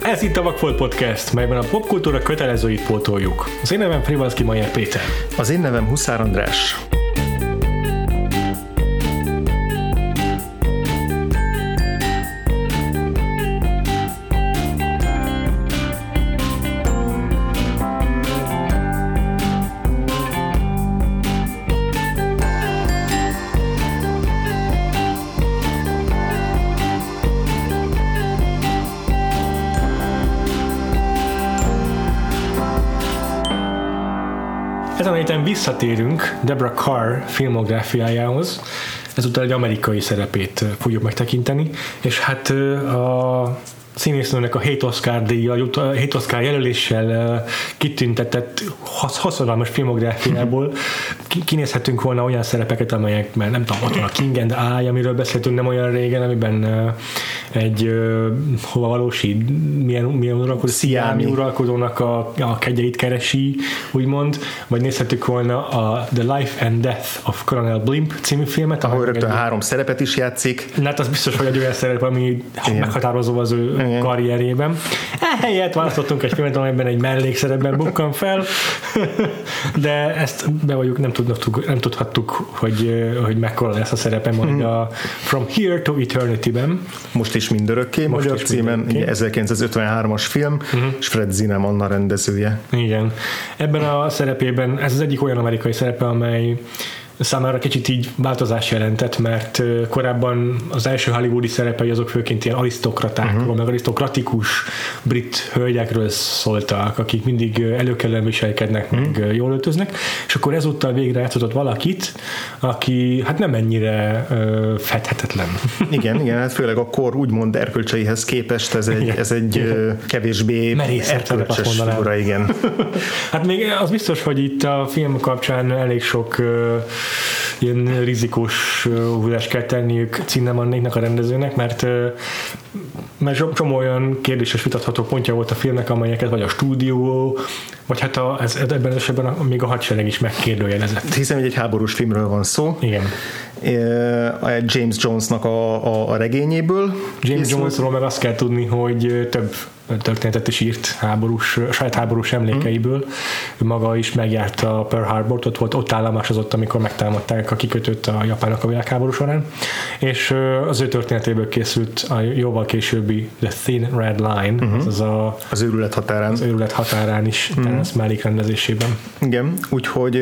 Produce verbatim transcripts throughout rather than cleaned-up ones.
Ez itt a Vakfolt Podcast, melyben a popkultúra kötelezőit pótoljuk. Az én nevem Frivalszki Mayer Péter. Az én nevem Huszár András. Ezen a héten visszatérünk Deborah Kerr filmográfiájához, ezúttal egy amerikai szerepét fogjuk megtekinteni, és hát a színésznőnek a hét Oscar díjjal, hét Oscar jelöléssel kitüntetett hosszadalmas filmográfiából kinézhetünk volna olyan szerepeket, amelyek, mert nem tudom, ott van a King and I, amiről beszéltünk nem olyan régen, amiben egy hova valósi, milyen, milyen uralkodó, Sziámi uralkodónak a, a kegyeit keresi, úgymond, vagy nézhetünk volna a The Life and Death of Colonel Blimp című filmet, ahol rögtön egy, három szerepet is játszik. Hát az biztos, hogy egy olyan szerep, ami igen, meghatározó az ő igen, karrierjében. Ehelyett választottunk egy filmet, amelyben egy mellékszerepben bukkan fel, de ezt be vagyunk, nem, tudnak, nem tudhattuk, hogy, hogy mekkora lesz a szerepe majd mm. a From Here to Eternity-ben. Most is mindörökké, magyar címen, ezerkilencszázötvenhármas film, uh-huh. és Fred Zinnemann a rendezője. Igen. Ebben a szerepében, ez az egyik olyan amerikai szerepe, amely számára kicsit így változás jelentett, mert korábban az első hollywoodi szerepei azok főként ilyen arisztokratákról, uh-huh. meg arisztokratikus brit hölgyekről szóltak, akik mindig előkelően viselkednek, uh-huh. meg jól öltöznek, és akkor ezúttal végre játszott valakit, aki hát nem ennyire uh, fedhetetlen. Igen, igen, hát főleg a kor úgymond erkölcseihez képest ez egy, ez egy uh, kevésbé erkölcsös figura, igen. Hát még az biztos, hogy itt a film kapcsán elég sok uh, ilyen rizikós húzást kell tenniük Zinnemannnéknak, a rendezőnek, mert, mert csomó olyan kérdéses vitatható pontja volt a filmnek, amelyeket vagy a stúdió, vagy hát a, ez, ebben az esetben a, még a hadsereg is megkérdőjelezett. Hiszen, hogy egy háborús filmről van szó. Igen. James Jonesnak a, a, a regényéből. James Jonesról meg azt kell tudni, hogy több történetet is írt háborús, saját háborús emlékeiből. Ő maga is megjárta a Pearl Harbort, ott volt, ott állomásozott, amikor megtámadták a kikötőt a japánok a világháború során, és az ő történetéből készült a jóval későbbi The Thin Red Line, uh-huh. az a, az őrület határán. Az őrület határán is, uh-huh. Terence Malick rendezésében. Igen, úgyhogy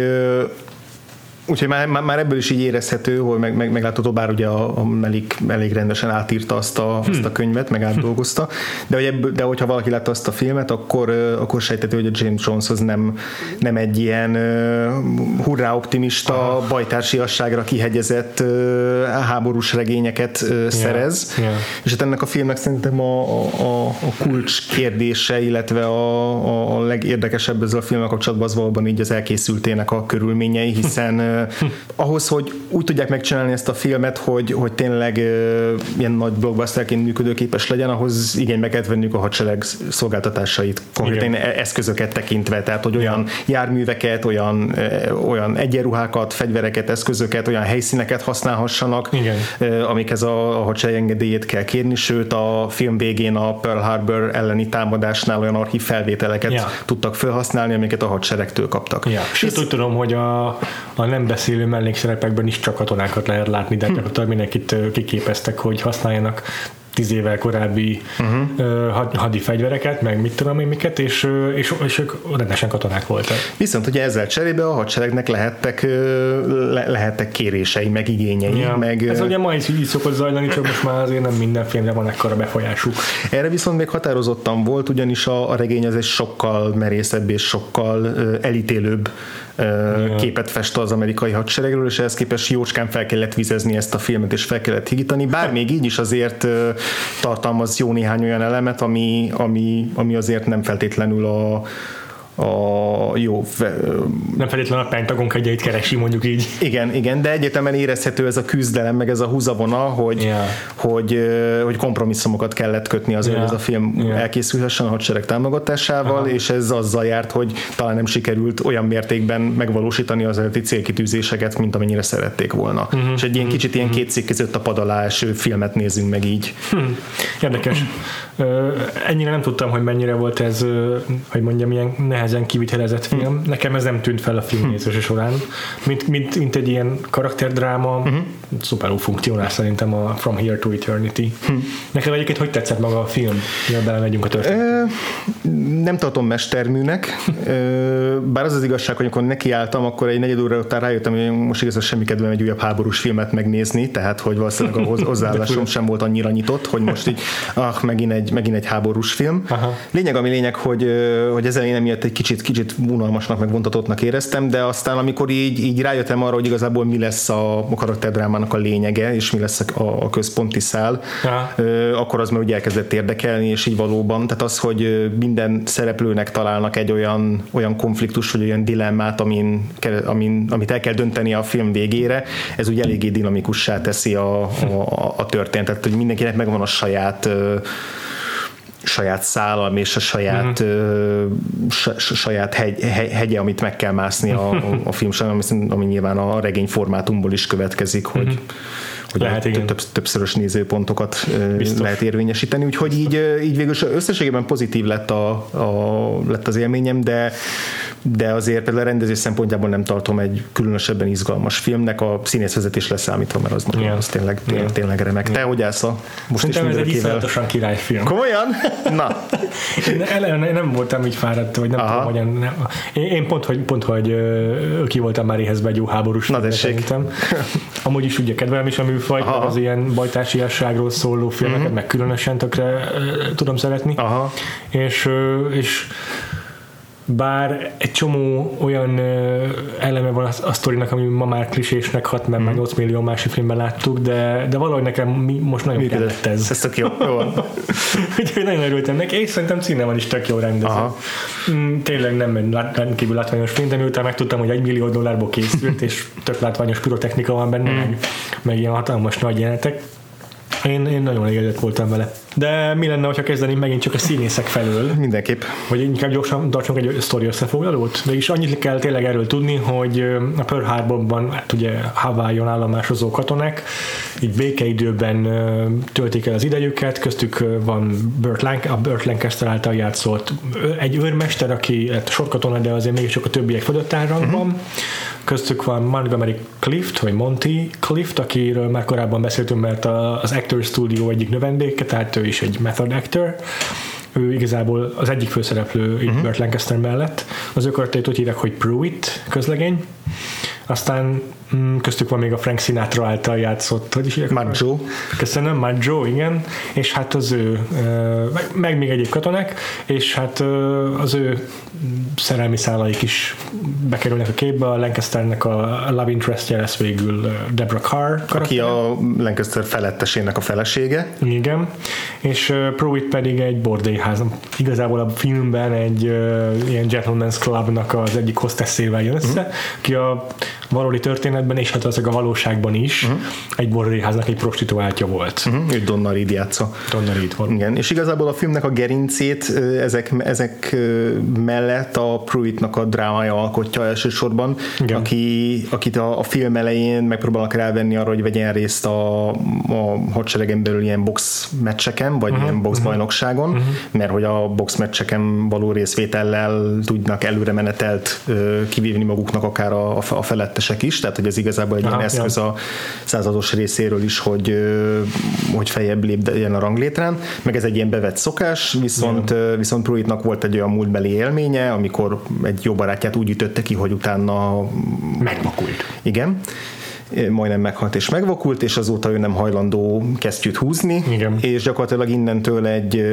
Úgyhogy már, már ebből is így érezhető, hogy meg, meg, meglátható, bár ugye a, a Malick elég rendesen átírta azt a, hmm. azt a könyvet, meg átdolgozta, de, hogy ebből, de hogyha valaki látta azt a filmet, akkor, akkor sejthető, hogy a James Joneshoz nem, nem egy ilyen uh, hurrá optimista, ah. bajtársiasságra kihegyezett uh, háborús regényeket uh, yeah. szerez. Yeah. És hát ennek a filmnek szerintem a, a, a kulcs kérdése, illetve a, a, a legérdekesebb ezzel a filmmel kapcsolatban az valóban így az elkészültének a körülményei, hiszen ahhoz, hogy úgy tudják megcsinálni ezt a filmet, hogy, hogy tényleg uh, ilyen nagy blockbusterként működőképes legyen, ahhoz igénybe kell vennünk a hadsereg szolgáltatásait, konkrétan igen. eszközöket tekintve, tehát hogy olyan járműveket, olyan, uh, olyan egyenruhákat, fegyvereket, eszközöket, olyan helyszíneket használhassanak, uh, amikhez a, a hadsereg engedélyét kell kérni, sőt a film végén a Pearl Harbor elleni támadásnál olyan archív felvételeket ja. tudtak felhasználni, amiket a hadseregtől kaptak. Ja. Sőt, úgy tudom, hogy a, a nem beszélő mellékszerepekben is csak katonákat lehet látni, de gyakorlatilag mindenkit kiképeztek, hogy használjanak tíz évvel korábbi uh-huh. uh, hadi fegyvereket, meg mit tudom én miket, és, és, és ők rendesen katonák voltak. Viszont ugye ezzel cserébe a hadseregnek lehettek, le, lehettek kérései, meg igényei. Ja. Meg, ez ugye ma is így szokott zajlani, csak most már azért nem minden filmre van ekkora befolyásuk. Erre viszont még határozottan volt, ugyanis a, a regény az egy sokkal merészebb és sokkal uh, elítélőbb uh, képet fest az amerikai hadseregről, és ehhez képest jócskán fel kellett vizezni ezt a filmet, és fel kellett higítani, bár még így is azért uh, tartalmaz jó néhány olyan elemet, ami, ami, ami azért nem feltétlenül a a jó... Nem feltétlenül a Pentagon kegyeit keresi, mondjuk így. Igen, igen, de egyértelműen érezhető ez a küzdelem, meg ez a húzavona, hogy, yeah. hogy, hogy kompromisszumokat kellett kötni azért, yeah. hogy ez a film yeah. elkészülhessen a hadsereg támogatásával, aha. és ez azzal járt, hogy talán nem sikerült olyan mértékben megvalósítani az eredeti célkitűzéseket, mint amennyire szerették volna. Uh-huh. És egy ilyen kicsit ilyen két szék között a pad alá eső filmet nézünk meg így. Hmm. Érdekes. Ennyire nem tudtam, hogy mennyire volt ez, hogy mondjam, ilyen nehezen kivitelezett film. Hmm. Nekem ez nem tűnt fel a filmnézése során. Mint, mint, mint egy ilyen karakterdráma, uh-huh. szuperul funkcionál szerintem a From Here to Eternity. Hmm. Nekem egyébként hogy tetszett maga a film? Jól belemegyünk a történetre. Nem tartom mesterműnek, bár az az igazság, hogy amikor nekiálltam, akkor egy negyed óra után rájöttem, hogy most igazán semmi kedvem egy újabb háborús filmet megnézni, tehát hogy valószínűleg a hozzáállásom sem volt annyira nyitott, hogy most így, ah, megint egy, megint egy háborús film. Aha. Lényeg, ami lényeg, hogy, hogy ezzel én emiatt egy kicsit, kicsit unalmasnak, meg vontatottnak éreztem, de aztán amikor így, így rájöttem arra, hogy igazából mi lesz a karakterdrámának a lényege, és mi lesz a, a központi szál, aha. akkor az már ugye elkezdett érdekelni, és így valóban, tehát az, hogy minden szereplőnek találnak egy olyan, olyan konfliktus, vagy olyan dilemmát, amin, amin, amit el kell dönteni a film végére, ez ugye eléggé dinamikussá teszi a, a, a történetet, hogy mindenkinek megvan a saját saját szálam és a saját, mm. uh, saját hegy, hegye, amit meg kell mászni a, a film során, ami, ami nyilván a regény formátumból is következik, hogy mm. hogy lehet, több, többszörös nézőpontokat biztos. Lehet érvényesíteni, úgyhogy így, így végül összességében pozitív lett, a, a, lett az élményem, de, de azért például a rendezés szempontjából nem tartom egy különösebben izgalmas filmnek, a színészvezetés leszámítva, mert az, yeah. az tényleg, tényleg, yeah. tényleg remek. Yeah. Te hogy állsz a most is ez egy iszonyatosan királyfilm. Komolyan? Na. Én eleve nem voltam így fáradt, vagy nem aha. tudom, hogyan. Nem. Én, én pont, hogy, pont, hogy ki voltam már éhezve egy jó háborús. Na szerintem. Amúgy is ugye kedvelem is a műfaj, az ilyen bajtársiasságról szóló filmeket, mm-hmm. meg különösen tökre uh, tudom szeretni. Aha. És, uh, és bár egy csomó olyan uh, eleme van a, a sztorinak, ami ma már klisésnek hat, mert mm. már nyolc millió másik filmben láttuk, de, de valahogy nekem mi, most nagyon működött. Kellett ez. Ez tök jó. jó. Úgyhogy nagyon örültem neki, és szerintem színen is tök jó rendező. Mm, tényleg nem egy rendkívül látványos film, de miután megtudtam, hogy egy millió dollárból készült, és tök látványos pirotechnika van benne, mm. meg, meg ilyen hatalmas nagy jelenetek. Én, én nagyon elégedett voltam vele. De mi lenne, ha kezdeném megint csak a színészek felől? Mindenképp. Vagy inkább gyorsan tartsunk egy sztori összefoglalót? Mégis annyit kell tényleg erről tudni, hogy a Pearl Harborban, hát ugye Hawaiion állomásozó katonák így békeidőben töltik el az idejüket, köztük van Burt Lanc- a Burt Lancaster által játszott egy őrmester, aki hát sorkatona, de azért mégiscsak a többiek fölött áll rangban. Uh-huh. Köztük van Montgomery Clift, vagy Monty Clift, akiről már korábban beszéltünk, mert az Actors Studio egyik növendéke, tehát ő is egy method actor. Ő igazából az egyik főszereplő uh-huh. Burt Lancaster mellett. Az ő karakterét úgy hívják, hogy Pruitt közlegény. Aztán köztük van még a Frank Sinatra által játszott, hogy is hívják? Maggio. Köszönöm, Maggio, igen. És hát az ő, meg, meg még egyéb katonák, és hát az ő szerelmi szálaik is bekerülnek a képbe. A Lancasternek a love interestje lesz végül Deborah Carr karakter. Aki a Lancaster felettesének a felesége. Igen. És Pruitt pedig egy bordélyház. Igazából a filmben egy ilyen Gentleman's Clubnak az egyik hostessével jön össze, uh-huh. ki a valódi történetben, és hát azok a valóságban is uh-huh. egy bordélyháznak egy prostituáltja volt. Uh-huh. Ő Donna Reed játsza. Donna Reed van. Igen, és igazából a filmnek a gerincét ezek, ezek mellett a Pruittnak a drámája alkotja elsősorban, aki, akit a, a film elején megpróbálnak rávenni arra, hogy vegyen részt a, a hadseregen belül ilyen box meccseken, vagy uh-huh. ilyen box bajnokságon, uh-huh. mert hogy a box meccseken való részvétellel tudnak előre menetelt kivívni maguknak akár a, a felettesek is, tehát hogy ez igazából egy aha, ilyen eszköz ja. a százados részéről is, hogy, hogy feljebb lépjen a ranglétrán, meg ez egy ilyen bevett szokás, viszont, ja. viszont Pruittnak volt egy olyan múltbeli élménye, amikor egy jó barátját úgy ütötte ki, hogy utána megvakult. Igen. Majdnem meghalt és megvakult, és azóta ő nem hajlandó kesztyűt húzni, igen. és gyakorlatilag innentől egy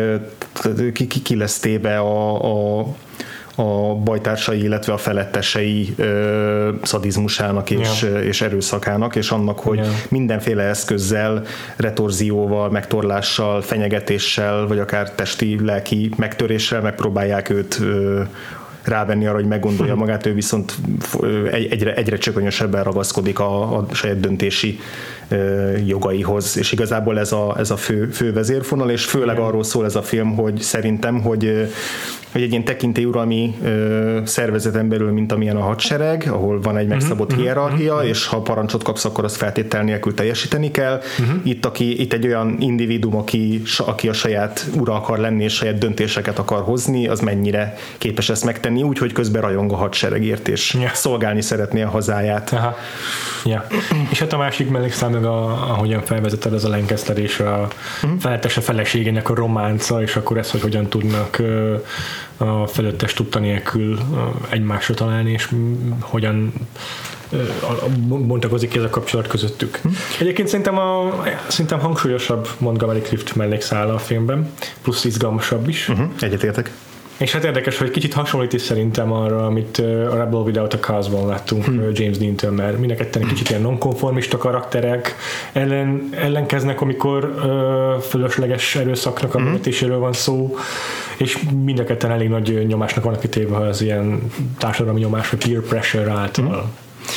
ki, ki, ki lesz téve a, a a bajtársai, illetve a felettesei ö, szadizmusának és, yeah. és erőszakának, és annak, hogy yeah. mindenféle eszközzel, retorzióval, megtorlással, fenyegetéssel, vagy akár testi, lelki megtöréssel megpróbálják őt ö, rávenni arra, hogy meggondolja magát, ő viszont egyre, egyre csökönyösebben ragaszkodik a, a saját döntési jogaihoz, és igazából ez a, ez a fő, fő vezérfonal, és főleg arról szól ez a film, hogy szerintem, hogy, hogy egy ilyen tekintélyuralmi szervezeten belül, mint amilyen a hadsereg, ahol van egy megszabott uh-huh, hierarchia, uh-huh. és ha parancsot kapsz, akkor azt feltétel nélkül teljesíteni kell. Uh-huh. Itt, aki, itt egy olyan individuum, aki, aki a saját ura akar lenni, és saját döntéseket akar hozni, az mennyire képes ezt megtenni, úgy, hogy közben rajong a hadseregért, és yeah. szolgálni szeretné a hazáját. Aha. Yeah. És hát a másik mellékszám meg a, ahogyan felvezetted, az a Lancaster és a uh-huh. felettes a feleségének a románca, és akkor ez, hogy hogyan tudnak a fölöttes tudta nélkül egymásra találni, és hogyan bontakozik ez a kapcsolat közöttük. Uh-huh. Egyébként szerintem, a, szerintem hangsúlyosabb Montgomery Clift mellékszála a filmben, plusz izgalmasabb is. Uh-huh. Egyetértek. És hát érdekes, hogy kicsit hasonlít is szerintem arra, amit a Rebel Without a Cause-ban láttunk hmm. James Dean-től, mert mindenketten egy kicsit ilyen nonkonformista karakterek ellen, ellenkeznek, amikor uh, fölösleges erőszaknak a bevetéséről van szó, és mindenketten elég nagy nyomásnak vannak kitéve, ha az ilyen társadalmi nyomás, vagy peer pressure által. Hmm.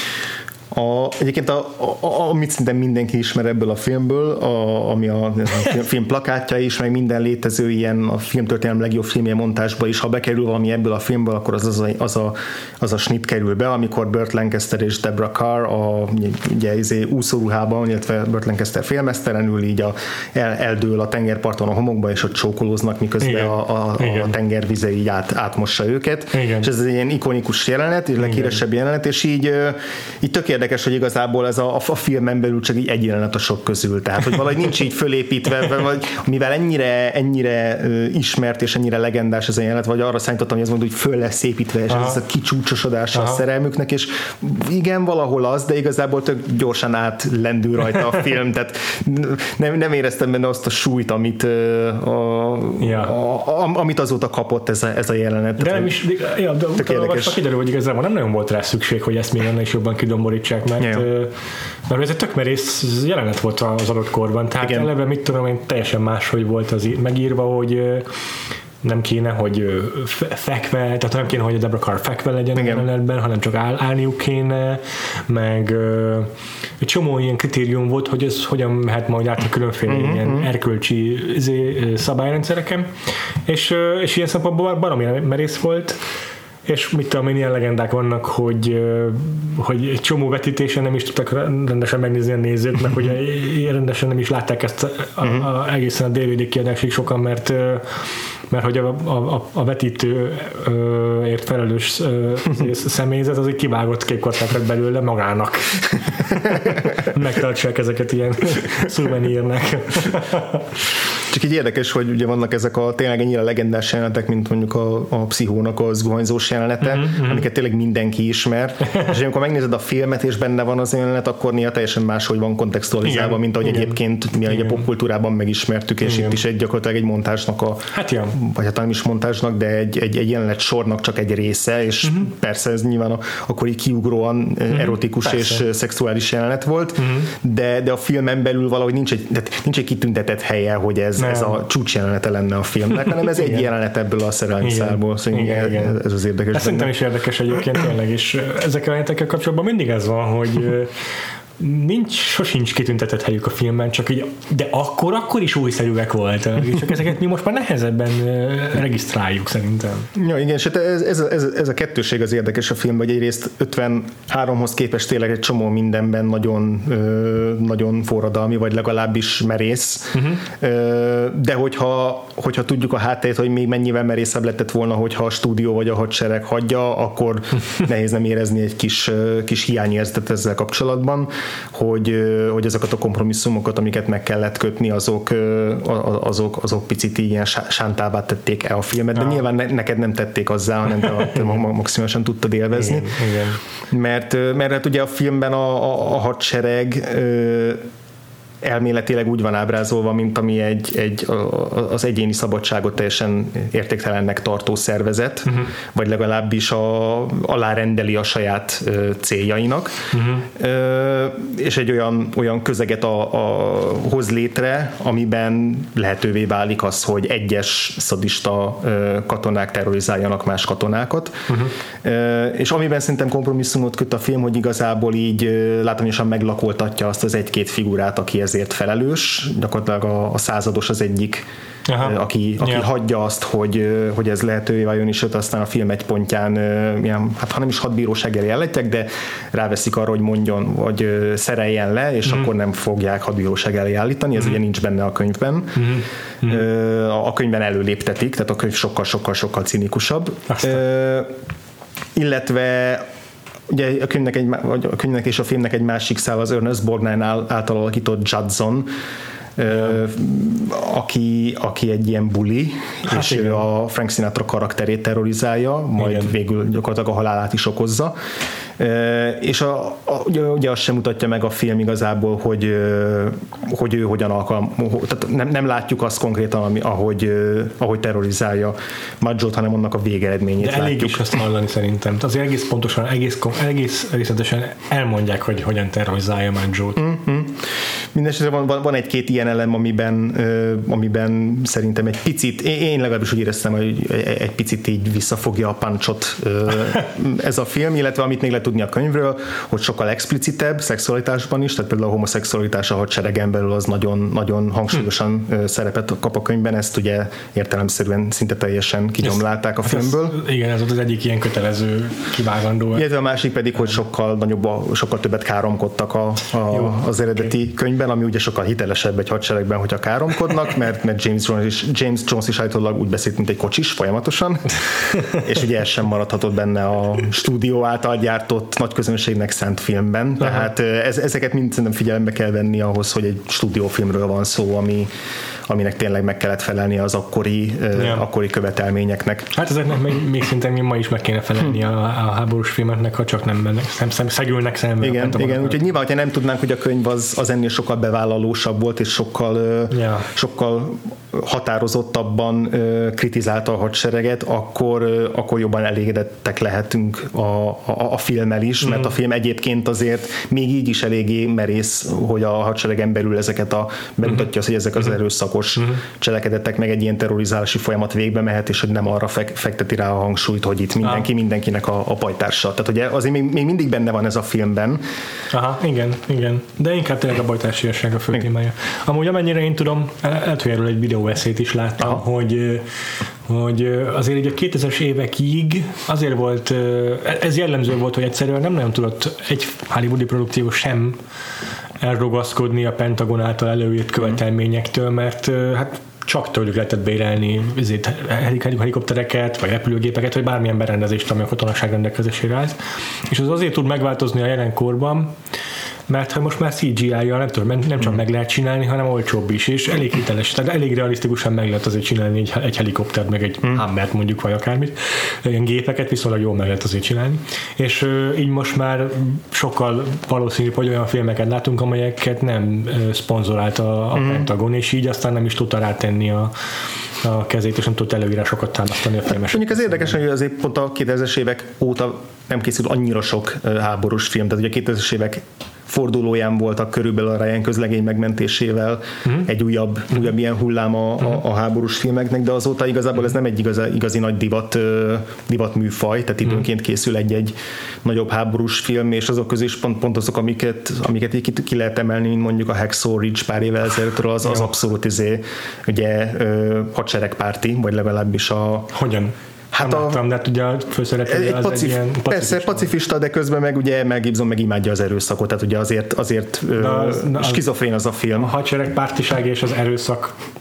A, egyébként a, a, amit szinte mindenki ismer ebből a filmből, a, ami a, a film plakátja is, meg minden létező ilyen a filmtörténelem legjobb filmje montásba is, ha bekerül valami ebből a filmből, akkor az az a, az a, az a snit kerül be, amikor Burt Lancaster és Deborah Carr a ugye, izé, úszóruhában, illetve Burt Lancaster félmeztelenül így a, el, eldől a tengerparton a homokba, és ott csókolóznak, miközben igen, a, a, a tengervize így át, átmossa őket. Igen. És ez egy ilyen ikonikus jelenet, és leghíresebb jelenet, és így, így tök érdekes, hogy igazából ez a, a filmen belül csak így egy jelenet a sok közül, tehát hogy valahogy nincs így fölépítve, vagy mivel ennyire, ennyire ismert és ennyire legendás ez a jelenet, vagy arra számítottam, hogy ez mondja, hogy föl lesz építve, és aha. ez a kicsúcsosodása a szerelmüknek, és igen, valahol az, de igazából tök gyorsan átlendül rajta a film, tehát nem, nem éreztem benne azt a súlyt, amit, a, ja. a, a, amit azóta kapott ez a, ez a jelenet. De nem is, de, ja, de utána kiderül, hogy igazából nem nagyon volt rá szükség, hogy ezt még ennél is jobban kidomborítsák, mert, mert ez egy tök merész jelenet volt az adott korban, tehát igen. eleve mit tudom én, teljesen máshogy volt az megírva, hogy nem kéne, hogy fekve, tehát nem kéne, hogy a Deborah Carr fekve legyen a jelenetben, hanem csak áll, állniuk kéne, meg egy csomó ilyen kritérium volt, hogy ez hogyan mehet majd át a különféle uh-huh, ilyen uh-huh. erkölcsi szabályrendszereken, és, és ilyen szempontból baromi merész volt, és mit tudom én, ilyen legendák vannak, hogy, hogy egy csomó vetítésen nem is tudtak rendesen megnézni a nézőt, meg hogy rendesen nem is látták ezt a, a, a, egészen a dé vé dé kiadásig sokan, mert mert hogy a, a, a vetítőért felelős személyzet az egy kivágott képkortákat lett belőle magának. Megtartsák ezeket ilyen szuvenírnek. Csak így érdekes, hogy ugye vannak ezek a tényleg ennyire legendás jelenetek, mint mondjuk a, a Pszichónak a zuhanyzós jelenete, mm-hmm. amiket tényleg mindenki ismer, és amikor megnézed a filmet, és benne van az jelenet, akkor néha teljesen máshogy van kontextualizálva, igen, mint ahogy igen. egyébként mi a popkultúrában megismertük, és igen. itt is egy gyakorlatilag egy montázsnak a, hát ja. vagy hát nem is montázsnak, de egy, egy, egy jelenet sornak csak egy része, és mm-hmm. persze ez nyilván a, akkor így kiugróan mm-hmm. erotikus persze. és szexuális jelenet volt, mm-hmm. de, de a filmen belül valahogy nincs egy, nincs egy kitüntetett helye, hogy ez ez a csúcs jelenete lenne a filmnek, hanem ez egy jelenet ebből a szerelmi szálból. Szóval ez az érdekes. Ez szerintem is érdekes egyébként tényleg, és ezekkel a jelenetekkel kapcsolatban mindig ez van, hogy nincs, sosincs kitüntetett helyük a filmben, csak így, de akkor, akkor is újszerűek voltak, és csak ezeket mi most már nehezebben regisztráljuk szerintem. Ja, igen, és ez, ez, ez, ez a kettőség az érdekes a filmben, hogy egyrészt ötvenháromhoz képest tényleg egy csomó mindenben nagyon, nagyon forradalmi, vagy legalábbis merész, uh-huh. de hogyha, hogyha tudjuk a hátteret, hogy még mennyivel merészebb lehetett volna, hogyha a stúdió vagy a hadsereg hagyja, akkor nehéz nem érezni egy kis, kis hiányérzetet ezzel kapcsolatban, hogy, hogy azokat a kompromisszumokat, amiket meg kellett kötni, azok, azok, azok picit ilyen sántává tették el a filmet, de ah. nyilván ne, neked nem tették azzá, hanem te maximálisan tudtad élvezni. Igen, igen. Mert, mert hát ugye a filmben a, a, a hadsereg elméletileg úgy van ábrázolva, mint ami egy, egy, az egyéni szabadságot teljesen értéktelennek tartó szervezet, uh-huh. vagy legalábbis a, alárendeli a saját céljainak, uh-huh. és egy olyan, olyan közeget a, a, hoz létre, amiben lehetővé válik az, hogy egyes szadista katonák terrorizáljanak más katonákat, uh-huh. és amiben szerintem kompromisszumot köt a film, hogy igazából így látványosan meglakoltatja azt az egy-két figurát, aki ezért felelős, gyakorlatilag a, a százados az egyik, Aha. aki, aki ja. hagyja azt, hogy, hogy ez lehetővé váljon, és aztán a film egy pontján, ilyen, hát ha nem is hadbíróság elé állítják, de ráveszik arra, hogy mondjon, hogy szereljen le, és mm. akkor nem fogják hadbíróság elé állítani, ez mm. ugye nincs benne a könyvben. Mm. A könyvben előléptetik, tehát a könyv sokkal-sokkal-sokkal cinikusabb. Aztán. Illetve ugye a könyvnek, egy, a könyvnek és a filmnek egy másik szál az Ernest Borgnine által alakított Judson, Uh, aki, aki egy ilyen buli, hát és igen. a Frank Sinatra karakterét terrorizálja, majd igen. végül gyakorlatilag a halálát is okozza. Uh, és a, a, ugye, ugye azt sem mutatja meg a film igazából, hogy, uh, hogy ő hogyan alkalm, tehát nem, nem látjuk azt konkrétan, ami, ahogy, uh, ahogy terrorizálja Maggiót, hanem annak a végeredményét de látjuk. elég is azt hallani szerintem. Azért egész pontosan, egész, egész részletesen elmondják, hogy hogyan terrorizálja Maggiót. Mm-hmm. Mindenesetre van, van, van egy-két ilyen elem, amiben, uh, amiben szerintem egy picit, én legalábbis úgy éreztem, hogy egy picit így visszafogja a punchot uh, ez a film, illetve amit még lehet tudni a könyvről, hogy sokkal explicitebb szexualitásban is, tehát például a homoszexualitás a hadseregen belül az nagyon, nagyon hangsúlyosan hm. szerepet kap a könyvben, ezt ugye értelemszerűen szinte teljesen kigyomlálták a ez, filmből. Ez, igen, ez volt az egyik ilyen kötelező kivágandó. Illetve a másik pedig, hogy sokkal nagyobb, sokkal többet káromkodtak a, a, Jó, az eredeti okay. könyvben, ami ugye sokkal hitelesebb egy hadseregben, hogyha káromkodnak, mert, mert James Jones is, James Jones is állítólag úgy beszélt, mint egy kocsis folyamatosan, és ugye ez sem maradhatott benne a stúdió által gyártott nagy közönségnek szánt filmben, Aha. tehát ez, ezeket mind szerintem figyelembe kell venni ahhoz, hogy egy stúdiófilmről van szó, ami, aminek tényleg meg kellett felelni az akkori, ja. akkori követelményeknek. Hát ezeknek még, még szintén ma is meg kéne felelni a, a háborús filmeknek, ha csak nem mennek, szem, szem, szegülnek szembe. Igen, igen, úgyhogy nyilván, hogyha nem tudnánk, hogy a könyv az, az ennél sokkal bevállalósabb volt, és sokkal, ja. sokkal határozottabban kritizálta a hadsereget, akkor, akkor jobban elégedettek lehetünk a, a, a filmmel is, mert a film egyébként azért még így is eléggé merész, hogy a hadseregen belül ezeket a bemutatja, hogy ezek az erőszakos uh-huh. cselekedetek meg egy ilyen terrorizálási folyamat végbe mehet, és hogy nem arra fekteti rá a hangsúlyt, hogy itt mindenki ah. mindenkinek a, a pajtársa. Tehát ugye azért még, még mindig benne van ez a filmben. Aha, igen, igen. De inkább tényleg a bajtársiasság a fő témája. Amúgy amennyire én tudom, lehet, hogy erről egy videóeszét is láttam, Aha. hogy hogy azért így a kétezres évekig azért volt, ez jellemző volt, hogy egyszerűen nem nagyon tudott egy hollywoodi produkció sem elrogaszkodni a Pentagon által előírt követelményektől, mert hát csak tőlük lehetett bérelni helikoptereket, vagy repülőgépeket, vagy bármilyen berendezést, ami a katonaság rendelkezésére áll. És az azért tud megváltozni a jelenkorban, mert ha most már cé gé í-jal nem, tudom, nem csak meg lehet csinálni, hanem olcsóbb is, és elég hiteles, tehát elég realisztikusan meg lehet azért csinálni egy, egy helikoptert, meg egy mm. Hammert mondjuk, vagy akármit. Ilyen gépeket viszonylag jól meg lehet azért csinálni. És uh, így most már sokkal valószínűbb, hogy olyan filmeket látunk, amelyeket nem uh, szponzorált a, a mm. Pentagon, és így aztán nem is tudta rátenni a a kezét, és nem tudott előírásokat támasztani a filmes. Mondjuk az érdekes, hogy azért pont a kétezres évek óta nem készült annyira sok háborús film, tehát ugye a kétezres évek fordulóján voltak körülbelül a Ryan közlegény megmentésével uh-huh. egy újabb, uh-huh. újabb ilyen hullám a, a, a háborús filmeknek, de azóta igazából ez nem egy igazi, igazi nagy divat, divat műfaj, tehát időnként készül egy-egy nagyobb háborús film, és azok közül is pont, pont azok, amiket, amiket ki, ki lehet emelni, mint mondjuk a Hacksaw Ridge pár évvel ezelőttről, az, az abszolút izé, ugye hadseregpárti, vagy legalábbis a... Hogyan? Hát nem a, láttam, de hát ugye a főszereplője az pacif, egy ilyen pacifista. Persze, pacifista, de közben meg ugye Mel Gibson meg imádja az erőszakot, tehát ugye azért, azért na, na, skizofrén az a film. A hadseregpártiság és az erőszak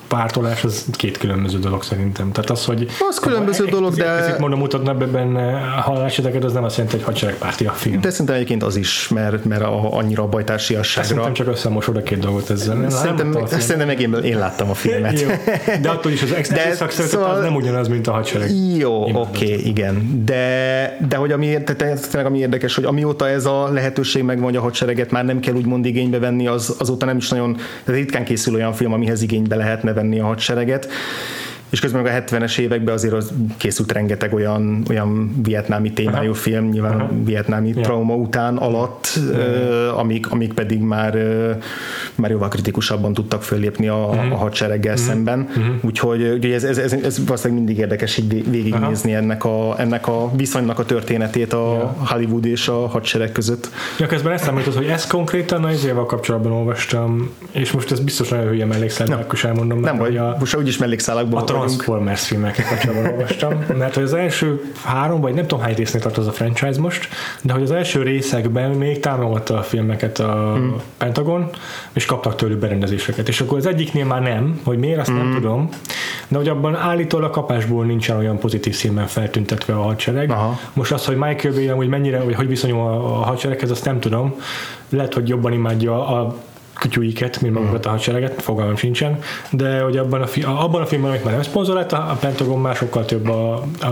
pártolás az két különböző dolog szerintem. Tehát az, hogy az különböző egy, dolog, de ezt mondom, mutatna be benne haláleseteket, az nem azt jelenti, hogy hadseregpárti a film. De szerintem egyébként az is, mert, mert a, annyira a bajtársiasságra. Szerintem csak összemosod a két dolgot ezzel. Szerintem, nem szerintem meg én, én láttam a filmet. Jó, de attól is az extra szakszervezet szóval, az nem ugyanaz, mint a hadsereg. Jó, oké, okay, igen. De, de hogy ami, tehát, ami érdekes, hogy amióta ez a lehetőség megvan, hogy a hadsereget már nem kell úgymond igénybe venni, az, azóta nem is nagyon, tehát ritkán készül olyan film, amihez igénybe lehetne venni a hadsereget. És közben meg a hetvenes években azért az készült rengeteg olyan, olyan vietnámi témájú aha. film, nyilván aha. vietnámi ja. trauma után alatt, uh, amik, amik pedig már, uh, már jóval kritikusabban tudtak föllépni a, uh-huh. a hadsereggel uh-huh. szemben. Uh-huh. Úgyhogy ugye ez, ez, ez, ez valószínűleg mindig érdekes így végignézni ennek a, ennek a viszonynak a történetét a ja. Hollywood és a hadsereg között. Ja, közben eszembe jutott, hogy ezt konkrétan az évvel kapcsolatban olvastam, és most ez biztos nagyon hülye mellékszálak, akkor sem mondom. Nem vagy, most úgyis mellékszálakban Transformers filmekkel kapcsolatban olvastam, mert hogy az első három, vagy nem tudom hány résznél tart az a franchise most, de hogy az első részekben még támogatta a filmeket a hmm. Pentagon, és kaptak tőlük berendezéseket. És akkor az egyiknél már nem, hogy miért, azt hmm. nem tudom, de hogy abban állítólag kapásból nincsen olyan pozitív színben feltüntetve a hadsereg. Aha. Most az, hogy Michael Bay hogy mennyire, vagy hogy viszonyul a hadsereghez, azt nem tudom. Lehet, hogy jobban imádja a kütyúiket, mint magukat a hadsereget, fogalmam sincsen, de hogy abban a, fi, abban a filmben, amit már nem szponzor lett, a Pentagon már sokkal több a,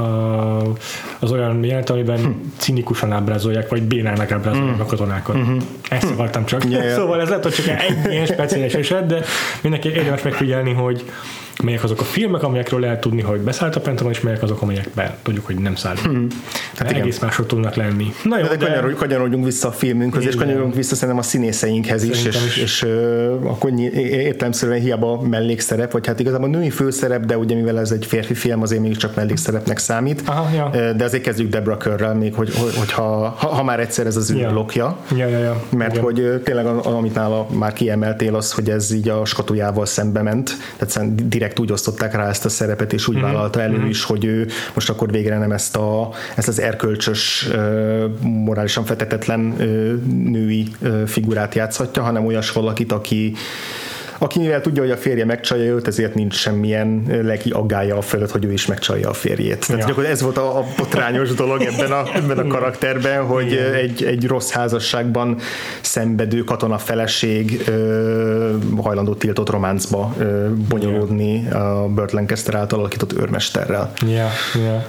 a, az olyan jelent, amiben hm. cinikusan ábrázolják, vagy bénának ábrázolják hm. a katonákat. Hm. Ezt akartam csak. Yeah, yeah. Szóval ez lehet, hogy csak egy ilyen speciális eset, de mindenki érdemes megfigyelni, hogy melyek azok a filmek, amelyekről lehet tudni, hogy beszállt a Pentagon, és melyek azok, amelyekben tudjuk, hogy nem szállt. Hmm. Hát egész mások tudnak lenni. Na jó, de, de... Kanyarodjunk, kanyarodjunk vissza a filmünkhöz, igen. És kanyarodjunk vissza szerintem a színészeinkhez is, és, is. és uh, akkor értelemszerűen hiába mellékszerep, vagy hát igazából női főszerep, de ugye mivel ez egy férfi film, azért még csak mellékszerepnek számít. Aha, ja. De azért kezdjük Deborah Kerrrel, még hogy, hogy ha, ha, ha már egyszer ez az ő ja. blokja, ja, ja, ja. mert igen. hogy tényleg amit nála már kiemeltél az, hogy ez így a skatujával szembe ment, tehát direkt úgy osztották rá ezt a szerepet, és úgy mm-hmm. vállalta elő mm-hmm. is, hogy ő most akkor végre nem ezt, a, ezt az erkölcsös, morálisan fetetetlen női figurát játszhatja, hanem olyas valakit, aki aki mivel tudja, hogy a férje megcsalja őt, ezért nincs semmilyen lelki aggája a fölött, hogy ő is megcsalja a férjét. Tehát ja. gyakorlatilag ez volt a, a botrányos dolog ebben a, ebben a karakterben, hogy egy, egy rossz házasságban szenvedő katona feleség ö, hajlandó tiltott románcba ö, bonyolódni yeah. a Burt Lancaster által alakított őrmesterrel. Ja, ja.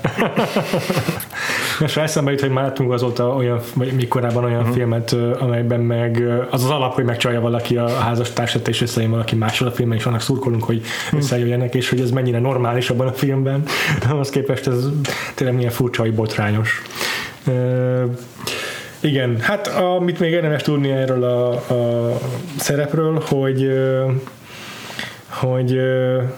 Most eszembe jut, hogy már láttunk azóta olyan, vagy még korábban olyan uh-huh. filmet, amelyben meg az az alap, hogy megcsalja valaki a házastársat, és összejön valaki mással a filmben, és annak szurkolunk, hogy összejöjjenek, és hogy ez mennyire normális abban a filmben. Ahhoz képest ez tényleg milyen furcsa, hogy botrányos. Uh, igen, hát amit még érdemes tudni erről a, a szerepről, hogy hogy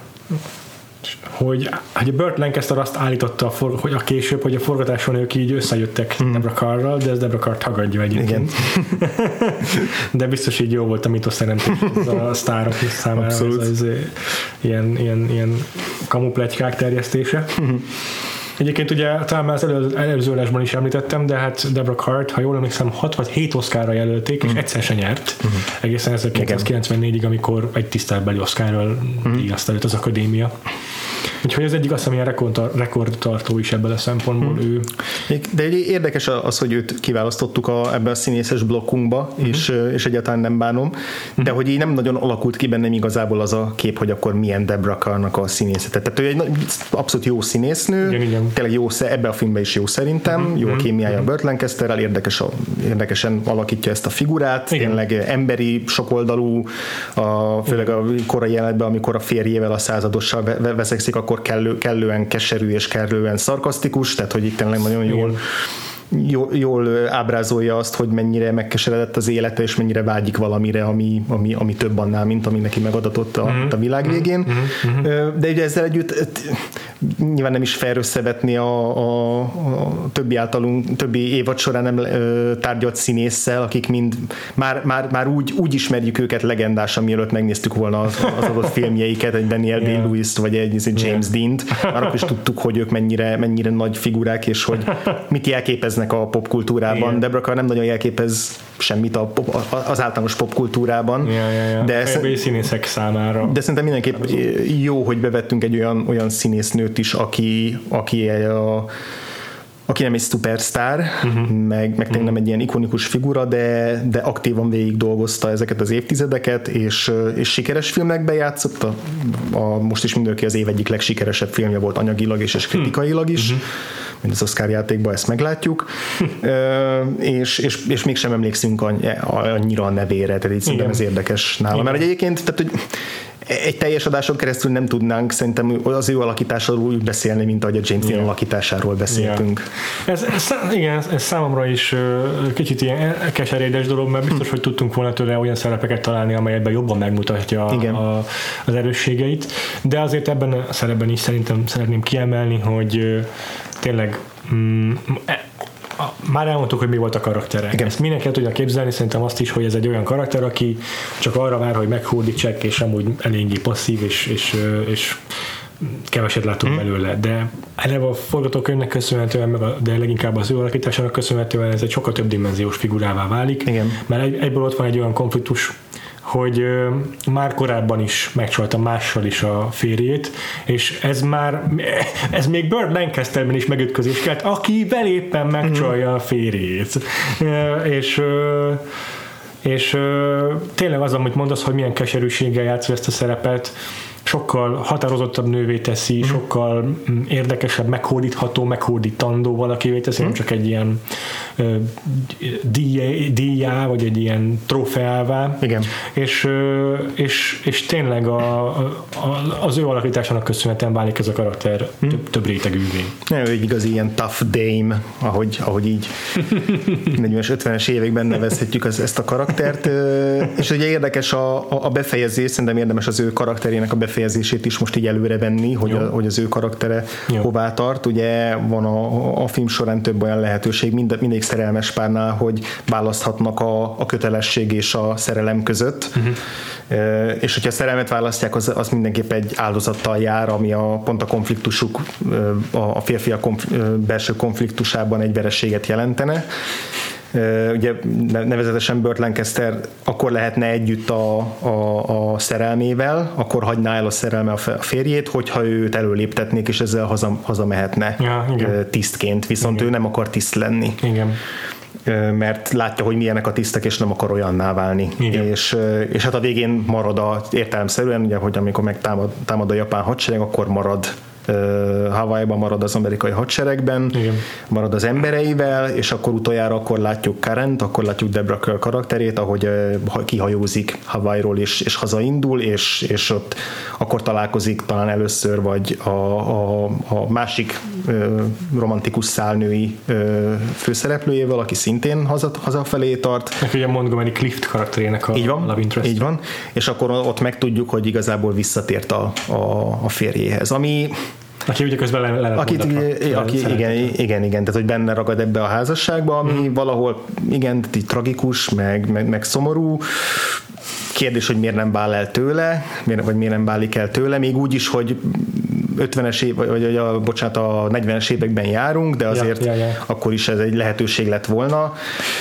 hogy, hogy a Burt Lancaster azt állította, hogy a később, hogy a forgatáson ők így összejöttek hmm. Deborah Kerrrel, de ez Deborah Kerr tagadja egyébként. De biztos így jó volt a mitoszeremtés a sztárok számára. Abszolút. Ez, ez ilyen, ilyen, ilyen kamupletykák terjesztése. Hmm. Egyébként ugye talán már az elő, előző adásban is említettem, de hát Deborah Kerrt, ha jól emlékszem, hat vagy hét Oscarra jelölték, és mm. egyszer se nyert. Mm. Egészen ezerkilencszázkilencvennégyig, amikor egy tiszteletbeli Oscarral mm. díjazta őt az akadémia. Úgyhogy ez egyik azt hiszem, ilyen rekordtartó is ebből a szempontból mm. ő. De érdekes az, hogy őt kiválasztottuk a, ebbe a színészes blokkunkba, mm-hmm. és, és egyáltalán nem bánom, mm-hmm. de hogy így nem nagyon alakult ki bennem igazából az a kép, hogy akkor milyen Deborah Kerrnak a színészete. Tehát ő egy abszolút jó színésznő, igen, igen. tényleg jó, ebbe a filmben is jó szerintem, mm-hmm. jó a kémiája mm-hmm. Burt Lancasterrel, érdekes a, érdekesen alakítja ezt a figurát, igen. tényleg emberi, sokoldalú, a, főleg a korai jelenetben, amikor a férjével, a századossal veszekszik, akkor kellő, kellően keserű és kellően szarkasztikus, tehát hogy itt tényleg nagyon jól, jól, jól ábrázolja azt, hogy mennyire megkeseredett az élete, és mennyire vágyik valamire, ami, ami, ami több annál, mint ami neki megadatott a, mm-hmm. a világ végén. Mm-hmm. De ugye ezzel együtt nyilván nem is fair összevetni a, a, a többi általunk, többi évad során nem tárgyalt színésszel, akik mind már, már, már úgy, úgy ismerjük őket legendásan, mielőtt megnéztük volna az, az adott filmjeiket, egy Daniel yeah. Day-Lewis-t, vagy egy James yeah. Dean-t. Már akkor is tudtuk, hogy ők mennyire, mennyire nagy figurák, és hogy mit jelképeznek jelképeznek a popkultúrában. Igen. Deborah Kerr nem nagyon jelképez semmit a, az általános popkultúrában. Ja, ja, ja. De sz- színészek számára. De szerintem mindenképp jó, hogy bevettünk egy olyan, olyan színésznőt is, aki, aki a aki nem egy szupersztár, uh-huh. meg, meg uh-huh. nem egy ilyen ikonikus figura, de, de aktívan végig dolgozta ezeket az évtizedeket, és, és sikeres filmekben játszott. A, a, most is mindenki az év egyik legsikeresebb filmje volt anyagilag és, és kritikailag is, uh-huh. mint az Oscar játékban, ezt meglátjuk. uh, és, és, és mégsem emlékszünk annyira a nevére, tehát így szerintem ez érdekes nálam. Mert egyébként, tehát, hogy egy teljes adáson keresztül nem tudnánk szerintem az ő alakításáról úgy beszélni, mint ahogy a James Dean alakításáról beszéltünk. Yeah. Ez, ez, igen, ez, ez számomra is kicsit ilyen keserédes dolog, mert biztos, hogy tudtunk volna tőle olyan szerepeket találni, amelyekben jobban megmutatja a, az erősségeit, de azért ebben a szerepben is szerintem szeretném kiemelni, hogy tényleg mm, már elmondtuk, hogy mi volt a karaktere. Igen. Ezt mindenki el tudja képzelni, szerintem azt is, hogy ez egy olyan karakter, aki csak arra vár, hogy meghódítsák, és amúgy eléggé passzív, és, és, és keveset látunk mm. belőle. De eleve a forgatókönyvnek köszönhetően, meg a, de leginkább az ő alakításának köszönhetően ez egy sokkal több dimenziós figurává válik. Igen. Mert egy, egyből ott van egy olyan konfliktus, hogy ö, már korábban is megcsalta mással is a férjét, és ez már, ez még Burt Lancasterben is megütközés kelt, akivel éppen megcsalja a férjét. E, és ö, és ö, tényleg az, amit mondasz, hogy milyen keserűséggel játszol ezt a szerepet, sokkal határozottabb nővé teszi, mm. sokkal érdekesebb, meghódítható, meghódítandó valakivé teszi, mm. nem csak egy ilyen uh, díjá, vagy egy ilyen trófeává. Igen. És, uh, és, és tényleg a, a, az ő alakításának köszönhetően válik ez a karakter mm. több, több rétegűvé. Nem, ő egy igazi ilyen tough dame, ahogy, ahogy így negyvenes, ötvenes években nevezhetjük az, ezt a karaktert. És ugye érdekes a, a befejezés, szerintem érdemes az ő karakterének a befejezését is most így előre venni, hogy, a, hogy az ő karaktere Jó. hová tart. Ugye van a, a film során több olyan lehetőség, mind, mindig szerelmes párnál, hogy választhatnak a, a kötelesség és a szerelem között. Uh-huh. E, és hogyha a szerelmet választják, az, az mindenképp egy áldozattal jár, ami a, pont a konfliktusuk, a férfiak konf, belső konfliktusában egy vereséget jelentene. Uh, ugye nevezetesen Burt Lancaster akkor lehetne együtt a, a, a szerelmével, akkor hagyná el a szerelme a férjét, hogyha őt előléptetnék, és ezzel haza, hazamehetne ja, tisztként, viszont igen. ő nem akar tiszt lenni. Igen. Mert látja, hogy milyenek a tisztek, és nem akar olyanná válni. És, és hát a végén marad a, értelemszerűen, ugye, hogy amikor megtámad támad a japán hadsereg, akkor marad Hawaii-ban, marad az amerikai hadseregben, igen. marad az embereivel, és akkor utoljára akkor látjuk Karent, akkor látjuk Deborah Kerr karakterét, ahogy kihajózik Hawaii-ról és, és hazaindul, és, és ott akkor találkozik talán először, vagy a, a, a másik ö, romantikus szálnői ö, főszereplőjével, aki szintén haza, hazafelé tart. Meg ugye Montgomery Clift karakterének a így van, love interest. Így van, és akkor ott megtudjuk, hogy igazából visszatért a, a, a férjéhez, ami Aki ugye közben le, le Akit, aki, igen, igen, igen, tehát hogy benne ragad ebbe a házasságba, ami mm. valahol igen, így tragikus, meg, meg, meg szomorú. Kérdés, hogy miért nem vál el tőle, miért, vagy miért nem válik el tőle, még úgy is, hogy ötvenes év, vagy, vagy a, bocsánat, a negyvenes években járunk, de azért ja, ja, ja. akkor is ez egy lehetőség lett volna.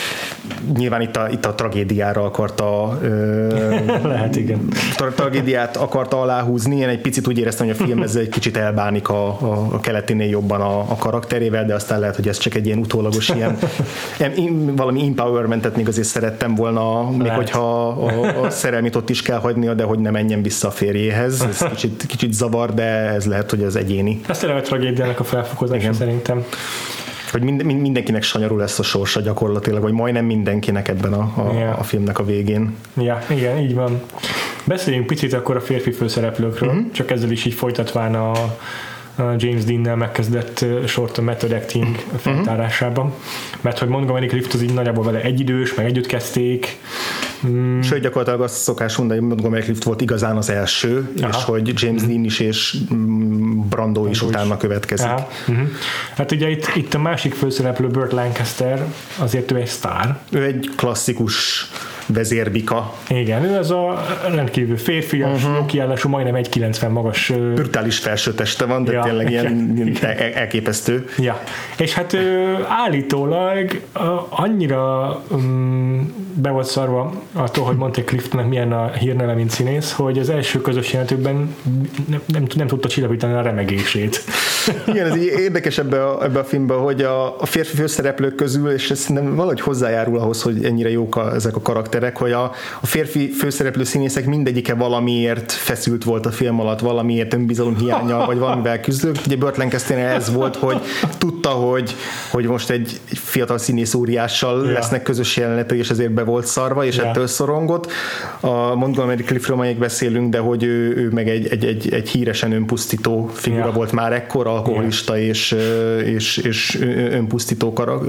Nyilván itt a, itt a tragédiára akarta ö, lehet, igen. Tra- tragédiát akarta aláhúzni. Én egy picit úgy éreztem, hogy a film ezzel egy kicsit elbánik a, a, a keletinél jobban a, a karakterével, de aztán lehet, hogy ez csak egy ilyen utólagos ilyen in, valami empowermentet még azért szerettem volna, még lehet. Hogyha a, a szerelmit ott is kell hagynia, de hogy ne menjen vissza a férjéhez. Ez kicsit, kicsit zavar, de ez lehet, hogy az egyéni. Ez tényleg a tragédiának a felfokozása szerintem. Hogy mind, mindenkinek sanyarú lesz a sorsa gyakorlatilag, vagy majdnem mindenkinek ebben a, a, yeah. a filmnek a végén. Ja, igen, így van. Beszéljünk picit akkor a férfi főszereplőkről, uh-huh. csak ezzel is így folytatván a, a James Dean-nel megkezdett sort a method acting uh-huh. feltárásában, mert hogy Montgomery Clift az így nagyjából vele egyidős, meg együtt kezdték. Mm. Sőt, gyakorlatilag azt szokás mondani, hogy Montgomery Clift volt igazán az első, aha. és hogy James Dean is és Brando is Brando utána is. következik. Uh-huh. Hát ugye itt, itt a másik főszereplő Burt Lancaster, azért ő egy sztár. Ő egy klasszikus vezérbika. Igen, ő az a rendkívül férfias, uh-huh. kiállású, majdnem egy kilencven magas. Brutális felsőteste van, de ja, tényleg ilyen, ilyen elképesztő. Ja. És hát ő, állítólag annyira um, be volt szarva attól, hogy Monte Cliftonnak milyen a hírneve, mint színész, hogy az első közös jelentőkben nem, nem, nem tudta csillapítani a remegését. Igen, ez így érdekes ebbe a, ebbe a filmben, hogy a, a férfi főszereplők közül, és ez nem valahogy hozzájárul ahhoz, hogy ennyire jók a, ezek a karakterek, hogy a, a férfi főszereplő színészek mindegyike valamiért feszült volt a film alatt, valamiért önbizalomhiánnyal, vagy valamivel küzdött. Ugye Burt Lancasternél ez volt, hogy tudta, hogy, hogy most egy, egy fiatal színész óriással yeah. lesznek közös jelenetei, és ezért be volt szarva, és yeah. ettől szorongott. A Montgomery Cliftről még beszélünk, de hogy ő, ő meg egy, egy, egy, egy híresen önpusztító figura yeah. volt már ekkor, alkoholista yeah. és, és, és önpusztító karak,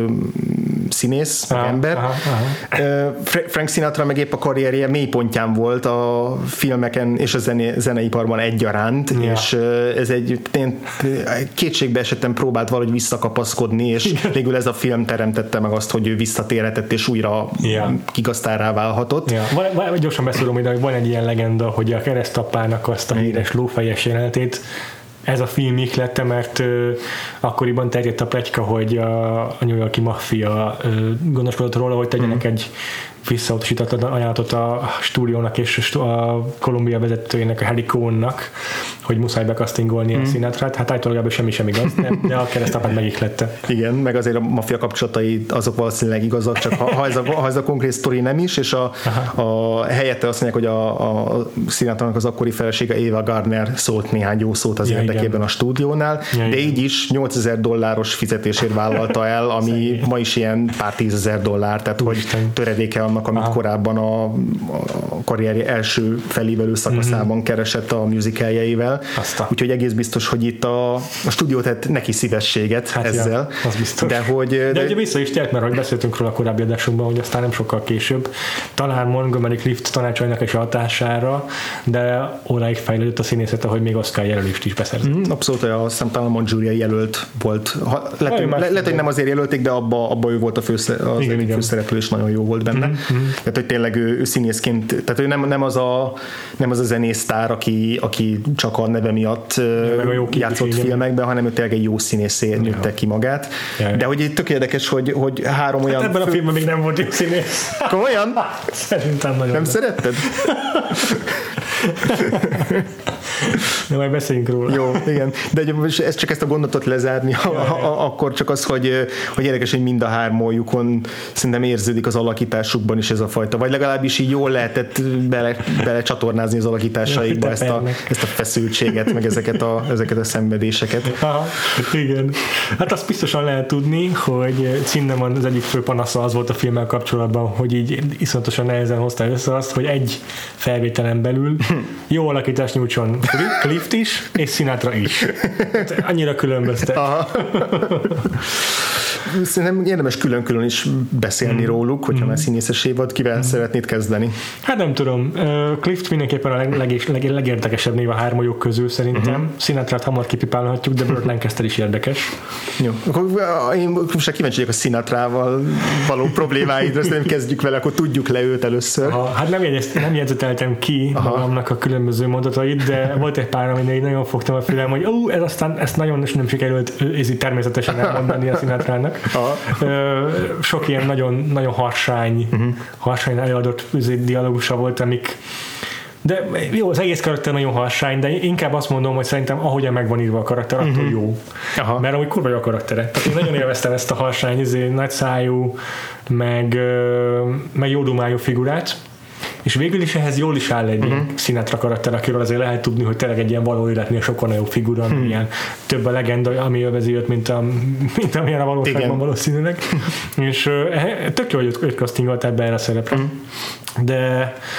színész, aha, ember. Aha, aha. Frank Sinatra meg épp a karrierje mélypontján volt a filmeken és a zené, zeneiparban egyaránt, ja. és ez egy kétségbe esetten próbált valahogy visszakapaszkodni, és végül ez a film teremtette meg azt, hogy ő visszatérhetett, és újra ja. kigaztárrá válhatott. Ja. Van, van, gyorsan beszélom, hogy van egy ilyen legenda, hogy a keresztapának azt a híres lófejes jelenetét ez a film ihlette, mert uh, akkoriban terjedt a pletyka, hogy a, a New York-i maffia uh, gondoskodott róla, hogy tegyenek mm. egy visszautasított ajánlatot a stúdiónak és a Columbia vezetőjének, a Harry Cohnnak, hogy muszáj bekasztingolni mm. a Sinatrát. Hát általában semmi sem igaz, de, de a keresztapát megihlette. Igen, meg azért a maffia kapcsolatai azok valószínűleg igazak, csak ha, ha, ez, a, ha ez a konkrét sztori nem is, és a, a helyette azt mondják, hogy a, a Sinatrának az akkori felesége Ava Gardner szólt néhány jó szót az ja, érdekében igen. a stúdiónál, ja, de igen. így is nyolcezer dolláros fizetésért vállalta el, ami ma is ilyen pár tízezer dollár, tehát hogy töredéke annak, amit aha. korábban a, a karrierje első felívelő szakaszában mm-hmm. keresett a musicaljeivel. Úgyhogy egész biztos, hogy itt a, a stúdió tett neki szívességet hát ezzel. Ja, az biztos. De, hogy, de, de ugye vissza is tért, mert hogy beszéltünk róla a korábbi adásunkban, hogy aztán nem sokkal később, talán Montgomery Clift tanácsainak és hatására, de óráig fejlődött a színészete, hogy még Oscar jelölést is beszerzett. Mm, abszolút, azt hiszem talán a Manchuria jelölt volt. Ha, lehet, le, lehet, hogy nem azért jelölték, de abba, abba ő volt a főszereplő, az igen, egyik főszereplő, és nagyon jó volt benne. Mm-hmm. Tehát, hogy tényleg ő, ő színészként, tehát ő nem, nem, az a, nem az a zenésztár, aki, aki csak a neve miatt a játszott filmekben, hanem ő tényleg egy jó színészé nőtte ki magát. Ja, ja. De hogy itt tök érdekes, hogy, hogy három olyan... Hát ebben fő... a filmben még nem volt jó színész. Komolyan? Szerintem nagyon. Nem szeretted? De majd beszéljünk róla. Jó, igen. De ez csak ezt a gondolatot lezárni, ja, ja. akkor csak az, hogy, hogy érdekes, hogy mind a hármójukon szerintem érződik az alakításukban is ez a fajta, vagy legalábbis így jól lehetett bele, bele csatornázni az alakításaikba ja, ezt, a, ezt a feszültséget, meg ezeket a, ezeket a szenvedéseket. Aha, igen. Hát azt biztosan lehet tudni, hogy Zinnemann az egyik fő panasza az volt a filmmel kapcsolatban, hogy így iszonyatosan nehezen hozta össze azt, hogy egy felvételen belül jó alakítást nyújtson Clift is, és Sinatra is. Annyira különböztek. Aha. Szerintem érdemes külön-külön is beszélni mm. róluk, hogyha mm. már színészes évad, kivel mm. szeretnéd kezdeni? Hát nem tudom. Clift mindenképpen a leg, leg, leg, legérdekesebb név a hármajuk közül szerintem. Mm-hmm. Sinatrát hamar kipipálhatjuk, de Burt Lancaster is érdekes. Jó. Akkor én most kíváncsi vagyok a Sinatrával való problémáidra, azt nem kezdjük vele, akkor tudjuk le őt először. Aha, hát nem, jegyezt, nem jegyzeteltem ki aha. magamnak a különböző mondatait, de volt egy pár, aminél nagyon fogtam a fülem, hogy ó, ez aztán ezt nagyon nem sikerült ez így természetesen elmondani a Sinatrának. Sok ilyen nagyon, nagyon harsány, uh-huh. harsány előadott dialógusa volt, amik de jó, az egész karakter nagyon harsány, de inkább azt mondom, hogy szerintem ahogyan meg van írva a karakter, attól uh-huh. jó. Aha. Mert amúgy kurva jó a karaktere. Tehát én nagyon élveztem ezt a harsány, ezért nagyszájú, meg, meg jó dumájú figurát, és végül is ehhez jól is áll egy uh-huh. Sinatra karakter, akiről azért lehet tudni, hogy tényleg egy ilyen való életnél sokkal nagyobb figura, uh-huh. ilyen több a legenda, ami övezi őt, mint, a, mint amilyen a valóságban igen. valószínűleg. És uh, tök jó, hogy őt castingolták be erre a szerepre. Uh-huh. De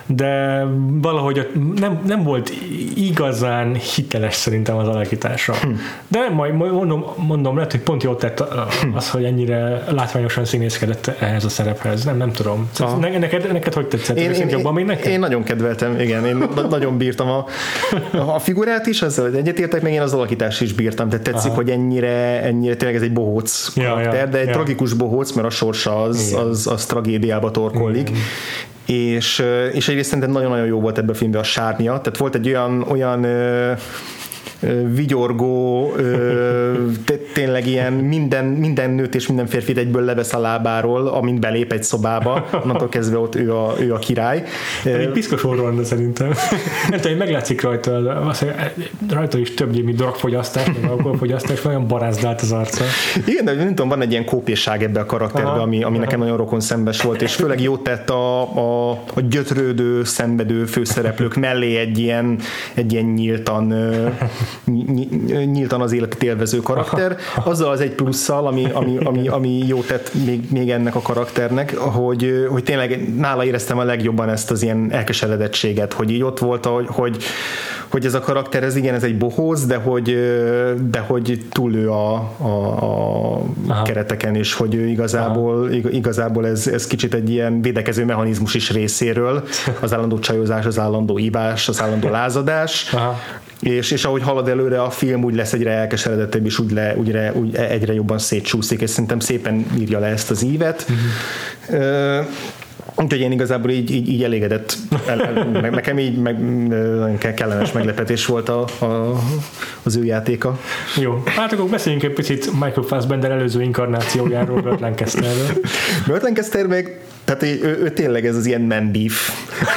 de valahogy nem, nem volt igazán hiteles szerintem az alakítása. Hm. De majd mondom, mondom, lehet, hogy pont jót tett az, hogy ennyire látványosan színészkedett ehhez a szerephez. Nem, nem tudom. Ne, neked, neked hogy tetszett? Én, én, jobban, mint neked? Én nagyon kedveltem, igen. Én nagyon bírtam a, a figurát is, azzal egyetértek, meg én az alakítást is bírtam. Tehát tetszik, aha, hogy ennyire, ennyire tényleg ez egy bohóc karakter, ja, ja, de egy ja. tragikus bohóc, mert a sorsa az, az, az tragédiába torkollik. Igen. És, és egyrészt szerintem nagyon-nagyon jó volt ebben a filmben a sárnya, tehát volt egy olyan, olyan ö, ö, vigyorgó, ö, tényleg ilyen minden, minden nőt és minden férfit egyből levesz a lábáról, amint belép egy szobába, onnantól kezdve ott ő a, ő a király. Egy piszkos orron szerintem. Nem tudom, hogy meglátszik rajta, rajta is több, mint drogfogyasztás, meg alkoholfogyasztás, olyan barázdált az arca. Igen, de nem tudom, van egy ilyen kópésság ebbe a karakterbe, aha, ami, ami aha. nekem nagyon rokon szembes volt, és főleg jót tett a, a, a gyötrődő, szenvedő főszereplők mellé egy ilyen, egy ilyen nyíltan, nyíltan az életet élvező karakter. Azzal az egy plusszal, ami, ami, ami, ami jót tett még, még ennek a karakternek, hogy, hogy tényleg nála éreztem a legjobban ezt az ilyen elkeseredettséget, hogy így ott volt, hogy, hogy hogy ez a karakter, ez igen, ez egy bohóc, de hogy, de hogy túllő a, a, a kereteken, és hogy ő igazából, igazából ez, ez kicsit egy ilyen védekező mechanizmus is részéről, az állandó csajozás, az állandó ívás, az állandó lázadás, és, és ahogy halad előre a film, úgy lesz egyre elkeseredettebb, és úgy, le, úgy, úgy egyre jobban szétcsúszik, és szerintem szépen írja le ezt az ívet. Uh-huh. Uh, Úgyhogy én igazából így, így, így elégedett. El, el, nekem így meg, nagyon kellemes meglepetés volt a, a, az ő játéka. Jó, hát akkor beszéljünk egy picit Michael Fassbender előző inkarnációjáról, Burt Lancasterről. Burt Lancaster meg, tehát ő, ő tényleg ez az ilyen man beef.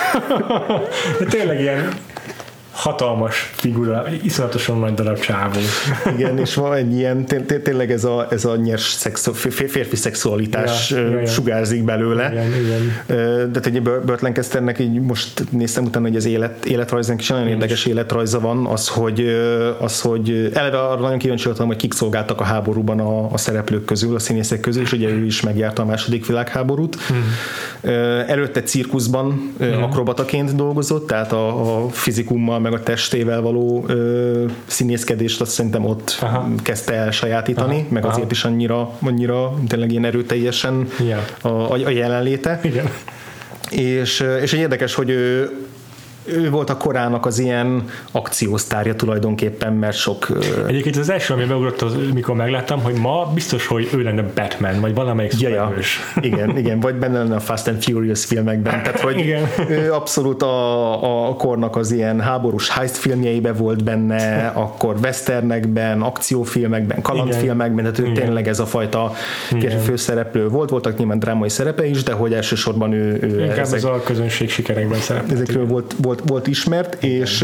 Tényleg ilyen hatalmas figura, iszonyatosan nagy darab csávó. Igen, és van egy ilyen, tényleg ez a, ez a nyers szexu, férfi szexualitás ja, ja, ja. sugárzik belőle. Igen, igen. De egy Burt Lancasternek így most néztem utána, hogy az élet, életrajznak is nagyon érdekes életrajza van, az, hogy, az, hogy eleve arra nagyon kíváncsi voltam, hogy kik szolgáltak a háborúban a, a szereplők közül, a színészek közül, és ugye ő is megjárta a második világháborút. Hmm. Előtte cirkuszban hmm. akrobataként dolgozott, tehát a, a fizikummal meg a testével való ö, színészkedést azt szerintem ott aha. kezdte el sajátítani, aha. meg azért aha. is annyira, annyira tényleg ilyen erőteljesen yeah. a, a jelenléte. Igen. És, és egy érdekes, hogy ő ő volt a korának az ilyen akciósztárja tulajdonképpen, mert sok... Egyébként az első, ami beugrott, az, mikor megláttam, hogy ma biztos, hogy ő lenne Batman, vagy valamelyik szuperhős. Igen, igen, vagy benne lenne a Fast and Furious filmekben. Tehát, hogy igen. ő abszolút a, a kornak az ilyen háborús heist filmjeiben volt benne, akkor westernekben, akciófilmekben, kalandfilmekben, tehát ő igen. tényleg ez a fajta főszereplő volt. Voltak nyilván drámai szerepe is, de hogy elsősorban ő... ő inkább ezek, az a közönség sikerekben szerepelt. Ezekről volt Volt, volt ismert, és,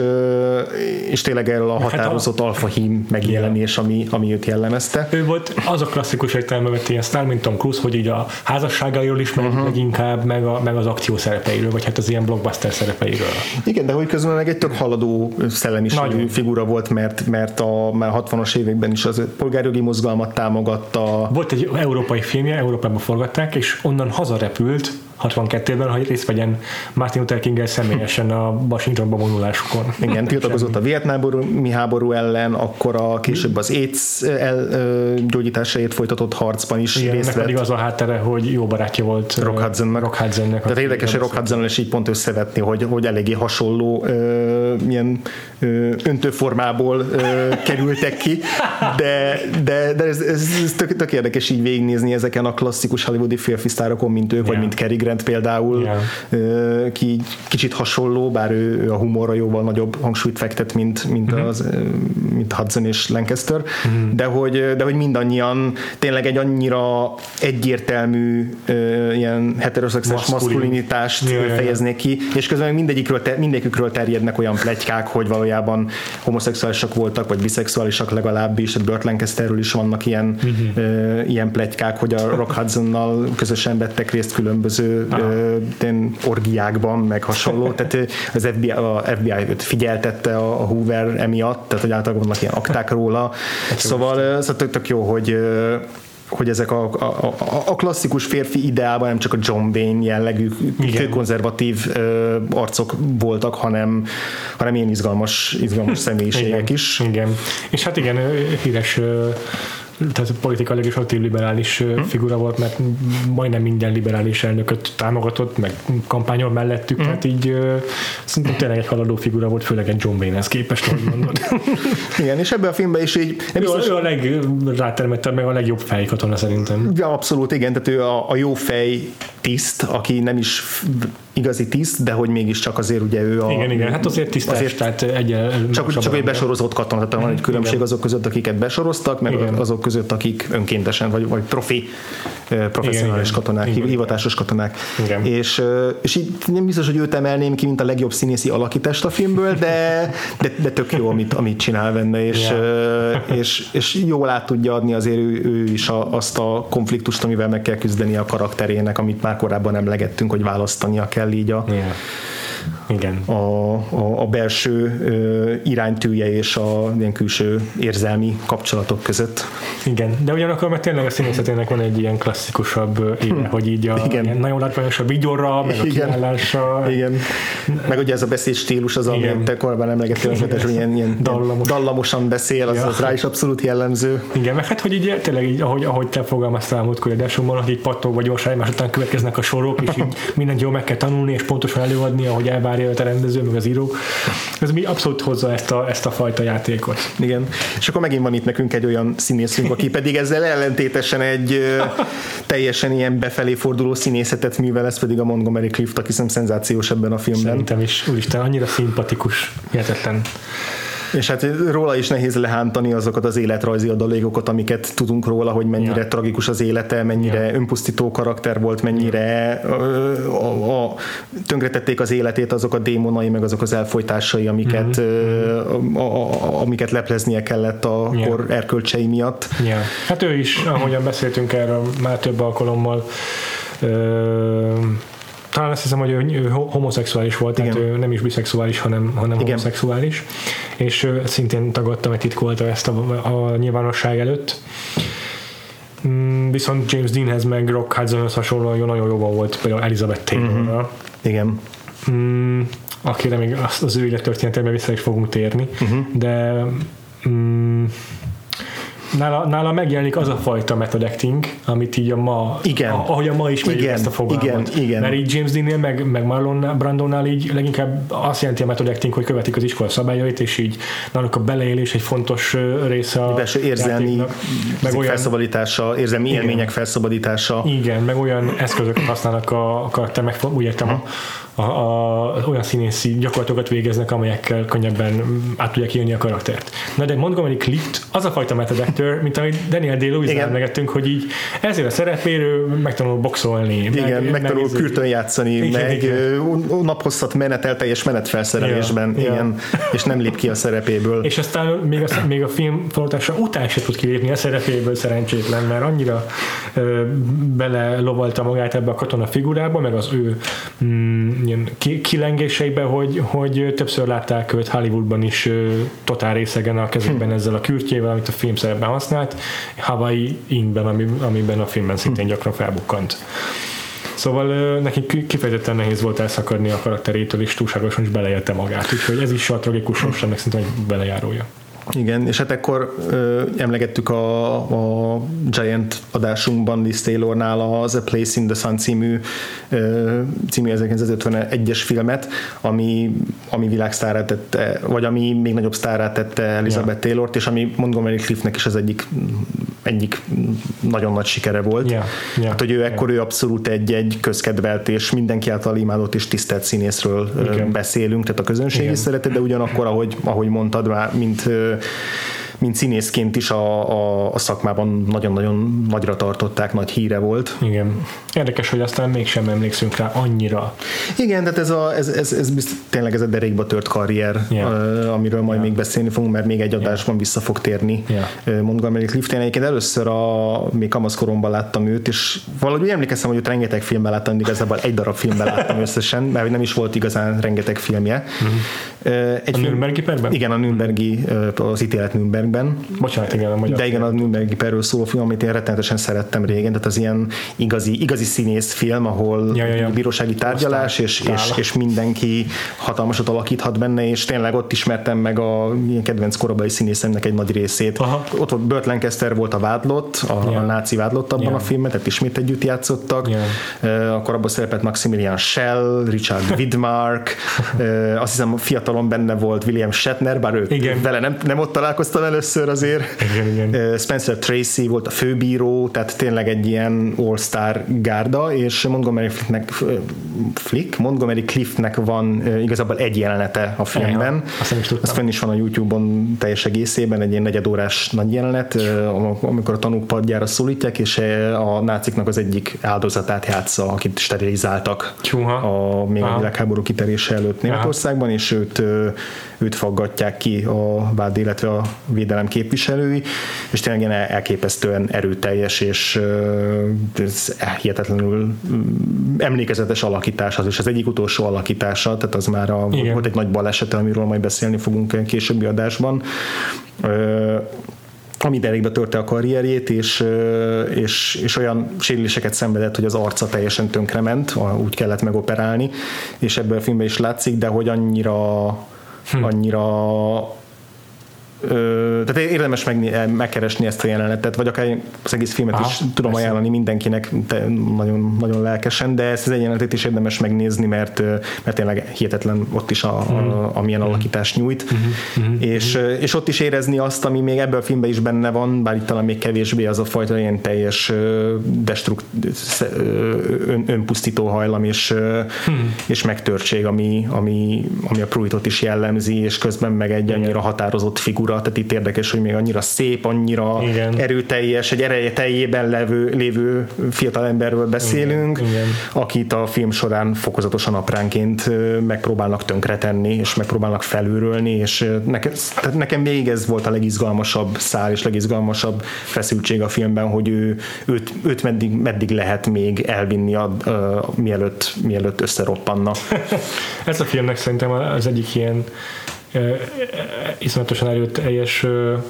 és tényleg erről a határozott alfahím megjelenés, ami, ami őt jellemezte. Ő volt az a klasszikus értelemben vett ilyen sztár, mint Tom Cruise, hogy így a házasságairól ismerjük uh-huh. meg inkább, meg, a, meg az akció szerepeiről, vagy hát az ilyen blockbuster szerepeiről. Igen, de hogy közben meg egy tök haladó szellemiségű figura volt, mert, mert a már hatvanas években is az polgárjogi mozgalmat támogatta. Volt egy európai filmje, Európában forgatták, és onnan hazarepült hatvankettőben, hogy részt vegyen Martin Luther King-el személyesen a Washingtonba vonulásukon. Igen, tiltakozott a vietnámi háború ellen, akkor a később az AIDS gyógyításáért folytatott harcban is igen, részt vett. Igen, pedig az a háttere, hogy jó barátja volt Rock Hudsonnak. Rock Hudsonnak. Tehát érdekes, hogy Rock Hudsonnal is így pont összevetni, hogy, hogy eléggé hasonló ö, ilyen ö, öntőformából ö, kerültek ki, de, de, de ez, ez, ez tök, tök érdekes így végignézni ezeken a klasszikus hollywoodi férfi sztárokon, mint ők, yeah. vagy mint Cary Grant például, yeah. ki kicsit hasonló, bár ő, ő a humorra jóval nagyobb hangsúlyt fektet, mint, mint, mm-hmm. az, mint Hudson és Lancaster, mm-hmm. de, hogy, de hogy mindannyian tényleg egy annyira egyértelmű ilyen heteroszexuális maszkulinitást ja, fejeznék ki, és közben mindegyikről, mindegyikről terjednek olyan pletykák, hogy valójában homoszexuálisak voltak, vagy biszexuálisak legalábbis, a Burt Lancasterről is vannak ilyen, mm-hmm. ilyen pletykák, hogy a Rock Hudsonnal közösen vettek részt különböző uh, orgiákban, meg hasonló, tehát az ef bé i, a ef bé i őt figyeltette a, a Hoover emiatt, tehát hogy általában vannak ilyen akták róla, szóval, szóval tök, tök jó, hogy hogy ezek a, a, a klasszikus férfi ideában nem csak a John Wayne jellegű konzervatív ö, arcok voltak, hanem, hanem ilyen izgalmas, izgalmas személyiségek igen, is. Igen. És hát igen, híres tehát politikailag is aktív liberális hmm. figura volt, mert majdnem minden liberális elnököt támogatott, meg kampányol mellettük, hmm. tehát így szerintem tényleg egy haladó figura volt, főleg egy John Wayne-hez képest, ahogy mondod. Igen, és ebben a filmben is így... Ő, biztos, ő a legrátermettebb, meg a legjobb fej katona szerintem. Ja, abszolút, igen, tehát ő a, a jó fej tiszt, aki nem is igazi tiszt, de hogy mégiscsak azért ugye ő a... Igen, igen, hát azért tisztás, azért tehát egyen... Csak, csak egy besorozott katona, tehát van egy különbség igen. azok között, akiket besoroztak, meg igen. azok között, akik önkéntesen, vagy, vagy profi, professzionális katonák, igen. hivatásos katonák. Igen. És, és így nem biztos, hogy őt emelném ki, mint a legjobb színészi alakítást a filmből, de, de, de tök jó, amit, amit csinál benne, és, yeah. és, és jól át tudja adni azért ő, ő is a, azt a konfliktust, amivel meg kell küzdeni a karakterének, amit már korábban emlegettünk, hogy választania kell így a, yeah. Igen. A, a, a belső ö, iránytűje és a ilyen külső érzelmi kapcsolatok között. Igen, de ugyanakkor meg tényleg a színészetének van egy ilyen klasszikusabb éve, hmm. hogy így a ilyen nagyon látványos a vigyorra, meg a kiállása. Igen. Meg ugye ez a beszédstílus az, amit te korábban emlegettél, hogy ilyen, ilyen Dallamos. dallamosan beszél, az, ja. az rá is abszolút jellemző. Igen, meg hát, hogy így tényleg így, ahogy, ahogy te fogalmaztál múltkor adásomban, hogy így pattogva gyorsan egymás után következnek a sorok, és így mindent jól meg kell tanulni, és pontosan előadni, ahogy elvárja a rendező, meg az író. Ez mi abszolút hozza ezt a, ezt a fajta játékot. Igen. És akkor megint van itt nekünk egy olyan színészünk, aki pedig ezzel ellentétesen egy teljesen ilyen befelé forduló színészetet művel, ez pedig a Montgomery Clift, aki hiszem szenzációs ebben a filmben. Szerintem is, úristen, annyira szimpatikus, hihetetlen. És hát róla is nehéz lehántani azokat az életrajzi adalékokat, amiket tudunk róla, hogy mennyire ja. tragikus az élete, mennyire ja. önpusztító karakter volt, mennyire a, a, a, tönkretették az életét azok a démonai, meg azok az elfojtásai, amiket, mm-hmm. a, a, amiket lepleznie kellett a ja. kor erkölcsei miatt. Ja. Hát ő is, ahogyan beszéltünk erről már több alkalommal, ö- talán azt hiszem, hogy ő, ő homoszexuális volt, igen. tehát ő nem is biszexuális, hanem, hanem homoszexuális, és ő szintén tagadta, mert titkolta ezt a, a nyilvánosság előtt. Viszont James Deanhez meg Rock Hudsonhoz hasonlóan nagyon jobban volt például Elizabeth Taylorral. Uh-huh. Igen. Mm, akire még az, az ő élettörténetében vissza is fogunk térni, uh-huh. de mm, Nála, nála megjelenik az a fajta method acting, amit így a ma, igen. A, ahogy a ma ismerjük igen. ezt a fogalmat. Igen. Igen. Mert így James Dean-nél, meg, meg Marlon Brandonnál így leginkább azt jelenti a method acting, hogy követik az iskola szabályait, és így náluk a beleélés egy fontos része a belső érzelmi felszabadítása, érzelmi igen. élmények felszabadítása. Igen, meg olyan eszközöket használnak a, a karakter, meg úgy értem uh-huh. a, a, a, olyan színészi gyakorlatokat végeznek, amelyekkel könnyebben át tudják írni a karaktert. Na de Montgomery Clift az a fajta method actor, mint amit Daniel Day-Lewis-nál emlegettünk, hogy így ezért a szerepéről megtanul boxolni. Igen, meg, megtanul meg kürtön játszani, igen, meg igen. naphosszat menetel teljes menetfelszerelésben, ja, igen, ja. és nem lép ki a szerepéből. És aztán még a, még a film forgatása után se tud kilépni a szerepéből, szerencsétlen, mert annyira ö, bele lovalta magát ebbe a katona figurába, meg az ő mm, ilyen kilengéseibe, hogy, hogy többször látták őt Hollywoodban is ö, totál részegen a kezében hm. ezzel a kürtjével, amit a film szerepben használt, Hawaii Inn-ben, amiben a filmben szintén gyakran felbukkant. Szóval neki kifejezetten nehéz volt elszakadni a karakterétől, és túlságosan is beleélte magát, úgyhogy ez is a tragikus sorsának szerintem egy belejárója. Igen, és hát akkor ö, emlegettük a, a Giant adásunkban Liz Taylornál az A Place in the Sun című, ö, című ezerkilencszázötvenegyes filmet, ami, ami világsztárrá tette, vagy ami még nagyobb sztárrá tette Elizabeth yeah. Taylort, és ami Montgomery Cliftnek is az egyik, egyik nagyon nagy sikere volt. Yeah. Yeah. Hát, hogy ő ekkor yeah. ő abszolút egy, egy közkedvelt, és mindenki által imádott és tisztelt színészről okay. beszélünk, tehát a közönség Igen. is szerette, de ugyanakkor, ahogy, ahogy mondtad, már, mint mint színészként is a, a, a szakmában nagyon-nagyon nagyra tartották, nagy híre volt. Igen. Érdekes, hogy aztán mégsem emlékszünk rá annyira. Igen, tehát ez, a, ez, ez, ez bizt, tényleg ez a derékba tört karrier, yeah. amiről majd yeah. még beszélni fogunk, mert még egy adásban yeah. vissza fog térni yeah. Montgomery Clift. Én egyébként először a, még kamaszkoromban láttam őt, és valahogy emlékeztem, hogy őt rengeteg filmben láttam, igazából egy darab filmben láttam összesen, mert nem is volt igazán rengeteg filmje. Uh-huh. Egy a film, Nürnbergi perben? Igen, a Nürnbergi, az ítélet Nürnbergén. filmekben. Bocsánat, igen, a magyar. De igen, a Nürnbergi perről szóló film, amit én rettenetesen szerettem régen, tehát az ilyen igazi, igazi színész film, ahol ja, ja, ja. bírósági tárgyalás, és, és, és mindenki hatalmasat alakíthat benne, és tényleg ott ismertem meg a ilyen kedvenc korabeli színészemnek egy nagy részét. Aha. Ott volt Burt Lancaster volt a vádlott, a, yeah. a náci vádlott abban yeah. a filmben, tehát ismét együtt játszottak. Yeah. Akkor abban szerepelt Maximilian Schell, Richard Widmark, azt hiszem fiatalon benne volt William Shatner, bár ő igen. vele nem, nem ott találkoztam először azért. Igen, igen. Spencer Tracy volt a főbíró, tehát tényleg egy ilyen all-star gárda, és Montgomery Cliftnek, Flick, Montgomery Cliftnek van igazából egy jelenete a filmben. Ja, azt fenn is van a YouTube-on teljes egészében, egy ilyen negyedórás nagy jelenet, amikor a tanúk padjára szólítják, és a náciknak az egyik áldozatát játsza, akit sterilizáltak a, még a világháború kitörése előtt Németországban, és őt, őt faggatják ki a vád, illetve a védelem képviselői, és tényleg ilyen elképesztően erőteljes, és ez hihetetlenül emlékezetes alakítás az, és az egyik utolsó alakítása, tehát az már a, volt egy nagy balesete, amiről majd beszélni fogunk későbbi adásban, ami elégbe törte a karrierjét, és, és, és olyan sérüléseket szenvedett, hogy az arca teljesen tönkrement, úgy kellett megoperálni, és ebből a filmben is látszik, de hogy annyira, hm. annyira Ö, tehát érdemes meg, megkeresni ezt a jelenetet, vagy akár az egész filmet Aha, is tudom persze. ajánlani mindenkinek nagyon, nagyon lelkesen, de ezt az egy jelenetet is érdemes megnézni, mert, mert tényleg hihetetlen ott is a, a, amilyen mm. alakítást nyújt, mm-hmm. és, mm-hmm. és ott is érezni azt, ami még ebben a filmben is benne van, bár itt talán még kevésbé az a fajta ilyen teljes destrukt, ön, önpusztító hajlam és, mm. és megtörtség, ami, ami, ami a Pruittot is jellemzi, és közben meg egy annyira határozott figura. Tehát itt érdekes, hogy még annyira szép, annyira igen. erőteljes, egy ereje teljében levő, lévő fiatal emberről beszélünk, igen. Igen. akit a film során fokozatosan apránként megpróbálnak tönkretenni, és megpróbálnak felülrölni, és nekem, tehát nekem még ez volt a legizgalmasabb szál, és legizgalmasabb feszültség a filmben, hogy ő, őt, őt meddig, meddig lehet még elvinni, a, a, mielőtt, mielőtt összeroppanna. Ez a filmnek szerintem az egyik ilyen iszonyatosan erőteljes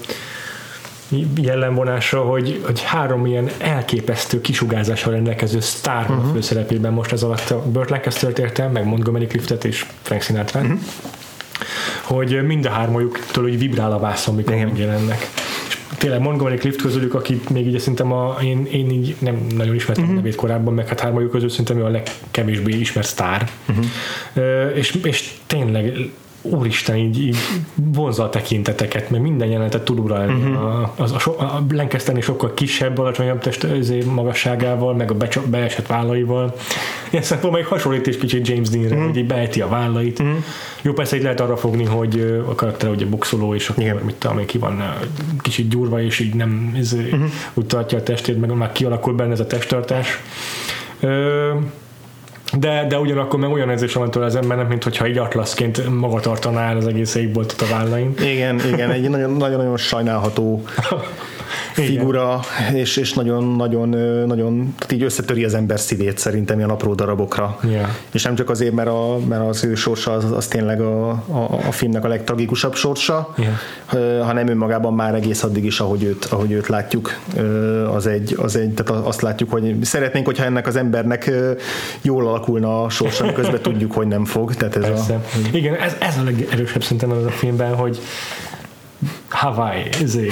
jellemvonása, hogy, hogy három ilyen elképesztő kisugárzással rendelkező sztár uh-huh. a főszerepében, most ez alatt a Burt Lancastert értem, meg Montgomery Cliftet és Frank Sinatra, uh-huh. hogy mind a hármajuktól úgy vibrál a vászon, mikor megjelennek. És tényleg Montgomery Clift közülük, akit még ugye szerintem a, én, én így nem nagyon ismertem uh-huh. a nevét korábban, meg hát hármajuk közül szerintem ő a legkevésbé ismert sztár. Uh-huh. Uh, és, és tényleg úristen, így, így vonza a tekinteteket, mert minden jelenetet tud uralni. Uh-huh. A, a, a, a Lancasternél sokkal kisebb, alacsonyabb test magasságával, meg a becsap, beesett vállaival. Ilyen szempontból még hasonlít is kicsit James Deanre, uh-huh. hogy így beejti a vállait. Uh-huh. Jó, persze így lehet arra fogni, hogy a karakter ugye boxoló, és akkor yeah. mit tudom, ki van kicsit gyúrva, és így nem uh-huh. úgy tartja a testét, meg már kialakul benne ez a testtartás. Ö, De, de ugyanakkor meg olyan érzés van tőle az embernek, mint hogyha így atlaszként maga tartaná el az egész égboltot a vállain. Igen, igen, egy nagyon-nagyon sajnálható figura, és, és nagyon, nagyon, nagyon így összetöri az ember szívét szerintem ilyen apró darabokra. Yeah. És nem csak azért, mert, a, mert az ő sorsa az, az tényleg a, a, a filmnek a legtragikusabb sorsa, yeah. hanem önmagában már egész addig is, ahogy őt, ahogy őt látjuk, az egy, az egy, tehát azt látjuk, hogy szeretnénk, hogyha ennek az embernek jól alakulna a sorsa, közben tudjuk, hogy nem fog. Tehát ez a, igen, ez, ez a legerősebb szerintem az a filmben, hogy Hawaii, izé,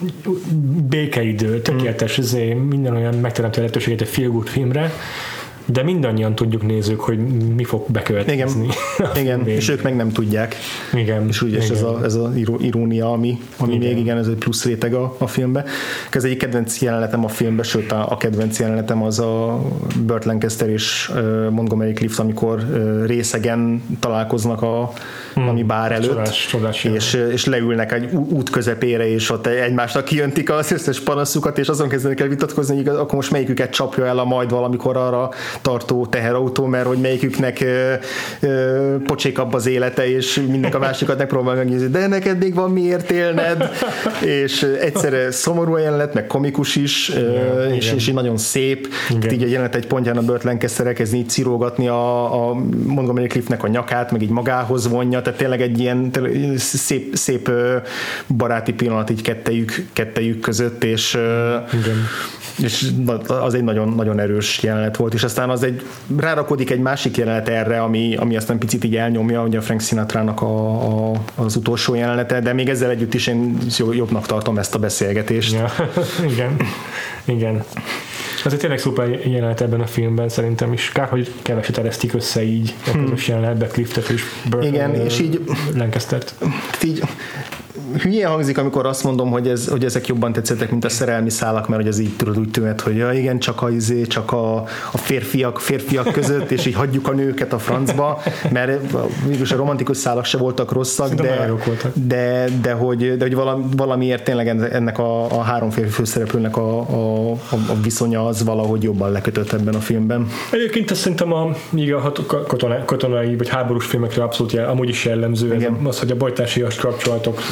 békeidő, tökéletes, izé, minden olyan megteremtő lehetőséget egy feel good filmre, de mindannyian tudjuk nézők, hogy mi fog bekövetkezni. Igen, igen. És ők meg nem tudják. Igen. És ugye ez a, ez a irónia, ami, ami igen. még igen, ez egy plusz réteg a, a filmben. Ez egyik kedvenc jelenetem a filmben, sőt a, a kedvenc jelenetem az a Burt Lancaster és uh, Montgomery Clift, amikor uh, részegen találkoznak a hmm. ami bár előtt, csodás, csodás és, és leülnek egy út közepére, és ott egymásnak kijöntik az összes panaszukat, és azon kezdenek el vitatkozni, hogy akkor most melyiküket csapja el a majd valamikor arra tartó teherautó, mert hogy melyiküknek ö, ö, pocsékabb az élete, és mindenki a másikat megpróbál megnézni, de neked még van miért élned, és egyszerre szomorú jelenet, meg komikus is, igen, és, és így nagyon szép. Így a jelenet egy pontján a Burt Lancaster elkezd így cirógatni a, a Montgomery Cliftnek a nyakát, meg így magához vonja, tehát tényleg egy ilyen szép, szép baráti pillanat így kettejük, kettejük között, és, és az egy nagyon, nagyon erős jelenet volt, és aztán az egy rárakodik egy másik jelenet erre, ami, ami aztán picit így elnyomja, ugye a Frank Sinatrának a, a, az utolsó jelenete, de még ezzel együtt is én jobbnak tartom ezt a beszélgetést. Ja. Igen, igen. Ez egy tényleg szuper jelenet ebben a filmben szerintem is. Kár, hogy keveset eresztik össze így a közös jelenetbe Cliftet és Burt, igen, és így Lancastert. Így hülyén hangzik, amikor azt mondom, hogy, ez, hogy ezek jobban tetszettek, mint a szerelmi szálak, mert hogy ez így tudod úgy tűnt, hogy ja, igen, csak a, izé, csak a, a férfiak, férfiak között, és így hagyjuk a nőket a francba, mert mégis a romantikus szálak se voltak rosszak, de, de, de, hogy, de hogy valami, valamiért tényleg ennek a, a három férfi főszereplőnek a, a, a viszonya az valahogy jobban lekötött ebben a filmben. Egyébként azt szerintem a, míg a katonai, katonai vagy háborús filmekre abszolút jel, amúgy is jellemző ez az, hogy a bajtársias kapcsolatok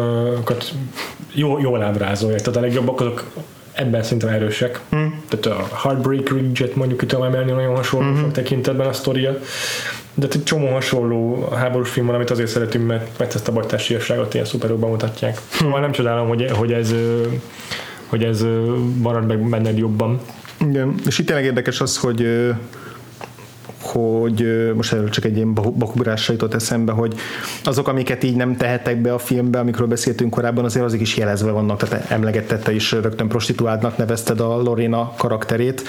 jól, jól ábrázolják, tehát a legjobbak azok ebben szerintem erősek. Hmm. Tehát a Heartbreak Ridge-et mondjuk itt tudom emelni, nagyon hasonló hmm. sok tekintetben a sztoria, de egy csomó hasonló háborús film van, amit azért szeretünk, mert, mert ezt a bajtársiasságot ilyen szuperokban mutatják. Szóval hmm. nem csodálom, hogy, hogy ez hogy ez marad meg benned jobban. Igen, és itt tényleg érdekes az, hogy hogy most erről csak egy ilyen bakugrásra jutott eszembe, hogy azok, amiket így nem tehettek be a filmbe, amikről beszéltünk korábban, azért azok is jelezve vannak, tehát emlegettette is, rögtön prostituáltnak nevezted a Lorena karakterét,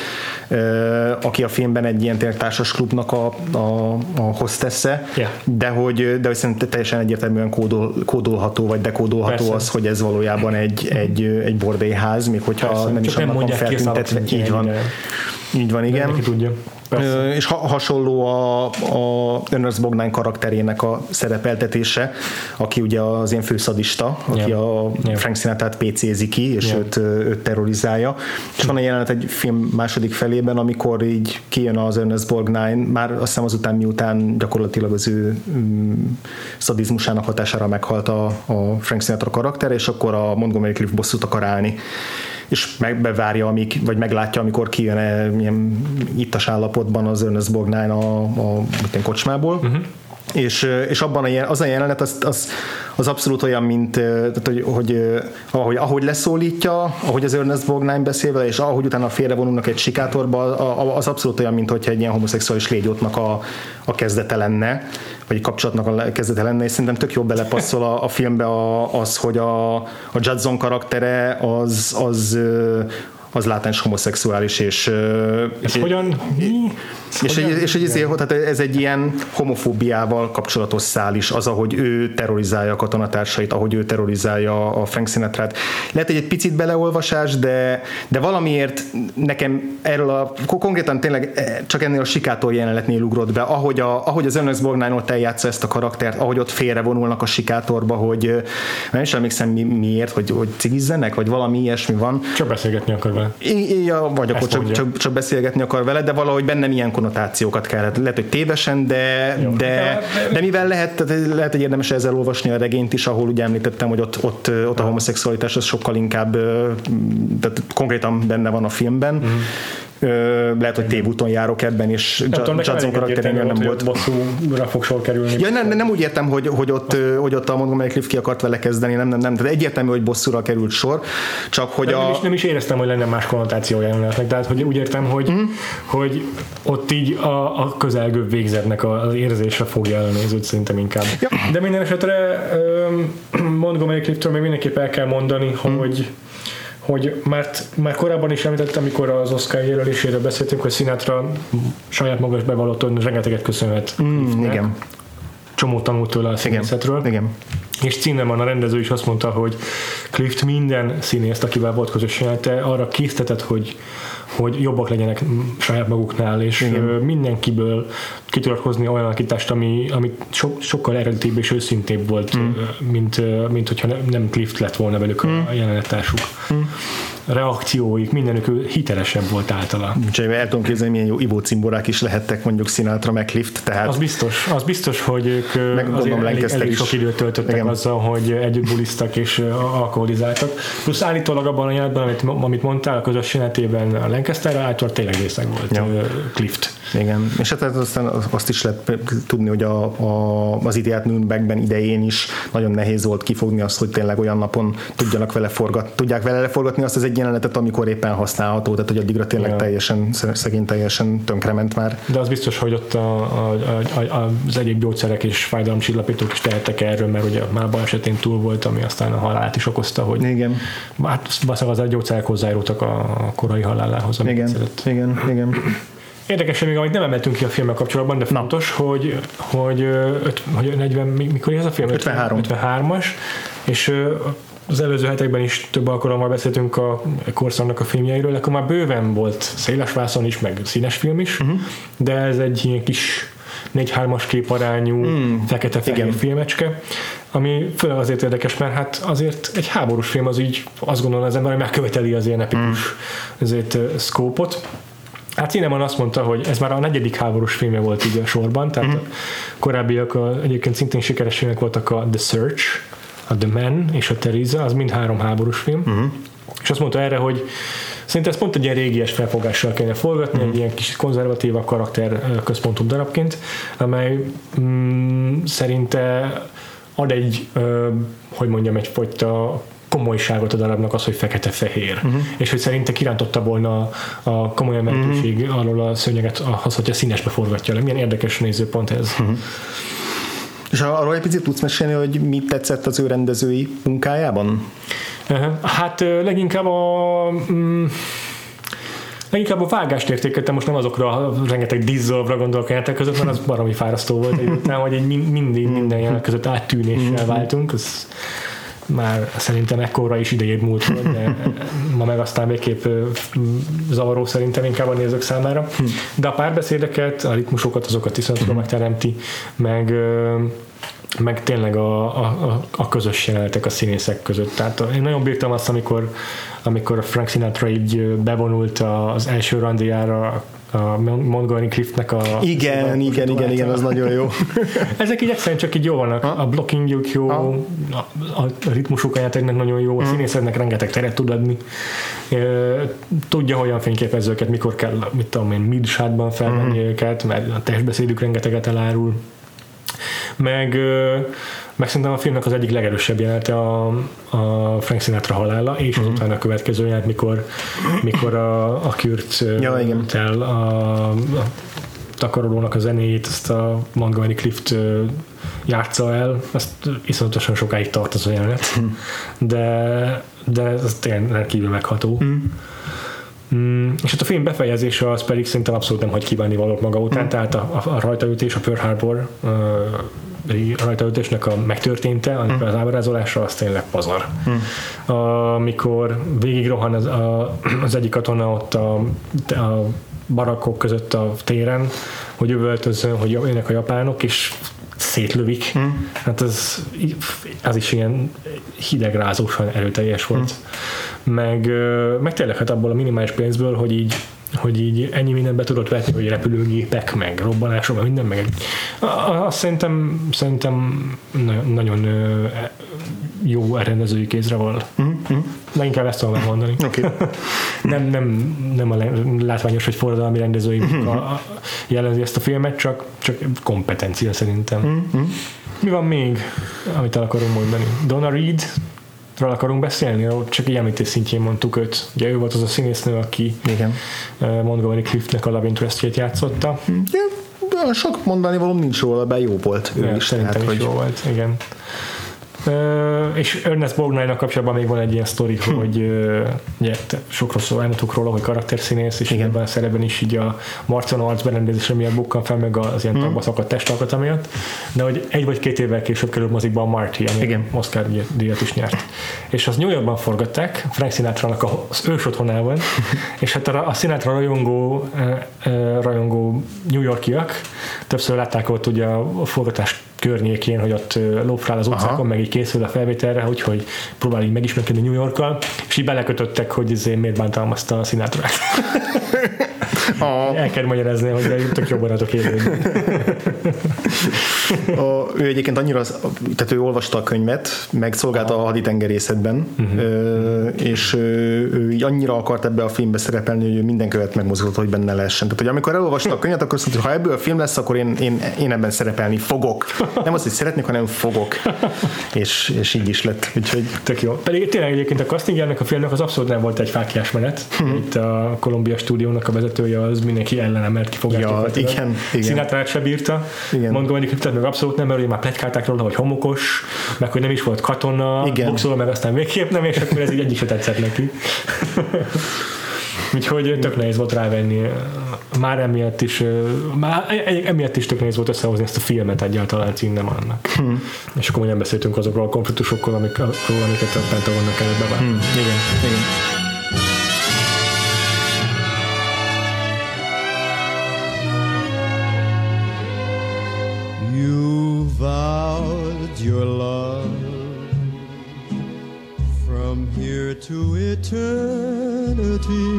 aki a filmben egy ilyen társas klubnak a, a, a hostesse, yeah. de hogy, de hogy szerintem teljesen egyértelműen kódol, kódolható, vagy dekódolható Persze. az, hogy ez valójában egy, egy, egy bordélyház, még hogyha Persze. nem is annak van feltüntetve. Így van. Így van, igen. Persze. És ha, hasonló a, a Ernest Borgnine karakterének a szerepeltetése, aki ugye az ilyen főszadista, aki yeah. a yeah. Frank Sinatrát pécézi ki, és yeah. őt, őt terrorizálja. És van egy jelenet egy film második felében, amikor így kijön az Ernest Borgnine, már azt hiszem azután, miután gyakorlatilag az ő um, szadizmusának hatására meghalt a, a Frank Sinatra karakter, és akkor a Montgomery Clift bosszút akar állni. És megbevárja, amik, vagy meglátja, amikor kijön ilyen ittas állapotban az Ernest Borgnine a, a, a kocsmából. Uh-huh. És, és abban a, az a jelenet az, az, az abszolút olyan, mint tehát, hogy, hogy ahogy, ahogy leszólítja, ahogy az Ernest Borgnine beszél vele, és ahogy utána félrevonulnak egy sikátorba, az abszolút olyan, mint hogyha egy ilyen homoszexuális légyótnak a, a kezdete lenne, vagy egy kapcsolatnak a kezdete lenne, és szerintem tök jobb belepasszol a, a filmbe a, az, hogy a, a Judson karaktere az, az az látens homoszexuális, és ez és, hogyan? És, hogyan? és, és, és ezért, tehát ez egy ilyen homofóbiával kapcsolatos szál is, az, ahogy ő terrorizálja a katonatársait, ahogy ő terrorizálja a Frank Sinatrát. Lehet, hogy egy picit beleolvasás, de, de valamiért nekem erről a, konkrétan tényleg csak ennél a sikátor jelenetnél ugrott be, ahogy, a, ahogy az Ernest Borgnine ott eljátsza ezt a karaktert, ahogy ott félrevonulnak a sikátorba, hogy nem is emlékszem mi, miért, hogy, hogy cigizzenek, vagy valami ilyesmi van. Csak beszélgetni akar vele. Ja, vagy akkor csak, csak, csak beszélgetni akar vele, de valahogy bennem ilyen konnotációkat kellett. Lehet, hogy tévesen, de, de, de mivel lehet, lehet, hogy érdemes ezzel olvasni a regényt is, ahol ugye említettem, hogy ott, ott, ott a homoszexualitás az sokkal inkább tehát konkrétan benne van a filmben. Mm. Lehet, hogy tévúton járok ebben, és Judson karakterén nem volt. Bosszúra fog sor kerülni. Ja, nem, nem úgy értem, hogy, hogy, ott, hogy ott a Montgomery Clift ki akart vele kezdeni, nem, nem, nem. Tehát egyértelmű, hogy bosszúra került sor, csak hogy nem, a... Nem is, nem is éreztem, hogy lenne más konnotációja jelenetnek, tehát hogy úgy értem, hogy, mm. hogy ott így a, a közelgő végzetnek az érzése fogja elnézőt szerintem inkább. Ja. De minden esetre Montgomery Cliftről még mindenképp el kell mondani, mm. hogy hogy már, már korábban is említettem, amikor az Oscar jelöléséről beszéltünk, hogy Sinatra saját maga is bevallott, hogy rengeteget köszönhet. Mm, igen. Csomó tanult tőle a színészetről. Igen. És Zinnemann a rendező is azt mondta, hogy Clift minden színészt, akivel volt közös jelenete, arra késztetett, hogy, hogy jobbak legyenek saját maguknál, és igen. mindenkiből ki tudott hozni olyan alakítást, ami, ami so, sokkal eredetibb és őszintébb volt, mm. mint, mint hogyha nem, nem Clift lett volna velük mm. a jelenettársuk. Mm. Reakcióik, mindenük hitelesebb volt általa. Úgyhogy el tudom képzelni, milyen jó ivócimborák is lehettek mondjuk Sinatra meg Clift. Tehát az biztos, az biztos, hogy ők azért elég, elég sok időt töltöttek igen. azzal, hogy együtt buliztak és alkoholizáltak. Plusz állítólag abban a jelenetben, amit, amit mondtál, a közös jelenetében a Lancasterre általában tényleg részeg volt ja. Clift. Igen, és hát aztán azt is lehet tudni, hogy a, a, az Idiát Nürnbergben idején is nagyon nehéz volt kifogni azt, hogy tényleg olyan napon tudjanak vele forgatni, tudják vele leforgatni azt az egy jelenetet, amikor éppen használható, tehát hogy addigra tényleg ja. teljesen, szegény teljesen tönkrement már. De az biztos, hogy ott a, a, a, az egyéb gyógyszerek és fájdalomcsillapítók is tehettek erről, mert ugye már balesetén túl volt, ami aztán a halált is okozta, hogy igen. hát az a gyógyszerek hozzájárultak a korai halálához. Igen, igen, igen. Érdekes, még amit nem emeltünk ki a filmmel kapcsolatban, de fontos, Na. hogy, hogy, hogy negyven, mikor ez a film? ötvenhárom. ötvenhármas, és az előző hetekben is több alkalommal beszéltünk a korszaknak a filmjeiről, akkor már bőven volt szélesvászon is, meg színes film is, uh-huh. de ez egy ilyen kis négy-hármas képarányú mm. fekete-fehér filmecske, ami főleg azért érdekes, mert hát azért egy háborús film az így azt gondolom az ember, hogy megköveteli az ilyen epikus mm. azért szkópot. Hát Zinnemann azt mondta, hogy ez már a negyedik háborús filmje volt így a sorban, tehát mm-hmm. a korábbiak a, egyébként szintén sikeres filmek voltak a The Search, a The Man és a Teresa, az mind három háborús film, mm-hmm. és azt mondta erre, hogy szerintem ez pont egy ilyen régies felfogással kellene forgatni, mm-hmm. egy ilyen kis konzervatívabb karakter központú darabként, amely mm, szerinte ad egy, ö, hogy mondjam, egyfajta komolyságot a darabnak az, hogy fekete-fehér. Uh-huh. És hogy szerinte kirántotta volna a komoly emeltőség uh-huh. arról a szőnyeget, az, hogy a színesbe forgatja le. Milyen érdekes nézőpont ez. Uh-huh. És arról egy picit tudsz mesélni, hogy mit tetszett az ő rendezői munkájában? Uh-huh. Hát leginkább a... Mm, leginkább a vágást értékeltem, most nem azokra a rengeteg dissolve-ra gondolok a jelentek között, mert az baromi fárasztó volt egy után, hogy egy mindig minden jelenet között áttűnéssel váltunk. Ez már szerintem ekkora is idejét múlt volt, de ma meg aztán végképp zavaró szerintem inkább a nézők számára. De a párbeszédeket, a ritmusokat, azokat viszont megteremti, meg, meg tényleg a, a, a közös jelenetek a színészek között. Tehát én nagyon bírtam azt, amikor, amikor Frank Sinatra így bevonult az első randiára a Montgomery Cliftnek a... Igen, igen, igen, igen, az nagyon jó. Ezek így egyszerűen csak így jó vannak. A blockingjuk jó, a, a ritmusuk ajánlateknek nagyon jó, a színészeknek rengeteg teret tud adni. Tudja, hogyan fényképezni őket, mikor kell, mit tudom én, mid-shotban felvenni mm. őket, mert a testbeszédük rengeteget elárul. Meg, meg szerintem a filmnek az egyik legerősebb jelenete a, a Frank Sinatra halála, és uh-huh. utána a következő jelenet, mikor, mikor a, a Kurt ja, tel a, a takarolónak a zenéjét, ezt a Montgomery Clift játsza el, azt iszonyatosan sokáig tart az a jelenet, uh-huh. de, de ez tényleg rendkívül megható. Uh-huh. Mm, és hát a film befejezése az pedig szerintem abszolút nem hagy kívánni valót maga után, mm. tehát a, a, a rajtaütés, a Pearl Harbor uh, rajtaütésnek a megtörténte, amikor mm. az ábrázolása az tényleg pazar. Mm. Amikor végig rohan az, a, az egyik katona ott a, a barakkok között a téren, hogy üvöltözzön, hogy jönnek a japánok, és szétlövik. Mm. Hát ez, az is ilyen hidegrázósan erőteljes volt. Mm. Meg, meg tényleg hát abból a minimális pénzből, hogy így, hogy így ennyi mindent be tudott vetni, hogy repülőgépek, meg robbanások, meg minden, meg azt szerintem, szerintem nagyon jó rendezői kézre van. Mm-hmm. Leginkább ezt tudom mondani. Okay. nem, nem, nem a látványos, hogy forradalmi rendezői mm-hmm. jellemzi ezt a filmet, csak, csak kompetencia szerintem. Mm-hmm. Mi van még, amit el akarunk mondani? Donna Reed ről akarunk beszélni, csak így említés szintjén mondtuk őt. Ugye ő volt az a színésznő, aki igen. Montgomery Cliftnek a Love Interest-jét játszotta. Ja, sok mondani valóm nincs róla, bár jó volt ő ja, is. Szerintem tehát, is hogy... jó volt, igen. És Ernest Borgnine-nak kapcsolatban még van egy ilyen sztori, hm. hogy ugye, sokról szó elmondtuk róla, hogy karakterszínész, és igen. ebben a szerepben is így a Marcon arc berendezése miatt bukkan fel, meg az ilyen hm. tagba szakadt testalkata miatt, de hogy egy vagy két évvel később került mozikba a Marty, ami Oscar díjat is nyert. És az New Yorkban forgatták, Frank Sinatra-nak az ős otthonában, és hát a, a Sinatra rajongó, rajongó New Yorkiak többször látták ott ugye a forgatás környékén, hogy ott lófrál az utcákon, aha. meg így készül a felvételre, úgyhogy próbál így megismerkedni New Yorkkal, és így belekötöttek, hogy ezért miért bántalmazta a Sinatrát. El kell magyarázni, hogy tök jó barátok élőn. Ő egyébként annyira, tehát ő olvasta a könyvet, meg szolgálta a haditengerészetben, uh-huh. és ő így annyira akart ebbe a filmbe szerepelni, hogy ő minden követ megmozgatott, hogy benne lehessen. Tehát, hogy amikor elolvasta a könyvet, akkor azt mondta, hogy ha ebből a film lesz, akkor én, én, én ebben szerepelni fogok. Nem azt, hogy szeretnék, hanem fogok. És, és így is lett. Úgyhogy... Tök jó. Pedig tényleg egyébként a castingjának a filmnek az abszolút nem volt egy fáklyás menet. Hmm. Itt a Columbia stúdiónak a vezetője az mindenki ellen emelt ki fogát. Ja, igen, igen. Sinatrát se bírta. Montgomery Clifton meg abszolút nem, mert már pletykálták róla, hogy homokos, meg hogy nem is volt katona, boxoló, meg aztán végképp nem, és akkor ez így egyik se tetszett neki. Úgyhogy tök nehéz volt rávenni. Már emiatt is, már emiatt is tök nehéz volt összehozni ezt a filmet egyáltalán címnem annak. Hmm. És akkor nem beszéltünk azokról a konfliktusokról, amik, amiket a Pentagonnak kellett beválni. Hmm. Igen, igen. You vowed your love from here to eternity,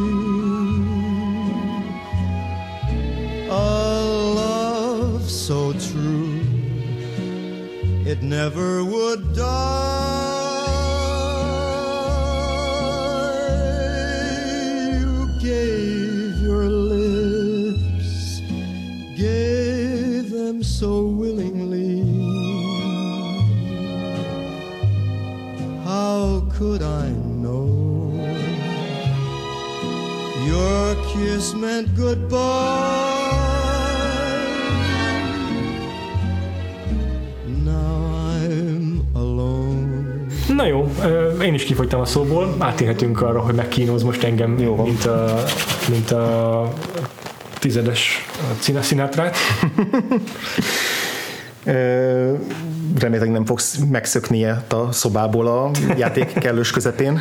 a love so true it never would die. You gave your lips, gave them so willingly. How could I know your kiss meant goodbye? Na jó, én is kifogytam a szóból, átérhetünk arra, hogy megkínóz most engem, jó, mint a, mint a tizedes Sinatrát. Remélem nem fogsz megszökni a szobából a játék kellős közepén.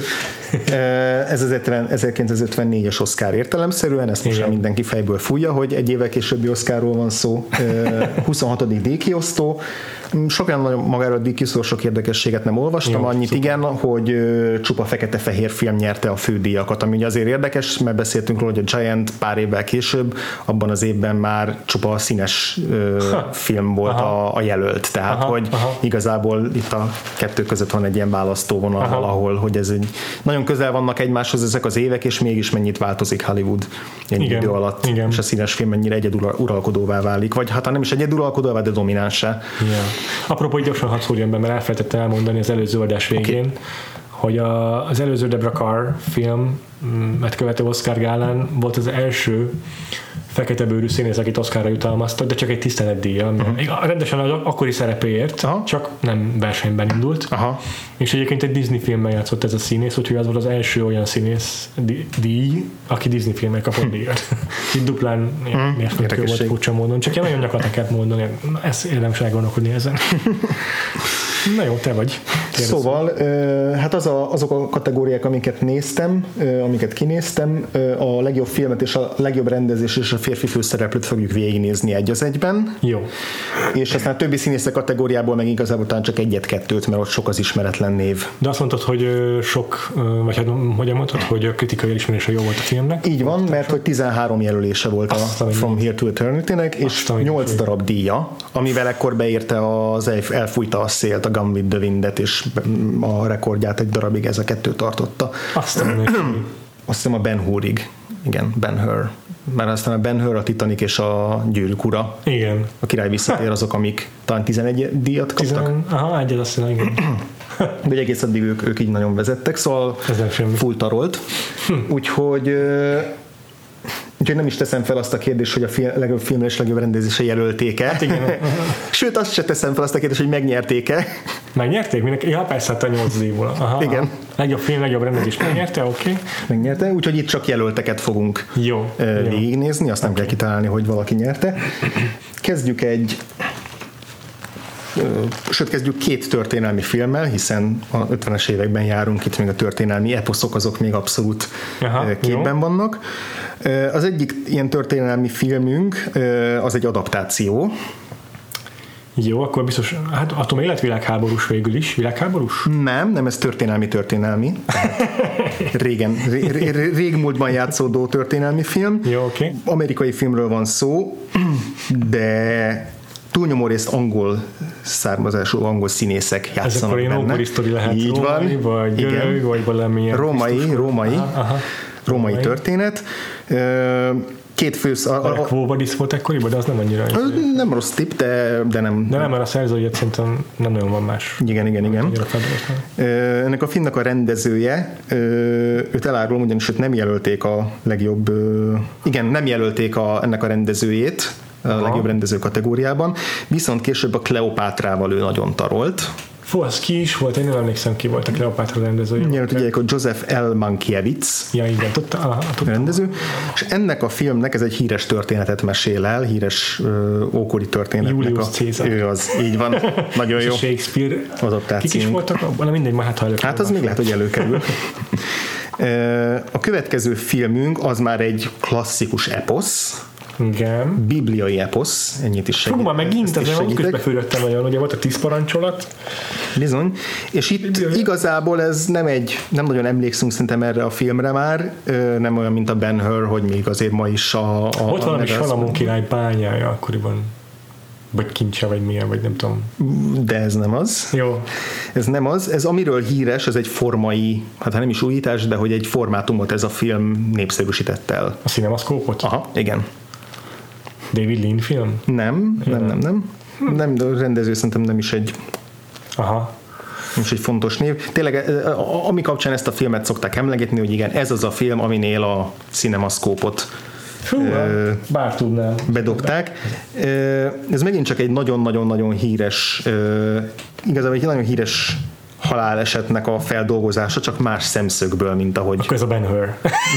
Ez az ezerkilencszázötvennégyes Oscar értelemszerűen, ezt most már mindenki fejből fújja, hogy egy évvel későbbi Oscarról van szó. huszonhatodik díjkiosztó. Sokan nagyon magáról a díjkiosztó, sok érdekességet nem olvastam, jó, annyit szuper. Igen, hogy csupa fekete-fehér film nyerte a fődíjakat, ami ugye azért érdekes, mert beszéltünk róla, hogy a Giant pár évvel később, abban az évben már csupa színes ha. film volt a, a jelölt, tehát aha, hogy aha. igazából itt a kettő között van egy ilyen választóvonal aha. valahol, hogy ez egy, nagyon közel vannak egymáshoz ezek az évek, és mégis mennyit változik Hollywood ennyi idő alatt, igen. és a színes film mennyire egyeduralkodóvá válik, vagy hát nem is egyeduralkodóvá, de dominánsá. Yeah. Apropó, így gyorsan hadd szúrjam be, mert elfelejtettem elmondani az előző adás végén, okay. hogy a, az előző Deborah Carr film, mert követő Oscar gálán volt az első fekete bőrű színész, akit Oscarra jutalmaztak, de csak egy tiszteletdíja. Uh-huh. Rendesen az akkori szerepéért, aha. csak nem versenyben indult. Aha. És egyébként egy Disney filmben játszott ez a színész, úgyhogy az volt az első olyan színész díj, aki Disney filmben kapott díjat. Itt duplán uh-huh. mérföldkő volt furcsa módon, csak ilyen nagyon nyakatekert módon, ezt érdemes elgondolkodni ezen. Na jó, te vagy. Kérdez. Szóval, hát az a, azok a kategóriák, amiket néztem, amiket kinéztem, a legjobb filmet és a legjobb rendezés és a férfi főszereplőt fogjuk végignézni egy az egyben. Jó. És aztán a többi színészek kategóriából meg igazából talán csak egyet-kettőt, mert ott sok az ismeretlen név. De azt mondtad, hogy sok, vagy hát hogyan mondtad, hogy a kritikai elismerése jó volt a filmnek? Így van, mert hogy tizenhárom jelölése volt azt a From Here to Eternity-nek, és nyolc darab díja, amivel ekkor beérte az Elfújta a szélt, a Gone with the Windet, és a rekordját egy darabig ez a kettő tartotta. Azt hiszem a Ben-Hurig. Igen, Ben-Hur. Mert aztán a Ben-Hur, a Titanic és a Gyűrűk ura. Igen. A Király visszatér, azok, amik talán tizenegy díjat kaptak. Tizen... Aha, egyet azt hiszem, igen. De egész addig ők, ők így nagyon vezettek, szóval full tarolt. Hm. Úgyhogy Úgyhogy nem is teszem fel azt a kérdést, hogy a film, legjobb film és legjobb rendezése jelölték-e. Hát igen. Sőt, azt se teszem fel azt a kérdést, hogy megnyerték-e. Megnyerték? Mindenki? Ja, persze, hát a nyolc évból. Aha, Igen. Aha. Legjobb film, legjobb rendezés megnyerte, oké. Okay. Megnyerte, úgyhogy itt csak jelölteket fogunk jó, uh, jó. végignézni, azt nem okay. kell kitalálni, hogy valaki nyerte. Kezdjük egy sőt, kezdjük két történelmi filmmel, hiszen a ötvenes években járunk, itt még a történelmi eposzok azok még abszolút Aha, képben jó. vannak. Az egyik ilyen történelmi filmünk az egy adaptáció. Jó, akkor biztos, hát attól életvilágháborús végül is, világháborús? Nem, nem, ez történelmi-történelmi. Régen, ré, ré, régmúltban játszódó történelmi film. Jó, oké. Okay. Amerikai filmről van szó, de túlnyomó részt angol származású angol színészek játszanak benne. Ezek akkor sztori lehet. Így római, van. Vagy görög, vagy valamilyen. Római, római, aha, aha. római történet. Két fősz... Quo-Vadis volt ekkoriban, de az nem annyira... Nem rossz tipp, de, de nem... De nem, mert a szerzőjét szerintem nem nagyon van más. Igen, igen, igen. Ennek a filmnek a rendezője, őt elárulom, ugyanis őt nem jelölték a legjobb... Igen, nem jelölték a, ennek a rendezőjét a Aha. legjobb rendező kategóriában, viszont később a Kleopátrával ő nagyon tarolt. Fú, az ki is volt, én nem emlékszem, ki volt a Kleopátra rendezője. Igen, tudják, hogy Joseph L. Mankiewicz ja, igen, tudta, aha, tudta. rendező, és ennek a filmnek ez egy híres történetet mesél el, híres ö, ókori történetnek. Julius a, Cézár. Ő az, így van, nagyon jó. Shakespeare. Adaptációnk. Kik is voltak abban? Mindegy, már hát ha előkerül. Hát az még lehet, hogy előkerül. A következő filmünk az már egy klasszikus eposz, igen. bibliai eposz, ennyit is segít. Fú, már megint, ez nem közbefőröttem nagyon, ugye volt a tíz parancsolat. Bizony, és itt Bizony. igazából ez nem egy, nem nagyon emlékszünk szerintem erre a filmre már, nem olyan, mint a Ben-Hur, hogy még azért ma is a... a ott valami Salamon király van. bányája akkoriban, vagy kincse, vagy milyen, vagy nem tudom. De ez nem az. Jó. Ez nem az. Ez amiről híres, ez egy formai, hát nem is újítás, de hogy egy formátumot ez a film népszerűsített el. A CinemaScope-ot? Aha, igen. David Lean film? Nem, nem, nem, nem. Hm. Nem, de a rendező szerintem nem is egy Aha. nem is egy fontos név. Tényleg, ami kapcsán ezt a filmet szokták emlegetni, hogy igen, ez az a film, aminél a CinemaScope-ot Hú, ö, bár tudnám. bedobták. Ez megint csak egy nagyon-nagyon-nagyon híres, igazából egy nagyon híres halálesetnek a feldolgozása, csak más szemszögből, mint ahogy... Akkor ez a Ben-Hur.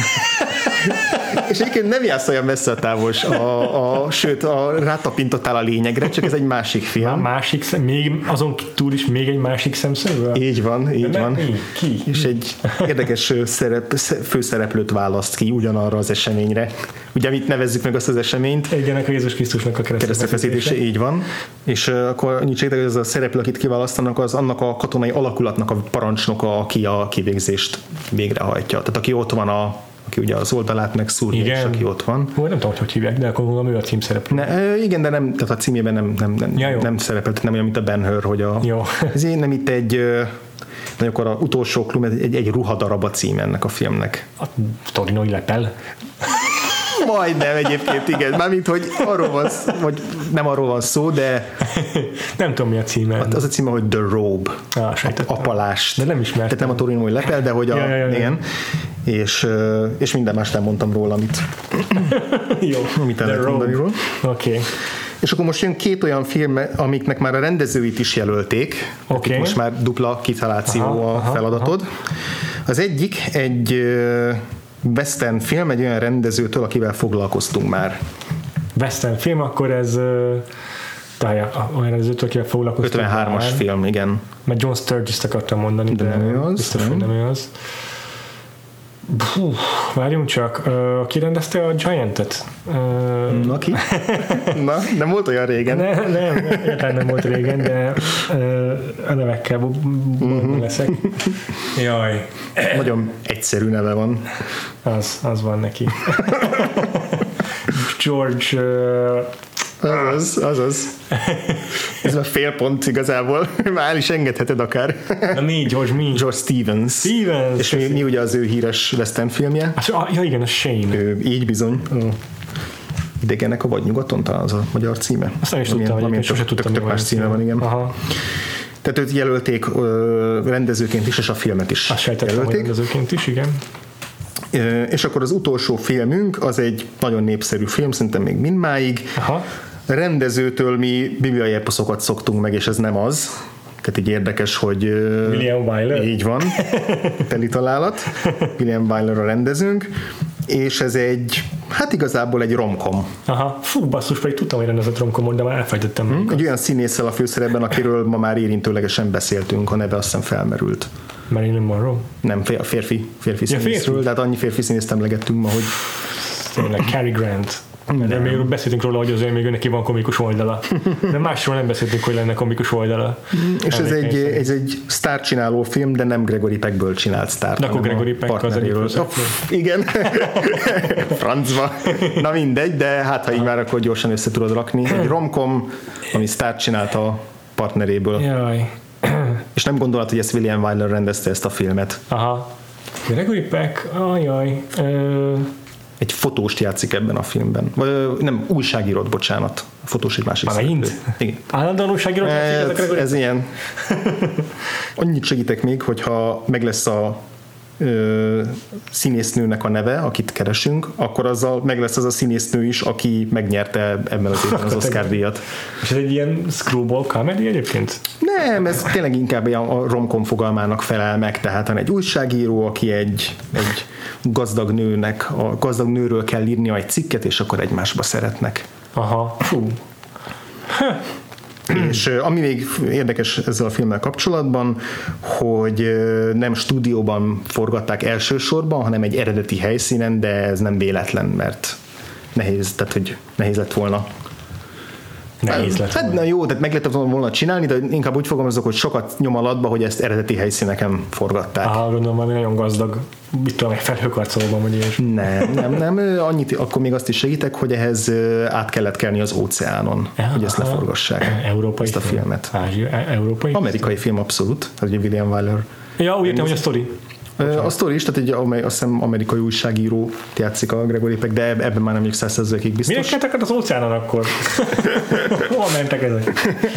És egyébként nem jársz olyan messze a távos, a, a, sőt, a, rátapintottál a lényegre, csak ez egy másik film. A másik szem, még azon túl is még egy másik szemszögből? Így van, így de van. Mi? Ki? És egy érdekes szerep, főszereplőt választ ki ugyanarra az eseményre. Ugye mit nevezzük meg azt az eseményt? Egyenek a Jézus Krisztusnak a keresztfeszítése. Így van. És akkor annyit segítek, hogy ez a szereplő, akit kiválasztanak, az annak a katonai alakulatnak a parancsnoka, aki a kivégzést végrehajtja. Tehát aki ott van a aki ugye az oldalát megszúrja, és aki ott van. Hú, nem tudom, hogy hívják, de akkor gondolom ő a címszereplő. Ne, igen, de nem, tehát a címében nem, nem, nem, ja, nem szerepelt, nem olyan, mint a Ben-Hur, hogy a... Jó. Ezért nem itt egy, de akkor az utolsó klub, egy, egy ruhadarab a cím ennek a filmnek. A Torinoi lepel. Majdnem egyébként, igen. Mármint, hogy arról van, vagy nem arról van szó, de... Nem tudom, mi a címe. Az a címe, hogy The Robe. Ah, a palást. De nem ismertem. Tehát nem a Torinoi lepel, de hogy a... Ja, ja, ja. Igen. És, és minden más nem mondtam róla, amit... Jó. Amit el lehet mondani róla. Oké. Okay. És akkor most jön két olyan film, amiknek már a rendezőit is jelölték. Okay. Most már dupla kitaláció aha, a aha, feladatod. Aha. Az egyik egy western film, egy olyan rendezőtől, akivel foglalkoztunk már. Western film, akkor ez tájá, olyan rendezőtől, akivel foglalkoztunk ötvenhármas már. Film, igen. Mert John Sturges-t akartam mondani, de, de nem ő az. Biztos, hogy nem ő az. Puh, várjunk csak, uh, ki rendezte a Giant-et? Uh, Na ki? Na, nem volt olyan régen. Ne, nem, egyáltalán nem volt régen, de uh, a nevekkel uh-huh. leszek. Jaj. Nagyon egyszerű neve van. Az, az van neki. George... Uh, Azaz, azaz. Ez a fél pont igazából. Már el is engedheted akár. Na mi, George mi? George Stevens. Stevens. És mi, mi ugye az ő híres western filmje? Ja igen, a Shane. Ő, így bizony. Oh. Idegenek a vagy nyugaton, talán az a magyar címe. Azt nem is tudtam, hogy sose tudtam, tök más címe van, igen. Aha. Tehát őt jelölték uh, rendezőként is, és a filmet is azt jelölték. Azt rendezőként is, igen. Uh, és akkor az utolsó filmünk, az egy nagyon népszerű film, szerintem még mindmáig. Aha. Rendezőtől mi bibliai eposzokat szoktunk meg, és ez nem az. Tehát így érdekes, hogy William Wyler. Így van, teli találat. William Wylerra rendezünk, és ez egy, hát igazából egy romkom. Aha, fú, basszus, pedig tudtam, hogy rendezett romkomon, de már elfejtettem. Hmm? Egy olyan színésszel a főszerepben, akiről ma már érintőlegesen beszéltünk, a neve azt hiszem felmerült. Marilyn Monroe? Nem, férfi, férfi ja, színészről, de hát annyi férfi színészt emlegettünk ma, hogy... Tényleg, Cary Grant. De még beszéltünk róla, hogy azért még neki van komikus oldala. De másról nem beszéltünk, hogy lenne komikus oldala. És ez egy, ez egy sztárcsináló film, de nem Gregory Peckből csinált sztárt. De akkor Gregory Peck az egyik oh, igen. Francba. Na mindegy, de hát ha így már, akkor gyorsan össze tudod rakni. Egy romkom, ami sztárt csinált a partneréből. Jaj. És nem gondolod, hogy ezt William Wyler rendezte ezt a filmet. Aha. Gregory Peck, ajaj. Ö... Egy fotóst játszik ebben a filmben. Vagy nem, újságírót, bocsánat. A fotós egy másik szereplő. Igen. Állandóan újságírót játszik ez, ez ilyen. Annyit segítek még, hogyha meg lesz a ö, színésznőnek a neve, akit keresünk, akkor azzal meg lesz az a színésznő is, aki megnyerte ebben az évben az Oscar díjat. És ez egy ilyen screwball comedy egyébként? Nem, ez tényleg inkább a romkom fogalmának felel meg, tehát egy újságíró, aki egy, egy gazdag nőnek, a gazdag nőről kell írnia egy cikket, és akkor egymásba szeretnek. Aha, fú. És ami még érdekes ezzel a filmmel kapcsolatban, hogy nem stúdióban forgatták elsősorban, hanem egy eredeti helyszínen, de ez nem véletlen, mert nehéz, tehát hogy nehéz lett volna. Nehéz lett hát, volna. Na jó, tehát meg lehetett volna csinálni, de inkább úgy fogalmazok, hogy sokat nyom alatba, hogy ezt eredeti helyszíneken forgatták. Aha, gondolom, valami nagyon gazdag, mit tudom, egy felhőkarcolóban, vagy ilyes. Nem, nem, nem, annyit, akkor még azt is segítek, hogy ehhez át kellett kelni az óceánon, ja, hogy ezt leforgassák. Európai ezt a film. filmet. Ázsia, európai? Amerikai film, abszolút. Ez ugye William Wyler. Ja, úgy értem, hogy a sztori. A sztori is, tehát egy azt hiszem amerikai újságíró játszik a Gregory Peck, de ebben már nem vagyok száz százalékig biztos. Miért keltek az óceánon akkor? Hol mentek ezek?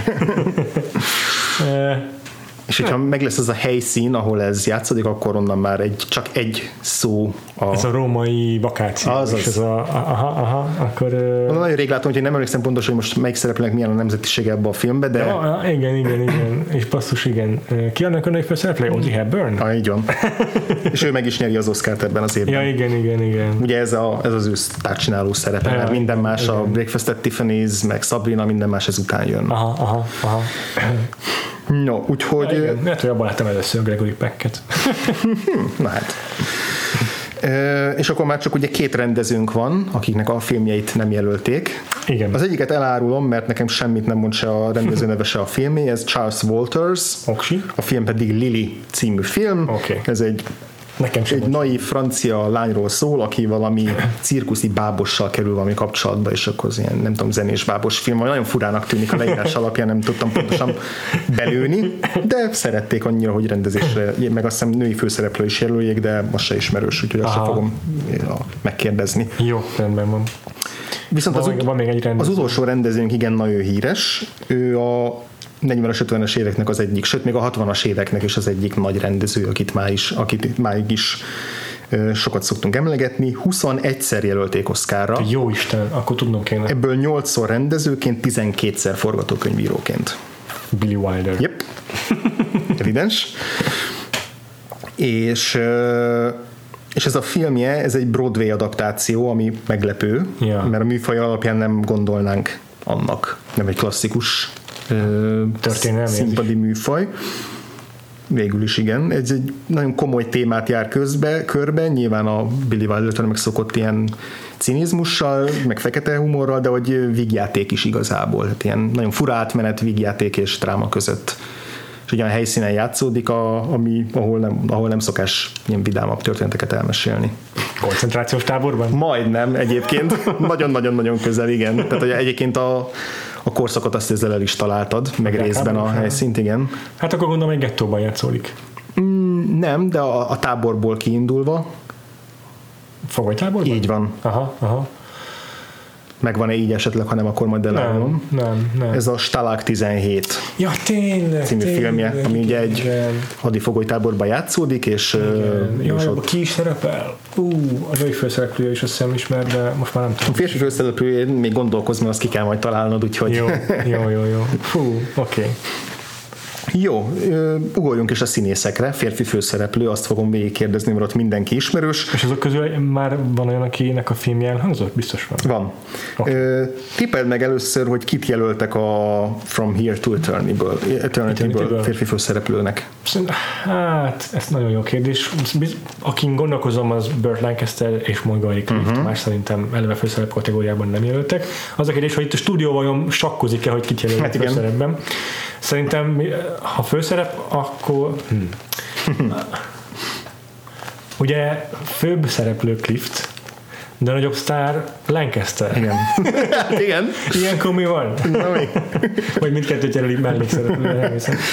És hogyha meg lesz az a helyszín, ahol ez játszódik, akkor onnan már egy, csak egy szó. A... Ez a római vakáció. Azaz. Ez a, aha, aha, akkor... Uh... Nagyon rég látom, hogy nem emlékszem pontosan, hogy most melyik szereplőnek milyen a nemzetisége ebben a filmben, de... Ja, igen, igen, igen. És basszus, igen. Ki annak önnek főszereplő? Audrey Hepburn? Ah, így van. És ő meg is nyeri az Oscart ebben az évben. Ja, igen, igen, igen. Ugye ez, a, ez az ő sztárcsináló szerepe, ja, mert minden más, igen. A Breakfast at Tiffany's, meg Sabrina, minden más ez után jön. Aha, aha, aha. No, úgyhogy... Ja, lehet, hogy abban láttam először Gregory Pecket. Na hát. E, és akkor már csak ugye két rendezőnk van, akiknek a filmjeit nem jelölték. Igen. Az egyiket elárulom, mert nekem semmit nem mond se a rendező neve, se a filmé, ez Charles Walters. Oksi. A film pedig Lily című film. Okay. Ez egy Nekem egy naív francia lányról szól, aki valami cirkuszi bábossal kerül valami kapcsolatba, és akkor az ilyen, nem tudom, zenés bábos film, nagyon furának tűnik a leírás alapján, nem tudtam pontosan belőni, de szerették annyira, hogy rendezésre, meg azt hiszem női főszereplő is jelöljék, de most se ismerős, úgyhogy azt se fogom megkérdezni. Jó, rendben van. Viszont az, van még egy az utolsó rendezőnk igen nagyon híres, ő a negyvenes, ötvenes éveknek az egyik, sőt még a hatvanas éveknek is az egyik nagy rendező, akit már is, akit máig is sokat szoktunk emlegetni. huszonegyszer jelölték Oscarra. Jó Isten, akkor tudnom kéne. Ebből nyolcszor rendezőként, tizenkétszer forgatókönyvíróként. Billy Wilder. Yep. Evidens. És, és ez a filmje, ez egy Broadway adaptáció, ami meglepő, ja. Mert a műfaj alapján nem gondolnánk annak. Nem egy klasszikus történelmi színpadi műfaj. Végül is igen. Ez egy nagyon komoly témát jár közbe, körbe, nyilván a Billy Wilder-től meg szokott ilyen cinizmussal, meg fekete humorral, de hogy vígjáték is igazából. Hát ilyen nagyon fura átmenet vígjáték és dráma között. És egy olyan helyszínen játszódik, a, ami, ahol, nem, ahol nem szokás ilyen vidámabb történeteket elmesélni. Koncentrációs táborban? Majdnem egyébként. Nagyon-nagyon-nagyon közel, igen. Tehát hogy egyébként a A korszakot azt ezzel el is találtad, meg de részben a helyszínt, igen. Hát akkor gondolom, egy gettóban játszódik. Mm, nem, de a, a táborból kiindulva. Fogolytáborban? Így van. Aha, aha. Megvan-e így esetleg, ha nem, akkor majd elárulom. Nem, nem, nem. Ez a Stalag tizenhét ja, tényleg, című tényleg, filmje, tényleg, ami ugye egy igen. hadifogolytáborban játszódik, és... Jaj, ott ki is szerepel? Ú, a női főszereplője is azt hiszem ismer, de most már nem tudom. A férfi főszereplője még gondolkozom, azt ki kell majd találnod, úgyhogy... Jó, jó, jó. jó. Fú, oké. Okay. Jó, ugorjunk is a színészekre. Férfi főszereplő, azt fogom végigkérdezni, mert ott mindenki ismerős. És azok közül már van olyan, akinek a filmje elhangzott? Biztos van. Van. Okay. Tippeld meg először, hogy kit jelöltek a From Here to Eternity-ből, Eternity-ből férfi főszereplőnek. Hát, ez nagyon jó kérdés. Akin gondolkozom, az Burt Lancaster és Montgomery Clift. Uh-huh. Más szerintem eleve főszerep kategóriában nem jelöltek. Az a kérdés, hogy itt a stúdió vajon sakkozik-e, hogy kit jelölnek hát főszerepben. Szerintem, ha főszerep, akkor... Hmm. Ugye főbb szereplő Clift, de nagyobb sztár Lancaster. Igen. Igen. Ilyenkor mi van? Na mi? Vagy mindkettőt jelölik mellékszereplőre.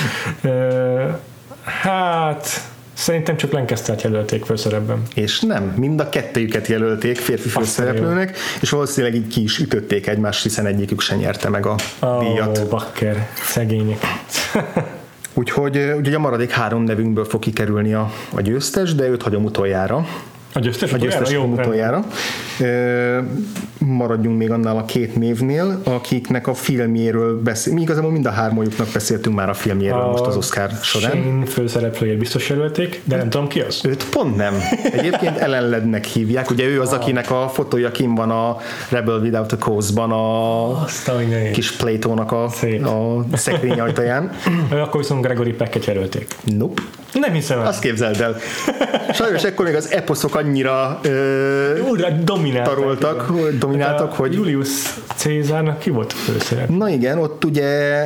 Hát... Szerintem csak Lancastert jelölték főszerepben. És nem, mind a kettőjüket jelölték férfi főszereplőnek, és valószínűleg így ki is ütötték egymást, hiszen egyikük se nyerte meg a oh, díjat. Bakker, szegények. Úgyhogy ugye a maradék három nevünkből fog kikerülni a, a győztes, de őt hagyom utoljára. A győztes, a győztes jó, utoljára. Ö, maradjunk még annál a két névnél, akiknek a filmjéről beszél. Mi igazából mind a hármójuknak beszéltünk már a filmjéről a most az Oscar során. Shane főszereplőjét biztos jelölték, de nem tudom ki az. Őt pont nem. Egyébként Ellen Laddnek hívják. Ugye ő az, akinek a fotója kim van a Rebel Without a Cause-ban a kis Platónak a, a szekrény ajtaján. Akkor viszont Gregory Pecket jelölték. Nope. Nem hiszem el. Azt képzeld el. Sajnos ekkor még az eposzok annyira ö, domináltak, taroltak, domináltak, hát hogy... Julius Caesarnak ki volt a főszerep? Na igen, ott ugye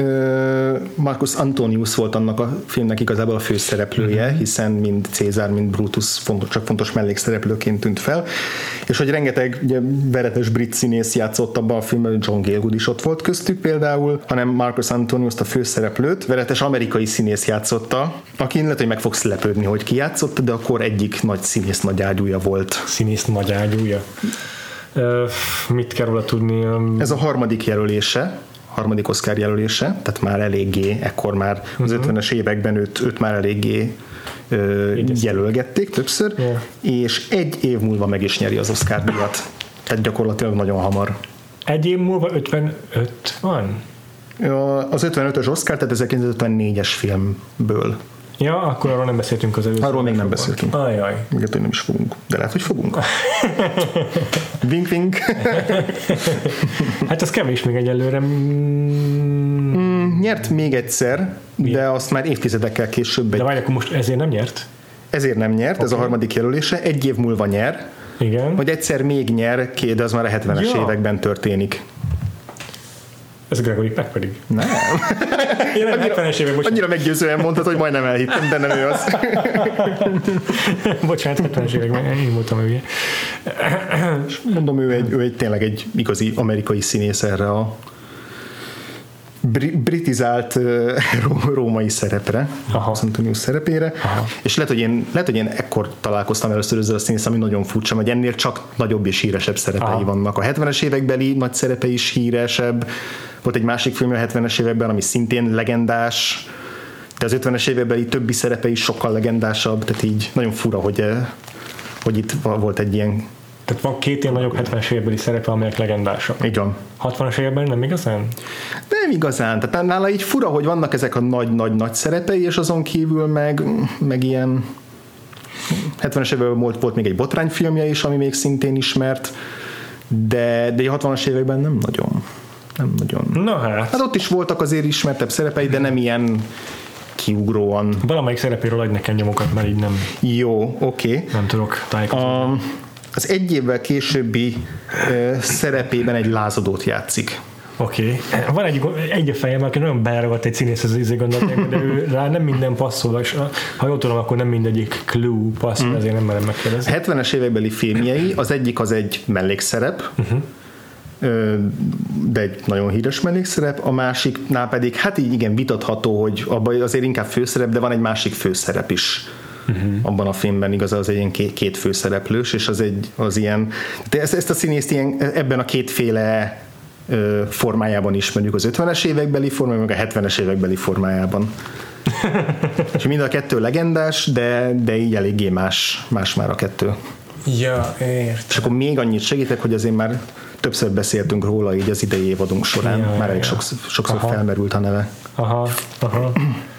Marcus Antonius volt annak a filmnek igazából a főszereplője, uh-huh. hiszen mind Cézár, mind Brutus fontos, csak fontos mellékszereplőként tűnt fel, és hogy rengeteg ugye, veretes brit színész játszott abban a filmben, John Gielgud is ott volt köztük például, hanem Marcus Antonius a főszereplőt, veretes amerikai színész játszotta, akin lehet, hogy meg fogsz lepődni, hogy ki játszott, de akkor egyik nagy színész nagy ágyúja volt. Színész nagy ágyúja? Uh, mit kell róla tudni? Ez a harmadik jelölése, harmadik Oscar jelölése, tehát már eléggé, ekkor már uh-huh. az ötvenes években őt, őt már eléggé ö, jelölgették többször, yeah. és egy év múlva meg is nyeri az Oscar díjat. Tehát gyakorlatilag nagyon hamar. Egy év múlva ötvenöt van? Az ötvenötös Oscar, tehát ezerkilencszázötvennégyes filmből. Ja, akkor arról nem beszéltünk az előző. Arról még nem beszéltünk. Ajaj. Még nem is fogunk. De lehet, hogy fogunk. Wink, wink. Hát ez kevés még egyelőre. Mm, nyert még egyszer, mi? De azt már évtizedekkel később. De várj, akkor most ezért nem nyert? Ezért nem nyert, okay. Ez a harmadik jelölése. Egy év múlva nyer. Igen. Vagy egyszer még nyer, de az már a hetvenes ja. években történik. Ez Gregory Peck pedig. Nem. Én nem hetvenes évek, bocsánat. Annyira meggyőzően mondtad, hogy majdnem elhittem, de nem ő az. Bocsánat, hetvenes években én voltam ő. Mondom, ő egy, ő egy tényleg egy igazi amerikai színész erre a britizált uh, római szerepre, az Antonius szerepére, aha. És lehet, hogy én, lehet, hogy én ekkor találkoztam először ezzel a színész, ami nagyon furcsa, hogy ennél csak nagyobb és híresebb szerepei aha. vannak. A hetvenes évekbeli nagy szerepe is híresebb, volt egy másik film a hetvenes években, ami szintén legendás, de az ötvenes évekbeli többi szerepe is sokkal legendásabb, tehát így nagyon fura, hogy, hogy itt volt egy ilyen. Tehát van két ilyen nagyobb hetvenes évekbeli szerepe, amelyek legendásak. Így van. hatvanas években nem igazán? Nem igazán. Tehát nála így fura, hogy vannak ezek a nagy-nagy-nagy szerepei, és azon kívül meg, meg ilyen hetvenes években volt, volt még egy botrányfilmje is, ami még szintén ismert, de, de a hatvanas években nem nagyon. Nem nagyon. Na hát. Hát ott is voltak azért ismertebb szerepei, de nem ilyen kiugróan. Valamelyik szerepéről adj nekem nyomokat, mert így nem. Jó, oké. Okay. Nem tudok tájékozódni. Az egy évvel későbbi uh, szerepében egy lázadót játszik. Oké. Okay. Van egy, egy a fejem, aki nagyon beleragadt egy színész az izé gondolatjába, de ő rá nem minden passzol, és ha jól tudom, akkor nem mindegyik clue passzol, mm. ezért nem merem megkérdezni. A hetvenes évekbeli filmjei, az egyik az egy mellékszerep, uh-huh. de egy nagyon híres mellékszerep, a másiknál pedig, hát így igen, vitatható, hogy abban azért inkább főszerep, de van egy másik főszerep is. Uh-huh. Abban a filmben igaz, az egy ilyen két, két főszereplős, és az egy az ilyen, de ezt, ezt a színészt ilyen, ebben a kétféle ö, formájában ismerjük, az ötvenes évekbeli formájában, meg a hetvenes évekbeli formájában. És mind a kettő legendás, de, de így eléggé más, más már a kettő. Ja, ért. És akkor még annyit segítek, hogy azért már többször beszéltünk róla így az idei évadunk során, ja, már elég ja. sokszor, sokszor felmerült a neve. Aha, aha.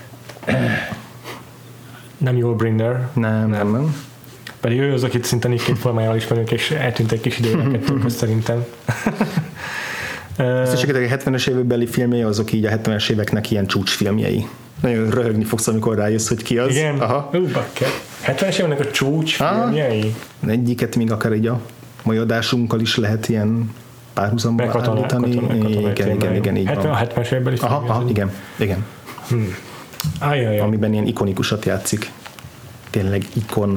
Nem Yul Brynner. Nem, nem, nem. Pedig ő az, akit szinte Nick Cage formájával ismerünk, és eltűnt egy kis időre kettő közt szerintem. Azt is a hetvenes évekbeli filmjei, azok így a hetvenes éveknek ilyen csúcsfilmjei. Nagyon röhögni fogsz, amikor rájössz, hogy ki az. Igen? Aha. Ú, bakker. hetvenes éveknek a csúcsfilmjei? Egyiket még akár így a mai adásunkkal is lehet ilyen párhuzamba állítani. Igen, igen, igen, így van. A hetvenes évekbeli film. Aha, aha, igen, igen. Hmm. Ajajaj. Amiben ilyen ikonikusat játszik. Tényleg ikon.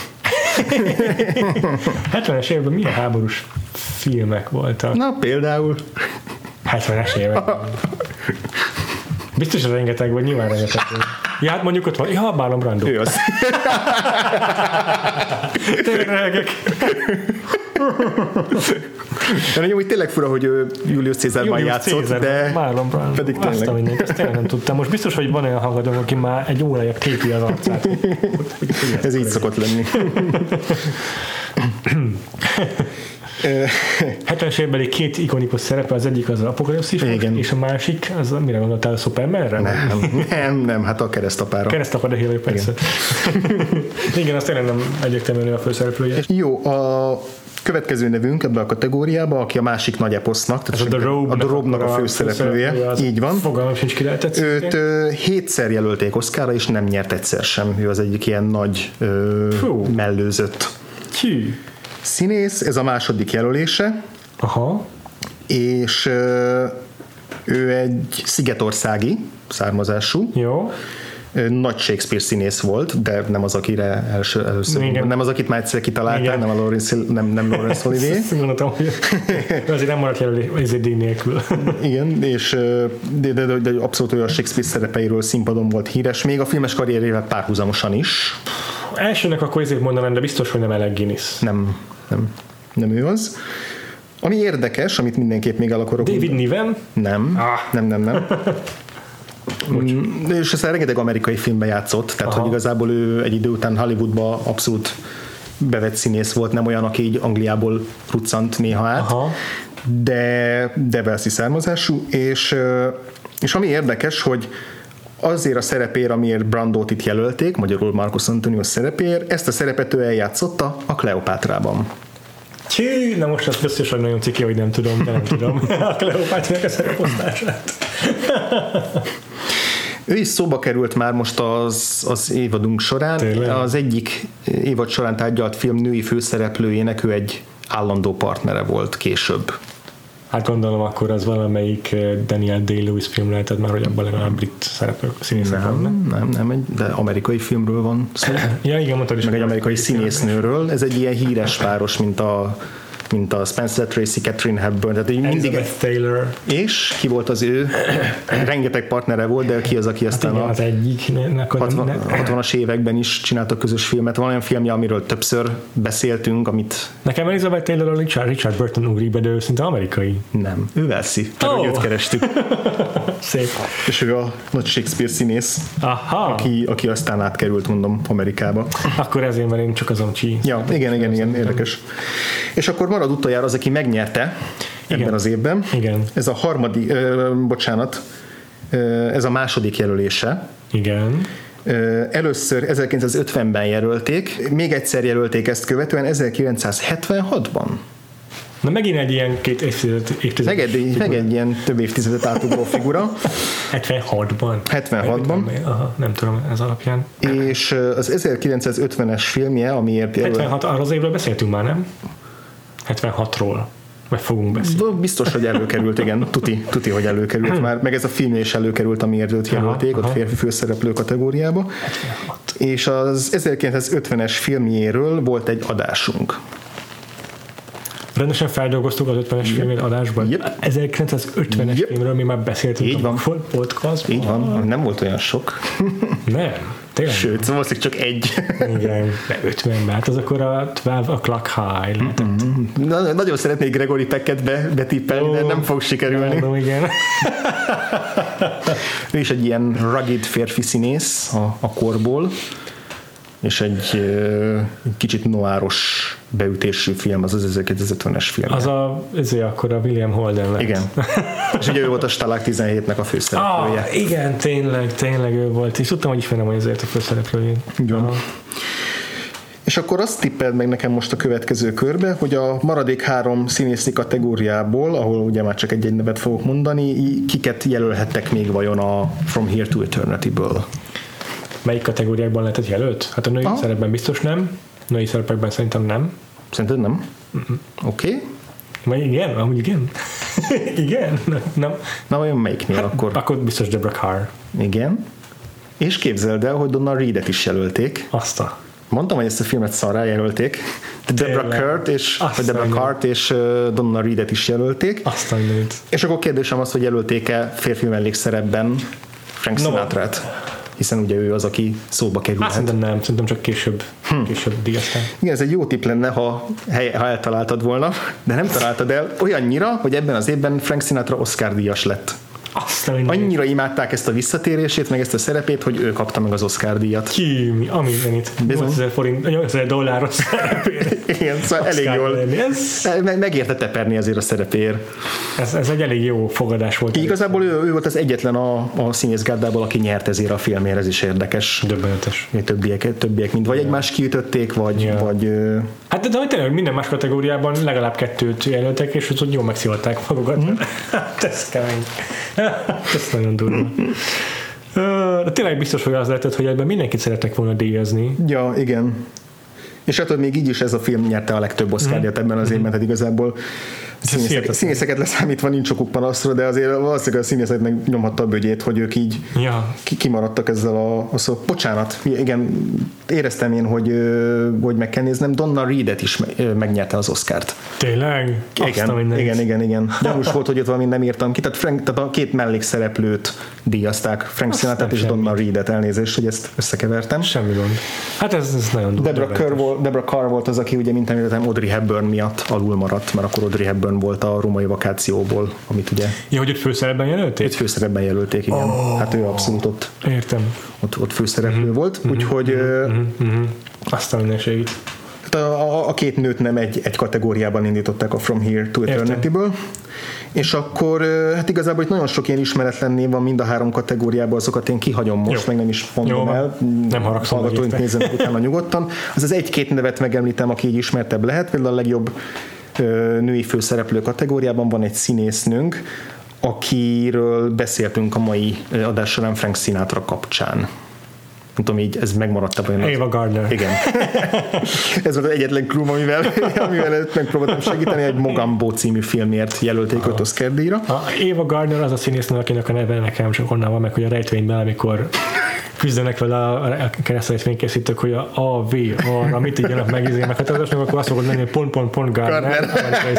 hetvenes években milyen háborús filmek voltak? Na, például. hetvenes években. Biztos, hogy rengeteg, vagy nyilván rengeteg. Ja, hát mondjuk ott van, ja, Marlon Brando. Ő az. Tényleg. De nagyon úgy tényleg fura, hogy Julius Caesarban játszott, Caesar, de Marlon Brando. pedig tényleg. Azt a mindenki, ezt tényleg nem tudtam. Most biztos, hogy van olyan hallgatók, aki már egy órája tépi az arcát. Ez így szokott lenni. hetvenes évbeli két ikonikus szerepe, az egyik az Apokalipszis, és a másik, az mire gondoltál, a Supermanre? Nem, nem, nem, hát a keresztapára. Keresztapa, de hívjuk persze. Igen, azt tényleg nem egyértelműen a főszereplője. Jó, a következő nevünk ebben a kategóriában, aki a másik nagy eposznak, tehát a The Robe-nak a, Robe a főszereplője, így van. Fogalmam sincs, ki lehetett. Őt ö, hétszer jelölték Oscarra, és nem nyert egyszer sem. Ő az egyik ilyen nagy ö, mellőzött Hű. színész, ez a második jelölése. Aha. És ö, ő egy szigetországi származású. Jó. Nagy Shakespeare színész volt, de nem az, akire első, először, igen. nem az, akit már egyszer kitaláltál, nem a Laurence, nem, nem Laurence Olivier. Azt gondoltam, hogy azért nem maradt jelölés, ezért díj nélkül. Igen, és de, de, de, de abszolút olyan Shakespeare szerepeiről színpadon volt híres, még a filmes karrierével párhuzamosan is. Elsőnek akkor ezért mondanám, de biztos, hogy nem Alec Guinness. Nem, nem, nem ő az. Ami érdekes, amit mindenképp még el akarok... David Niven? Nem, ah. nem, nem, nem. Mm, és aztán rengeteg amerikai filmben játszott, tehát Aha. hogy igazából ő egy idő után Hollywoodba abszolút bevett színész volt, nem olyan, aki így Angliából ruccant néha át, Aha. de de Walesi származású, és, és ami érdekes, hogy azért a szerepér, amiért Brandót itt jelölték, magyarul Marcus Antonius szerepér, ezt a szerepet ő eljátszotta a Kleopátrában. Hű, na most azt biztos, hogy nagyon ciki, hogy nem tudom, de nem tudom a Kleopátrának a szereposztását. Ő is szóba került már most az, az évadunk során. Tényleg? Az egyik évad során tárgyalt film női főszereplőjének ő egy állandó partnere volt később. Hát gondolom akkor az valamelyik Daniel Day-Lewis film lehetett már, hogy abban legalább brit szereplők, színészek nem, van. Nem, nem, egy, de amerikai filmről van szó. Ja, igen, mondtad is. Meg egy amerikai színésznőről. Ez egy ilyen híres páros, mint a mint a Spencer Tracy, Catherine Hepburn. Tehát így mindig Elizabeth Taylor. És ki volt az ő? Rengeteg partnere volt, de ki az, aki aztán hát igen, a az egyik, hatvanas években is csináltak közös filmet. Van olyan filmje, amiről többször beszéltünk, amit... Nekem Elizabeth Taylor a Richard, Richard Burton ugrik be, de ő szinte amerikai. Nem, ő Walesi. Oh. Őt kerestük. Szép. És ő a nagy Shakespeare színész, Aha. Aki, aki aztán átkerült, mondom, Amerikába. Akkor ezért, mert én csak azon csí. Ja, igen, igen, igen, érdekes. És akkor marad utoljára az, aki megnyerte igen. ebben az évben. Igen. Ez a harmadik, ö, bocsánat, ö, ez a második jelölése. Igen. Ö, először ezerkilencszázötvenben jelölték, még egyszer jelölték ezt követően ezerkilencszázhetvenhatban. Na megint egy ilyen két évtized, évtized meg, egy, meg egy ilyen több évtizedet átugró figura. hetvenhatban. hetvenhatban. Aha, nem tudom, ez alapján. És az ezerkilencszázötvenes filmje, amiért jelölt... hetvenhat, arra az évről beszéltünk már, nem? hetvenhatról. Vagy fogunk beszélni. Biztos, hogy előkerült, igen. Tuti, tuti hogy előkerült már. Meg ez a film is előkerült, amiért őt jelölték, aha, ott férfi főszereplő kategóriába. hetvenhat. És az ezerkilencszázötvenes filmjéről volt egy adásunk. Rendesen feldolgoztuk az ötvenes yep. filmét adásban. Yep. ezerkilencszázötvenes yep. filmről mi már beszéltünk. Így van. Podcastban. Így van. Nem volt olyan sok. Nem. Tényleg. Sőt, valószínűleg csak egy. Igen, de ötven, hát az akkor a tizenkettő o'clock high lehetett. Mm-hmm. Na, nagyon szeretnék Gregory Pecket be, betippelni, oh, de nem fog sikerülni. Mondom, igen. Ő is egy ilyen rugged férfi színész a, a korból. és egy uh, kicsit noáros beütésű film, az az ezerkilencszázötvenes film. Az a, ezért akkor a William Holden lett. Igen. És ugye ő volt a Stalag tizenhétnek a főszereplője. Ah, igen, tényleg, tényleg ő volt. És tudtam, hogy ismerem, hogy ezért a főszereplőjét. Igen. És akkor azt tippeld meg nekem most a következő körbe, hogy a maradék három színészi kategóriából, ahol ugye már csak egy-egy nevet fogok mondani, kiket jelölhettek még vajon a From Here to Eternity-ből? Melyik kategóriákban lehetett jelölt? Hát a női ah. szerepben biztos nem. Női szerepekben szerintem nem. Szerinted nem? Uh-huh. Oké. Okay. Vagy igen? Amúgy igen? igen? Nem. Na vajon melyiknél hát, akkor? Akkor biztos Deborah Carr. Igen. És képzeld el, hogy Donna Reed-et is jelölték. Azt a... Mondtam, hogy ezt a filmet szarrá jelölték. Deborah Carr és, Deborah Carr és uh, Donna Reed-et is jelölték. Azt annyit. És akkor kérdésem az, hogy jelölték-e férfi mellékszerepben Frank Sinatra-t? No. Hiszen ugye ő az, aki szóba kerülhet. Hát szerintem nem, szerintem csak később, hm. később díjaztán. Igen, ez egy jó tipp lenne, ha, hely, ha eltaláltad volna, de nem találtad el olyannyira, hogy ebben az évben Frank Sinatra Oscar díjas lett. Azt annyira imádták ezt a visszatérését, meg ezt a szerepét, hogy ő kapta meg az Oscar díjat. Ki, ami zenit. nyolcezer forint, nyolcezer dolláros szerepére. Igen, szóval elég jól. Ez... Megérte teperni azért a szerepéért. Ez, ez egy elég jó fogadás volt. Igazából ő, ő volt az egyetlen a, a színészgárdából, aki nyert ezért a filmért, ez is érdekes. Döbbenetes. Többiek, többiek mind vagy ja. egymást kiütötték, vagy... Ja. vagy hát de, de tényleg minden más kategóriában legalább kettőt jelöltek, és úgy jól megszívatták magukat. Mm. Hát ez kemény. Ez nagyon durva. De tényleg biztos, hogy az lehetett, hogy ebben mindenkit szerettek volna díjazni. Ja, igen. És hát még így is ez a film nyerte a legtöbb Oscar-díjat ebben az évben, tehát igazából színészeket, színészeket leszámítva nincs okuk panaszra, de azért valószínűleg a színészeknek nyomhatta a bögyét, hogy ők így ja. kimaradtak ezzel a, a szó. Bocsánat, igen, éreztem én, hogy, hogy meg kell néznem, Donna Reed-et is megnyerte az Oscart. Tényleg? Igen, igen, igen, igen. Gyanús volt, hogy ott valami nem írtam ki, tehát, Frank, tehát a két mellékszereplőt díjazták, Frank Sinatra és Donna Reed-et, elnézést, hogy ezt összekevertem. Semmi gond. Hát ez, ez nagyon durva. Deborah Carr, volt, Deborah Carr volt az, aki ugye, mint említettem, Audrey Hepburn miatt alul maradt, mert akkor Audrey Hepburn volt a római vakációból, amit ugye... Ja, hogy őt főszerepben jelölték? Őt főszerepben jelölték, igen. Oh, hát ő abszolút ott, értem. ott, ott főszereplő mm-hmm. volt, úgyhogy... Mm-hmm. Mm-hmm. Azt a mindenségét. A, a, a két nőt nem egy, egy kategóriában indították a From Here to Eternity-ből. És akkor hát igazából itt nagyon sok ilyen ismeretlen név van mind a három kategóriában, azokat én kihagyom most, jó. meg nem is mondom Jó, el. Nem haragszom. Hallgatóink nézzenek utána nyugodtan. Az az egy-két nevet megemlítem, aki így ismertebb lehet. Például a legjobb női főszereplő kategóriában van egy színésznőnk, akiről beszéltünk a mai adás során Frank Sinatra kapcsán. Nem tudom, így ez megmaradt a Ava Gardner. Igen. Ez volt az egyetlen klub, amivel, amivel megpróbáltam segíteni, egy Mogambo című filmért jelölték öt Oscar díjra. Ava Gardner az a színésznő, akinek a neve nekem csak onnan van meg, hogy a rejtvényben, amikor küzdenek vele a keresztrejtvénykészítők, hogy a A, V, arra mit ígyanak meg izé meghatározásnak, akkor azt fogod menni, hogy pont, pont, pont Gardner.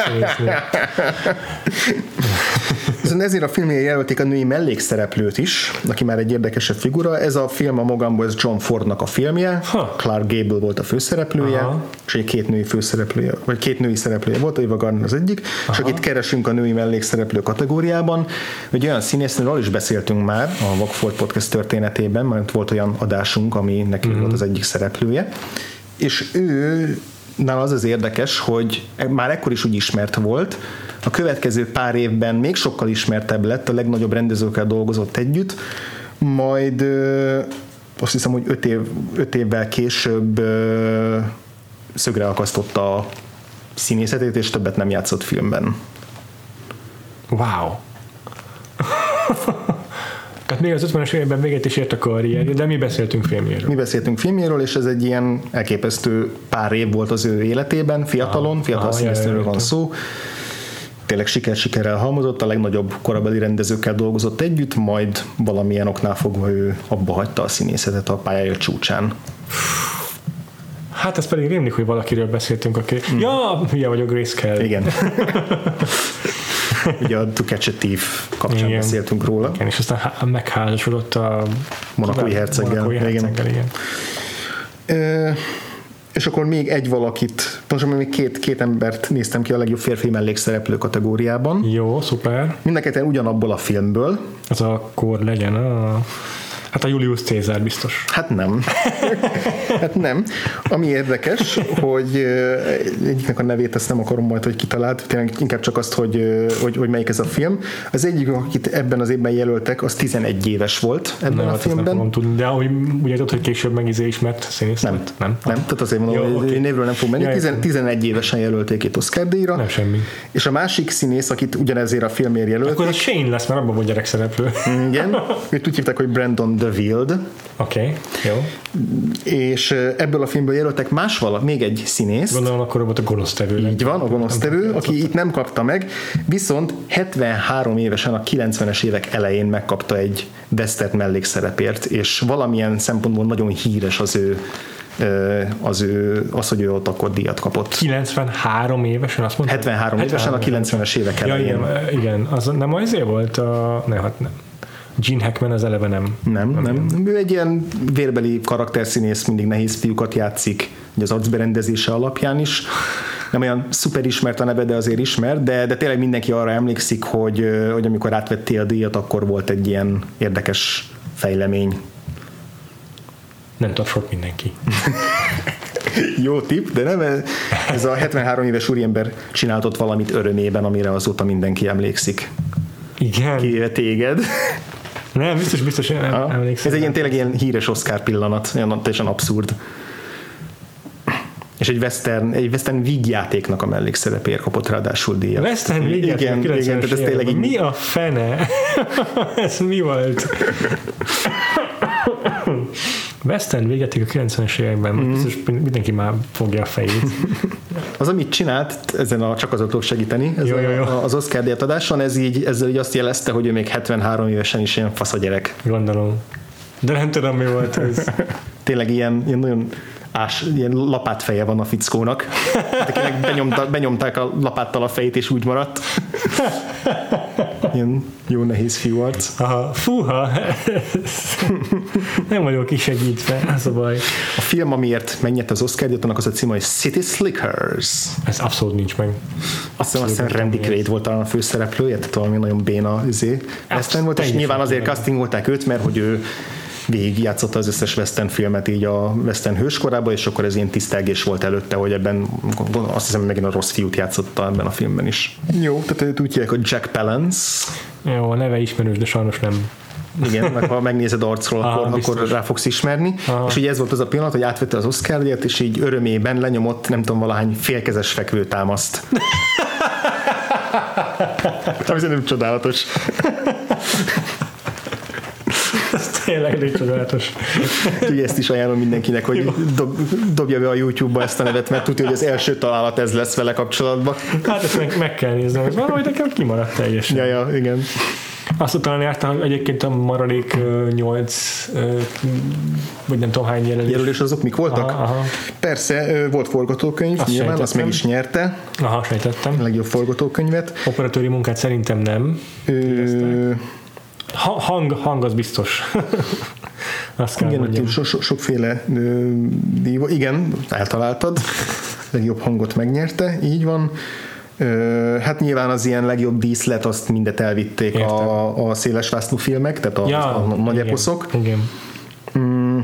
Viszont ezért a filmjére jelölték a női mellékszereplőt is, aki már egy érdekesebb figura. Ez a film a Mogambo, ez John Fordnak a filmje. Ha. Clark Gable volt a főszereplője, aha. és egy két női főszereplője, vagy két női szereplője volt, Ava Gardner az egyik, aha. és akit keresünk a női mellékszereplő kategóriában, hogy olyan színésznőről is beszéltünk már a Vagfolt Podcast történetében, mert volt olyan adásunk, ami neki mm-hmm. volt az egyik szereplője, és ő nála az az érdekes, hogy már ekkor is úgy ismert volt, a következő pár évben még sokkal ismertebb lett, a legnagyobb rendezőkkel dolgozott együtt, majd azt hiszem, hogy öt, év, öt évvel később szögre akasztotta a színészetét, és többet nem játszott filmben. Wow! Tehát még az ötvenes években véget is ért a karrierje, de mi beszéltünk filmjéről. Mi beszéltünk filmjéről, és ez egy ilyen elképesztő pár év volt az ő életében, fiatalon, ah, fiatal ah, színésznőről van szó. Tényleg siker-sikerrel halmozott, a legnagyobb korabeli rendezőkkel dolgozott együtt, majd valamilyen oknál fogva ő abba hagyta a színészetet a pályája csúcsán. Hát ez pedig rémlik, hogy valakiről beszéltünk, aki... Mm. Ja, hülye vagyok, Grace Kelly. Igen. Ugye a To Catch a Thief kapcsán igen. beszéltünk róla. Igen, és aztán megházasodott a monakói herceggel. Monakói herceggel, igen. igen. E, és akkor még egy valakit, most még két, két embert néztem ki a legjobb férfi mellékszereplő kategóriában. Jó, szuper. Mindenketten ugyanabból a filmből. Ez akkor legyen a... Hát a Julius Caesar biztos. Hát nem. Hát nem. Ami érdekes, hogy egyiknek a nevét ezt nem akarom majd, hogy kitalált, tényleg inkább csak azt, hogy, hogy, hogy melyik ez a film. Az egyik, akit ebben az évben jelöltek, az tizenegy éves volt ebben nem, a hát filmben. Nem fogom tudni, de úgy, úgy tudod, hogy később megizé ismert színész Nem, volt? nem, nem. Tehát azért mondom, Jó, hogy okay. névről nem fog menni. Ja, Tizen, tizenegy évesen jelölték itt Oscar-díjra. Nem semmi. És a másik színész, akit ugyanezért a filmért jelölték. Akkor a Shane lesz, mert abban volt gyerekszereplő. Igen. Őt úgy hívták, hogy Brandon DeVille. Oké, okay, jó. És ebből a filmből jelöltek más vala, még egy színész. Gondolom, akkor volt a gonosztevő. Így van, a gonosztevő, aki itt nem kapta meg, viszont hetvenhárom évesen a kilencvenes évek elején megkapta egy western mellékszerepért, és valamilyen szempontból nagyon híres az ő az, ő, az, hogy ő ott akkor díjat kapott. kilencvenhárom évesen, azt mondtad? hetvenhárom évesen a kilencvenes évek elején. Ja, igen, igen, az nem azért volt a... Ne, hát nem. Gene Hackman az eleve nem. Nem, nem. nem. Ő egy ilyen vérbeli karakterszínész, mindig nehéz fiúkat játszik, az arcberendezése alapján is. Nem olyan szuper ismert a neve, de azért ismert, de, de tényleg mindenki arra emlékszik, hogy, hogy amikor átvettél a díjat, akkor volt egy ilyen érdekes fejlemény. Nem tud sok mindenki. Jó tipp, de nem, ez a hetvenhárom éves úriember csináltott valamit örömében, amire azóta mindenki emlékszik. Igen? Kivéve téged. Nem, biztos, biztos nem ah, emlékszem. Ez egy ilyen, tényleg ilyen híres Oscar pillanat, olyan teljesen abszurd. És egy western, egy western vígjátéknak a mellékszerepéért kapott ráadásul díjat. Western vígjáték? Igen, igen, tehát ez tényleg így... Mi a fene? Ez mi volt? Western végették a kilencvenes években, mm. biztos mindenki már fogja a fejét. Az, amit csinált, ezen a csak azok tudok segíteni, ez jó, jó, jó. A, az Oscar-díjat adáson, ez így, ezzel így azt jelezte, hogy ő még hetvenhárom évesen is ilyen fasz a gyerek. Gondolom. De nem tudom, mi volt ez. Tényleg ilyen, ilyen nagyon ás, ilyen lapátfeje van a fickónak. Hát, akinek benyomta, benyomták a lapáttal a fejét, és úgy maradt. Ilyen jó nehéz fiú arc. Aha, fúha. Nem vagyok kisegítve, ez a baj. A film, amiért megnyerte az Oscar-díjat, annak az a címe, hogy City Slickers. Ez abszolút nincs meg. Azt hiszem, aztán Randy Quaid volt talán a főszereplője, tehát valami nagyon béna izé. Western volt, és nyilván azért castingolták őt, mert hogy ő végigjátszotta az összes western filmet így a western hőskorában, és akkor ez ilyen tisztelgés volt előtte, hogy ebben azt hiszem, megint a rossz fiút játszotta ebben a filmben is. Jó, tehát őt úgy hívják, hogy Jack Palance. Jó, a neve ismerős, de sajnos nem. Igen, mert ha megnézed arcról, ah, akkor, akkor rá fogsz ismerni. Ah. És ugye ez volt az a pillanat, hogy átvette az Oscar-díjat, és így örömében lenyomott nem tudom valahány félkezes fekvőtámaszt. Ami szerintem csodálatos. Ez tényleg elég csodálatos. Ugye ezt is ajánlom mindenkinek, hogy dob, dobja be a YouTube-ba ezt a nevet, mert tudja, hogy az első találat ez lesz vele kapcsolatban. Hát ezt meg, meg kell néznem, ez valahogy nekem kimaradt teljesen. Ja, ja, igen. Azt talán jártam, hogy egyébként a maradék nyolc, vagy nem tudom hány jelölés. Jelölés azok mik voltak? Aha, aha. Persze, volt forgatókönyv, azt nyilván, azt meg is nyerte. Aha, sejtettem. A legjobb forgatókönyvet. Operatőri munkát szerintem nem. Ö... Ha, hang, hang az biztos. Azt kell igen, mondjam. so, so, sokféle díj. Igen, eltaláltad. Legjobb hangot megnyerte, így van. Ö, hát nyilván az ilyen legjobb díszlet, azt mindet elvitték a, a szélesvászló filmek, tehát a, ja, a nagy igen, eposzok. Igen. Mm,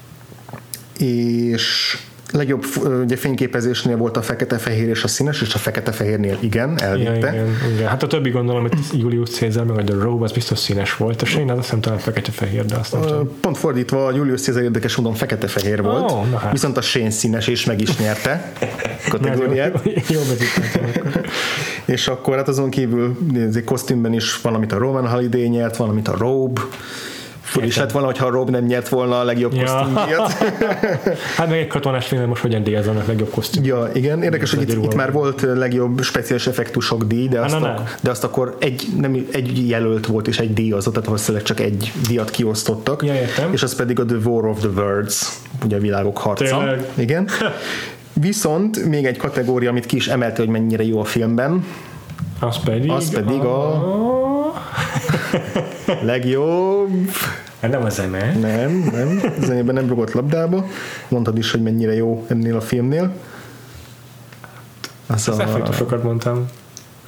és legjobb ugye, fényképezésnél volt a fekete-fehér és a színes, és a fekete-fehérnél igen, elvitte. Ja, igen, igen. Hát a többi gondolom, hogy Julius Caesar meg a The Robe, az biztos színes volt. A Shane az azt hiszem talán fekete-fehér, de azt nem tudom. Pont fordítva, a Julius Caesar érdekes módon fekete-fehér volt, oh, hát. Viszont a Shane színes, és meg is nyerte kategóriát. Jó, jó, jó és akkor hát azon kívül egy kosztümben is valamit a Roman Holiday nyert, valamit a Robe. És lett volna, hogyha a Rob nem nyert volna a legjobb ja. kosztümdíjat. Hát meg egy katonás filmben most hogyan díjazzanak legjobb kosztüm. Ja, igen, érdekes, hogy itt, itt már volt legjobb speciális effektusok díj, de azt, a, de azt akkor egy, nem, egy jelölt volt és egy díjazott, tehát valószínűleg csak egy díjat kiosztottak. Ja, értem. És az pedig a The War of the Worlds, ugye a világok harca. Tényleg? Igen. Viszont még egy kategória, amit ki is emelte, hogy mennyire jó a filmben. Az pedig, az pedig a... a... legjobb... Hát nem a zene. Nem, nem. A zenében nem rugott labdába. Mondtad is, hogy mennyire jó ennél a filmnél. Az, az a... effektusokat mondtam.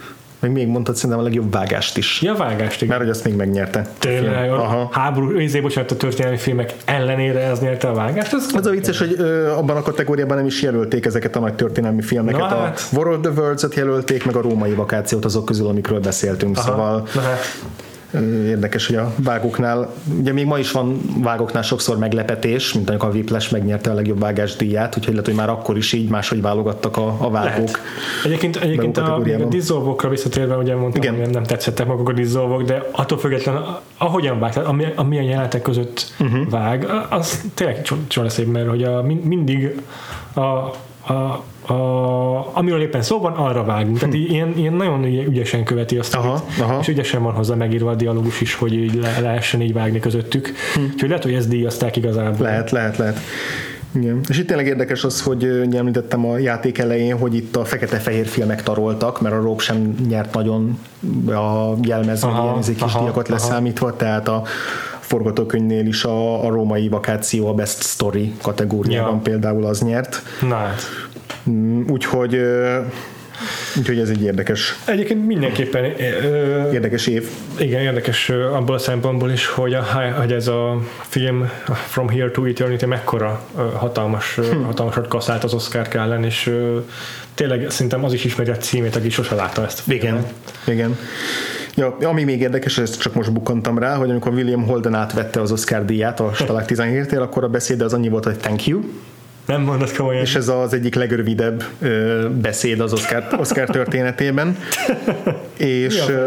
meg még mondtad szerintem a legjobb vágást is. Ja, vágást, igen. Mert hogy azt még megnyerte. Tényleg, a háború, izé, bocsánat, a történelmi filmek ellenére ez nyerte a vágást. Az, az a vicces, hogy ö, abban a kategóriában nem is jelölték ezeket a nagy történelmi filmeket. Na, a hát. War of the Worlds-et jelölték, meg a Római Vakációt azok közül, amikről beszéltünk. Aha. Szóval Na, hát. érdekes, hogy a vágóknál, ugye még ma is van vágóknál sokszor meglepetés, mint amikor a Whiplash megnyerte a legjobb vágásdíját, úgyhogy lehet, hogy már akkor is így máshogy válogattak a, a vágók. Lehet. Egyébként, egyébként a, a diszolvokra visszatérve, ugye mondtam, hogy nem tetszettek maguk a diszolvok, de attól függetlenül, ahogyan vág, tehát ami, amilyen jelenetek között uh-huh. vág, az tényleg csoda szép, mert hogy a, mindig a, a A, amiről éppen szó van, arra vágunk. Tehát hm. ilyen, ilyen nagyon ügyesen követi azt, aha, aha. és ügyesen van hozzá megírva a dialógus is, hogy így le, lehessen így vágni közöttük. Hm. Úgyhogy lehet, hogy ezt díjazták igazából. Lehet, lehet, lehet. Igen. És itt tényleg érdekes az, hogy említettem a játék elején, hogy itt a fekete-fehér filmek taroltak, mert a Rogue sem nyert nagyon a jelmező ilyen kis díjakat leszámítva, tehát a forgatókönyvnél is a, a Római Vakáció a Best Story kategóriában ja. például az nyert. Na hát. Úgyhogy, úgyhogy ez egy érdekes. Egyébként mindenképpen ö, érdekes év. Igen, érdekes abból a szempontból is, hogy, a, hogy ez a film From Here to Eternity mekkora hatalmas, hm. hatalmasat kaszált az Oscar ellen, és ö, tényleg szerintem az is ismeri a címét, aki sose látta ezt. Igen, igen. Ja, ami még érdekes, ezt csak most bukkantam rá, hogy amikor William Holden átvette az Oscar díját a Stalag tizenhétnél, akkor a beszéde az annyi volt, hogy thank you. Nem mondod komolyan. És ez az egyik legrövidebb ö, beszéd az Oscar, Oscar történetében. és ö,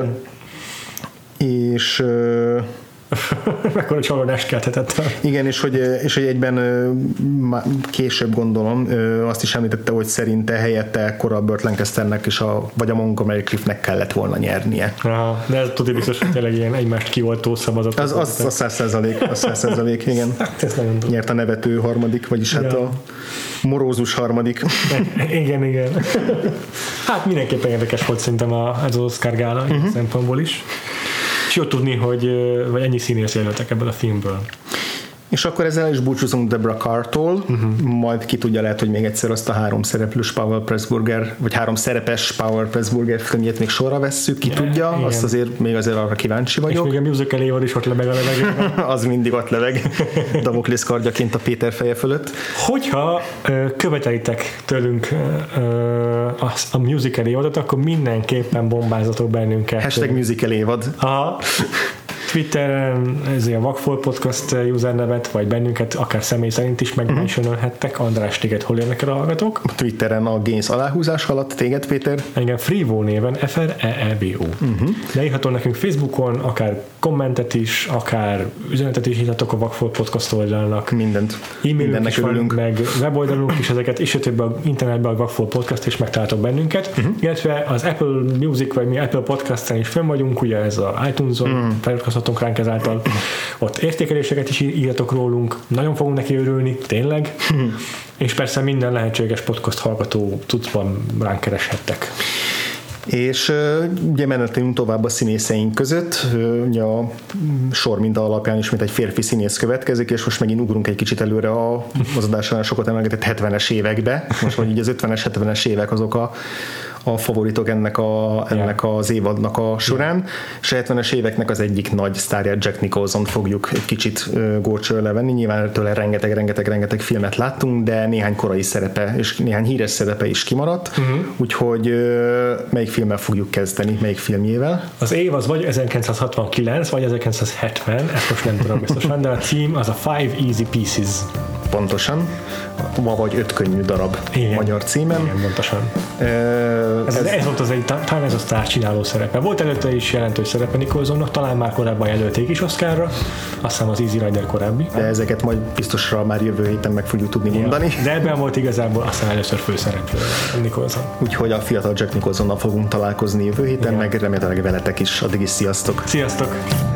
és ö, mekkora csalódást kelthetett. Igen, és hogy, és hogy egyben később gondolom azt is említette, hogy szerinte helyette ekkor a Burt Lancasternek és a, vagy a Montgomery Cliftnek kellett volna nyernie. Aha, de ez tudja biztos, hogy tényleg ilyen egymást kioltó szavazat. Az, az, az száz százalék, az száz százalék, igen. Hát ez nagyon tudom. Nyert a nevető harmadik, vagyis ja. hát a morózus harmadik. Igen, igen. Hát mindenképpen érdekes volt szerintem a, ez az Oscar gála uh-huh. szempontból is. És jó tudni, hogy vagy ennyi színész jelöltek ebből a filmből. És akkor ezzel is búcsúzunk Deborah Carr-tól, uh-huh. majd ki tudja, lehet, hogy még egyszer azt a három szereplős Powell Pressburger, vagy három szerepes Powell Pressburger filmjét még sorra vesszük, ki tudja, igen. Azt azért még azért arra kíváncsi vagyok. És még a musical évad is ott lebeg a levegőben. Az mindig ott lebeg, Damoklész kardjaként a Péter feje fölött. Hogyha ö, követelitek tőlünk ö, a, a musical évadot, akkor mindenképpen bombázatok bennünket. Hashtag musical évad. Aha. Twitteren ezért a Vagfolt Podcast usernevet, vagy bennünket akár személy szerint is megmentionolhettek. András, téged hol érnek el a hallgatók? Twitteren a Gains aláhúzás alatt, téged Péter? Engem Freevo néven, F R E E V O. Uh-huh. Leírhatol nekünk Facebookon, akár kommentet is, akár üzenetet is írhatok a Vagfolt Podcast oldalnak. Mindent. E-mailünk is van, meg weboldalunk is ezeket, és több a internetben a Vagfolt Podcast, és megtaláltok bennünket. Uh-huh. Illetve az Apple Music, vagy mi Apple Podcast-en is fönn vagyunk, ugye ez a iTunes-on, uh-huh. feliratkozhatunk ránk ezáltal. Ott értékeléseket is írjatok rólunk, nagyon fogunk neki örülni, tényleg. Uh-huh. És persze minden lehetséges podcast hallgató cuccban ránk kereshettek. És ugye menetünk tovább a színészeink között, ugye a sor minta alapján is, mint egy férfi színész következik, és most megint ugrunk egy kicsit előre az adásán sokat emelgetett hetvenes évekbe, most vagy így az ötvenes, hetvenes évek azok a a favoritok ennek, a, ennek yeah. az évadnak a során, yeah. és a hetvenes éveknek az egyik nagy sztárját, Jack Nicholson fogjuk egy kicsit uh, górcsőre levenni, nyilván tőle rengeteg, rengeteg, rengeteg filmet láttunk, de néhány korai szerepe, és néhány híres szerepe is kimaradt, uh-huh. úgyhogy uh, melyik filmmel fogjuk kezdeni, melyik filmjével? Az év az vagy ezerkilencszázhatvankilenc, vagy ezerkilencszázhetven, ezt most nem tudom biztosan, de a cím az a Five Easy Pieces. Pontosan, ma vagy öt könnyű darab igen. magyar címen. Igen, pontosan. Uh, ez, ez, ez volt az egy, talán ez a sztár csináló szerepe. Volt előtte is jelentős szerepe Nicholsonnak, talán már korábban jelölték is Oscarra, azt hiszem az Easy Rider korábbi. De ezeket majd biztosra már jövő héten meg fogjuk tudni ja. mondani. De ebben volt igazából aztán először főszereplő Nicholson. Úgyhogy a fiatal Jack Nicholsonnal fogunk találkozni jövő héten, ja. meg remélhetőleg veletek is. Addig is sziasztok! Sziasztok!